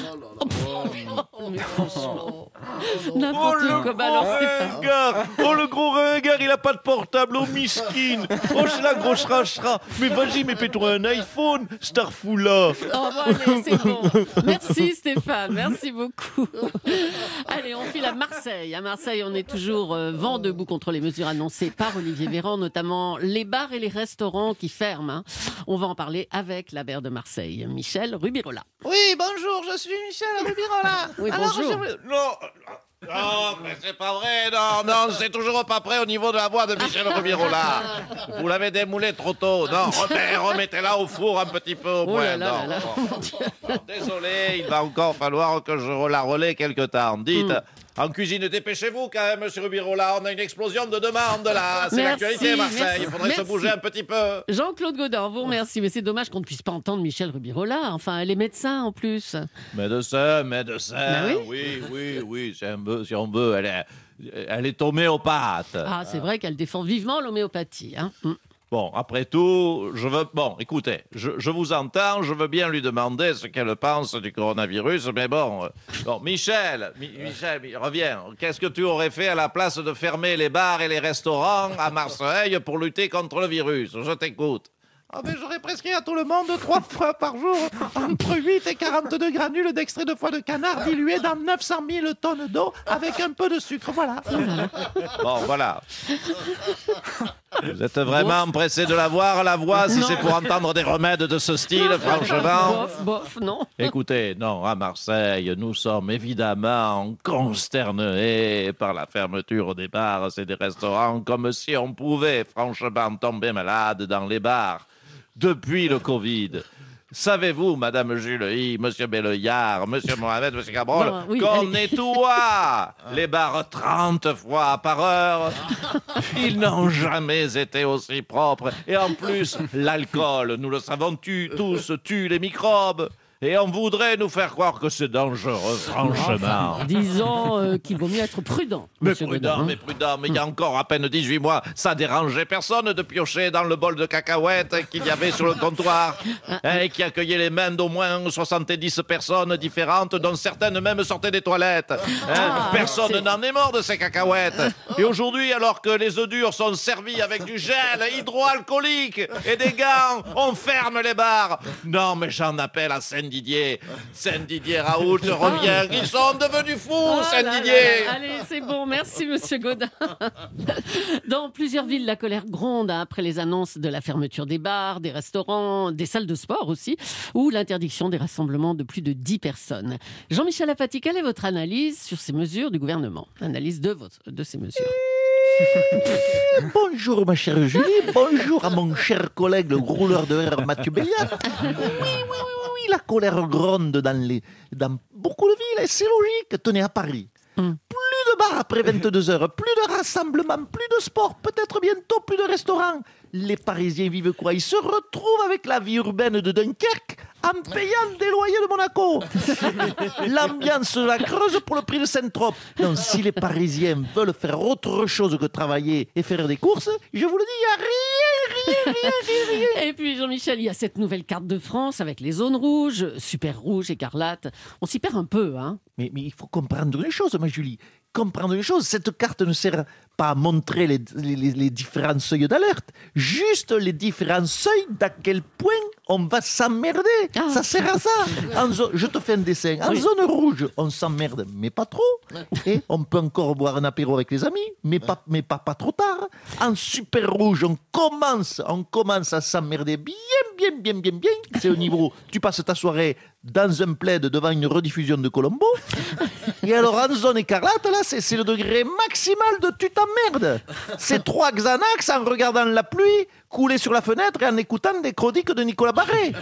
Oh, mais franchement.
Oh,
N'importe
le
quoi. Bah,
gros
alors, Stéphane.
ringard. Oh, le gros ringard, il a pas de portable. Oh, miskin. Oh, c'est la grosse rachera. Mais vas-y, mais fais-toi un iPhone, Starfoula.
Oh, bon, allez, c'est bon. Merci Stéphane, merci beaucoup. Allez, on file à Marseille. À Marseille, on est toujours euh, vent debout contre les mesures annoncées par Olivier Véran, notamment les bars et les restaurants qui ferment. hein. On va en parler avec la maire de Marseille, Michel Rubirola.
Oui, bonjour, je suis Michel Rubirola.
Oui,
Alors,
bonjour.
je- Non, non, mais c'est pas vrai, non, non, c'est toujours pas prêt au niveau de la voix de Michel Rubirola. Vous l'avez démoulé trop tôt. Non, remettez- remettez-la au four un petit peu au
Oh
moins.
là là
non,
là là.
bon. Bon, désolé, il va encore falloir que je la relaie quelque temps. Dites,
Mm.
en cuisine, dépêchez-vous quand même, monsieur Rubirola. On a une explosion de demandes là. C'est
Merci,
l'actualité, Marseille.
merci,
Il faudrait se
merci.
bouger un petit peu.
Jean-Claude Godin, vous remercie, mais c'est dommage qu'on ne puisse pas entendre Michel Rubirola. Enfin, elle est médecin en plus.
Médecin, médecin,
Bah
oui, oui, oui, si on veut, si on veut, elle est, elle est homéopathe.
Ah, c'est vrai qu'elle défend vivement l'homéopathie. Hein. Mm.
Bon, après tout, je veux... Bon, écoutez, je, je vous entends, je veux bien lui demander ce qu'elle pense du coronavirus, mais bon... euh, Bon, Michel, Mi- Michel, mi- reviens. Qu'est-ce que tu aurais fait à la place de fermer les bars et les restaurants à Marseille pour lutter contre le virus? Je t'écoute. Ah ben, j'aurais prescrit à tout le monde trois fois par jour entre huit et quarante-deux granules d'extrait de foie de canard dilué dans neuf cent mille tonnes d'eau avec un peu de sucre, voilà. Bon, voilà. Vous êtes vraiment pressé de la voir, la voix, si
Non.
c'est pour entendre des remèdes de ce style, franchement.
Bof, bof, non.
Écoutez, non, à Marseille, nous sommes évidemment consternés par la fermeture des bars et des restaurants, comme si on pouvait franchement tomber malade dans les bars depuis le Covid. Savez-vous, Madame Julie, Monsieur Belleillard, Monsieur Mohamed, Monsieur Cabrol,
Non, oui,
qu'on
allez.
nettoie les bars trente fois par heure? Ils n'ont jamais été aussi propres. Et en plus, l'alcool, nous le savons, tue tous, tue les microbes. Et on voudrait nous faire croire que c'est dangereux, franchement.
Enfin, disons euh, qu'il vaut mieux être prudent.
Mais
monsieur
prudent,
Godin, hein.
mais prudent, mais il y a encore à peine dix-huit mois, ça dérangeait personne de piocher dans le bol de cacahuètes qu'il y avait sur le comptoir et qui accueillait les mains d'au moins soixante-dix personnes différentes, dont certaines même sortaient des toilettes. Hein,
Ah,
personne
c'est-
n'en est mort de ces cacahuètes. Et aujourd'hui, alors que les œufs durs sont servis avec du gel hydroalcoolique et des gants, on ferme les bars. Non, mais j'en appelle à Saint-Didier. Saint-Didier, Raoult, reviens. Ils sont devenus fous,
Oh là
Saint-Didier.
là là. Allez, c'est bon, merci Monsieur Godin. Dans plusieurs villes, la colère gronde hein, après les annonces de la fermeture des bars, des restaurants, des salles de sport aussi, ou l'interdiction des rassemblements de plus de dix personnes. Jean-Michel Apathy, quelle est votre analyse sur ces mesures du gouvernement? Analyse de, votre, de ces mesures.
Bonjour ma chère Julie, bonjour à mon cher collègue le rouleur de verre Mathieu Béliard. Oui, oui, oui, oui, oui, la colère gronde dans, les, dans beaucoup de villes et c'est logique. Tenez, à Paris, plus de bars après vingt-deux heures, plus de rassemblements, plus de sport, peut-être bientôt plus de restaurants. Les Parisiens vivent quoi? Ils se retrouvent avec la vie urbaine de Dunkerque en payant des loyers de Monaco. L'ambiance la creuse pour le prix de Saint-Trope. Donc si les Parisiens veulent faire autre chose que travailler et faire des courses, je vous le dis, il n'y a rien, rien, rien, rien, rien.
Et puis Jean-Michel, il y a cette nouvelle carte de France avec les zones rouges, super rouge, écarlate. On s'y perd un peu, hein.
Mais, mais il faut comprendre les choses, ma Julie. Comprendre les choses. Cette carte ne sert pas à montrer les, les, les- les différents seuils d'alerte, juste les différents seuils d'à quel point on va s'emmerder. Ça sert à ça. En zo- Je te fais un dessin. En
Oui.
zone rouge, on s'emmerde, mais pas trop. Et on peut encore boire un apéro avec les amis, mais pas, mais pas, pas trop tard. En super rouge, on commence, on commence à s'emmerder bien, bien, bien, bien, bien. C'est au niveau, tu passes ta soirée dans un plaid devant une rediffusion de Colombo. Et alors en zone écarlate, là, c'est c'est le degré maximal de tu t'emmerdes. C'est trois Xanax en regardant la pluie couler sur la fenêtre et en écoutant des chroniques de Nicolas Barré.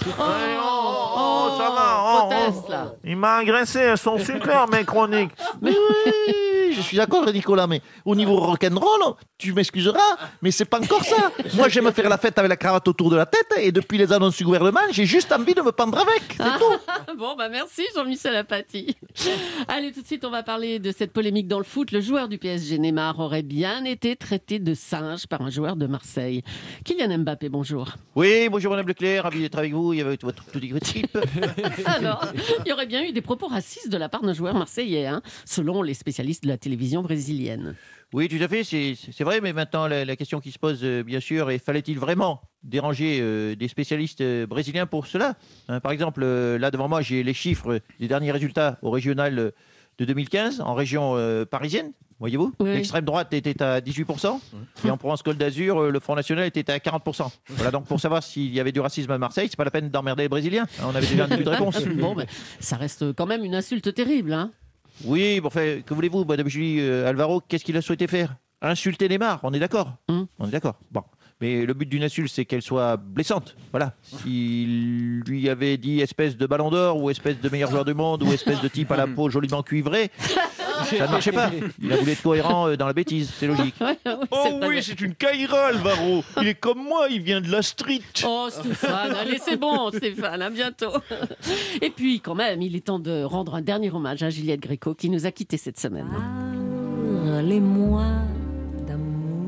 Oh,
ça va, oh,
proteste, là.
Il m'a agressé, elles sont super mes chroniques. Mais oui, je suis d'accord Nicolas, mais au niveau rock'n'roll, tu m'excuseras, mais c'est pas encore ça. Moi j'aime faire la fête avec la cravate autour de la tête et depuis les annonces du gouvernement, j'ai juste envie de me pendre avec. C'est tout.
Bon, bah merci Jean-Michel Apathy. Allez, tout de suite, on va parler de cette polémique dans le foot. Le joueur du P S G, Neymar, aurait bien été traité de singe par un joueur de Marseille. Kylian Mbappé, bonjour.
Oui, bonjour Madame Leclerc, ravi d'être avec vous, il y avait votre toute équipe.
Alors, il y aurait bien eu des propos racistes de la part d'un joueur marseillais, hein, selon les spécialistes de la télévision brésilienne.
Oui, tout à fait, c'est c'est vrai, mais maintenant la, la question qui se pose, euh, bien sûr, est fallait-il vraiment déranger euh, des spécialistes euh, brésiliens pour cela? Hein, par exemple, euh, là devant moi, j'ai les chiffres des derniers résultats au régional euh, de deux mille quinze en région euh, parisienne. Voyez-vous,
Oui.
l'extrême droite était à dix-huit pour cent et en Provence-Côte d'Azur, euh, le Front National était à quarante pour cent. Voilà, donc pour savoir s'il y avait du racisme à Marseille, c'est pas la peine d'emmerder les Brésiliens. Hein, on avait déjà un début de réponse.
Bon, ben, ça reste quand même une insulte terrible, hein.
Oui, bon, enfin, que voulez-vous, Madame Julie euh, Alvaro, qu'est-ce qu'il a souhaité faire? Insulter Neymar, on est d'accord? On est d'accord. Bon. Mais le but d'une insulte, c'est qu'elle soit blessante. Voilà. S'il lui avait dit espèce de ballon d'or, ou espèce de meilleur joueur du monde, ou espèce de type à la peau joliment cuivrée, ça ne marchait pas. Il a voulu être cohérent euh, dans la bêtise, c'est logique.
Oh oui,
c'est une caïra, Alvaro. Il est comme moi, il vient de la street.
Oh Stéphane, allez c'est bon Stéphane, à bientôt. Et puis quand même, il est temps de rendre un dernier hommage à Juliette Gréco qui nous a quittés cette semaine.
Les mois d'amour.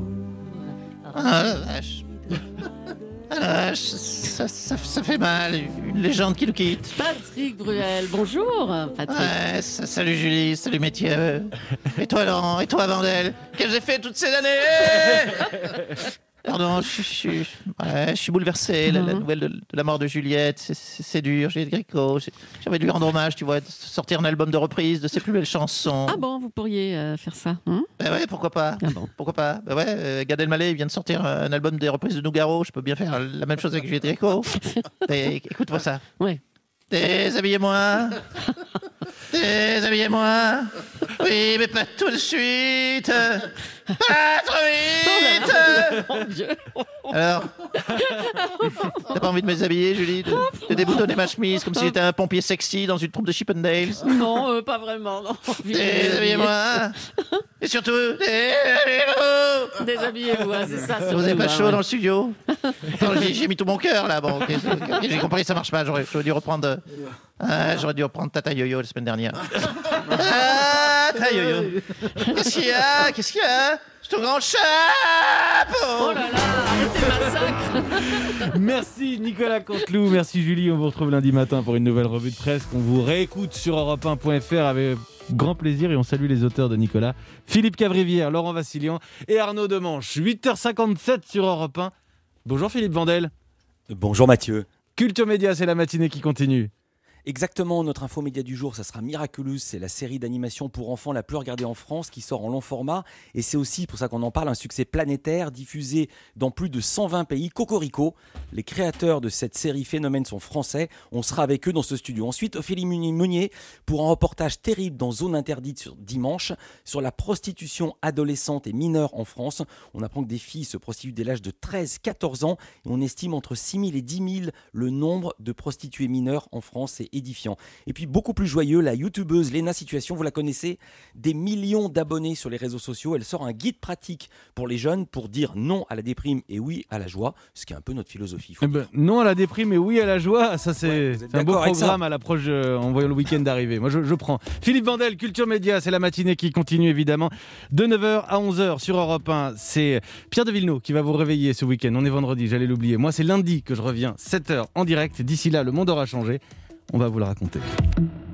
Ah, la vache. Ah, la vache, ça, ça- ça fait mal, une légende qui nous quitte.
Patrick Bruel, bonjour Patrick.
Ouais, sa- salut Julie, salut Mathieu. Et toi Laurent, et toi Vandel, qu'est-ce que j'ai fait toutes ces années? Pardon, je, je, je, ouais, je suis bouleversé. La, la nouvelle de, de la mort de Juliette, c'est, c'est, c'est dur. Juliette Gréco, j'ai, j'ai envie de lui rendre hommage, tu vois, de sortir un album de reprise de ses plus belles chansons.
Ah bon, vous pourriez euh, faire ça hein
Ben ouais, pourquoi pas
ah bon.
Pourquoi pas Ben ouais, euh, Gad Elmaleh il vient de sortir un album des reprises de Nougaro. Je peux bien faire la même chose avec Juliette Gréco. Et, écoute-moi ça.
Ouais.
Déshabillez-moi. Déshabillez-moi. Oui, mais pas tout de suite. Pas trop vite.
Oh mon Dieu.
Alors, t'as pas envie de me déshabiller, Julie, de, de déboutonner ma chemise comme si j'étais un pompier sexy dans une troupe de Chippendales?
Non, euh, pas vraiment. Non.
Déshabillez-moi. Et surtout, déshabillez-vous.
Déshabillez-vous, hein, c'est ça.
Vous n'avez pas chaud
ouais.
dans le studio? Attends, j'ai, j'ai mis tout mon cœur là. Bon, okay, okay, j'ai compris, ça marche pas. J'aurais, j'aurais dû reprendre. Euh, j'aurais dû reprendre Tata Yo-Yo la semaine dernière. Ah, Tata Yo-Yo. Qu'est-ce qu'il y a? Qu'est-ce qu'il y a? C'est ton grand chapeau.
Oh là là, arrêtez massacre.
Merci Nicolas Canteloup, merci Julie. On vous retrouve lundi matin pour une nouvelle revue de presse qu'on vous réécoute sur europe un point f r avec grand plaisir. Et on salue les auteurs de Nicolas, Philippe Cavrivière, Laurent Vassilian et Arnaud Demanche. huit heures cinquante-sept sur Europe un. Bonjour Philippe Vandel.
Bonjour Mathieu.
Culture Média, c'est la matinée qui continue.
Exactement, notre info média du jour, ça sera Miraculous, c'est la série d'animation pour enfants la plus regardée en France qui sort en long format et c'est aussi pour ça qu'on en parle un succès planétaire diffusé dans plus de cent vingt pays. Cocorico, les créateurs de cette série phénomène sont français, on sera avec eux dans ce studio. Ensuite, Ophélie Meunier pour un reportage terrible dans Zone Interdite sur dimanche sur la prostitution adolescente et mineure en France. On apprend que des filles se prostituent dès l'âge de treize à quatorze ans et on estime entre six mille et dix mille le nombre de prostituées mineures en France. C'est édifiant. Et puis beaucoup plus joyeux, la youtubeuse Léna Situation, vous la connaissez, des millions d'abonnés sur les réseaux sociaux. Elle sort un guide pratique pour les jeunes pour dire non à la déprime et oui à la joie, ce qui est un peu notre philosophie.
Eh ben, non à la déprime et oui à la joie, ça c'est,
ouais,
c'est un beau programme à l'approche euh, en voyant le week-end arriver. Moi je, je prends. Philippe Vandel, Culture Média, c'est la matinée qui continue évidemment de neuf heures à onze heures sur Europe un. C'est Pierre de Villeneuve qui va vous réveiller ce week-end. On est vendredi, j'allais l'oublier. Moi c'est lundi que je reviens, sept heures en direct. D'ici là, le monde aura changé. On va vous le raconter.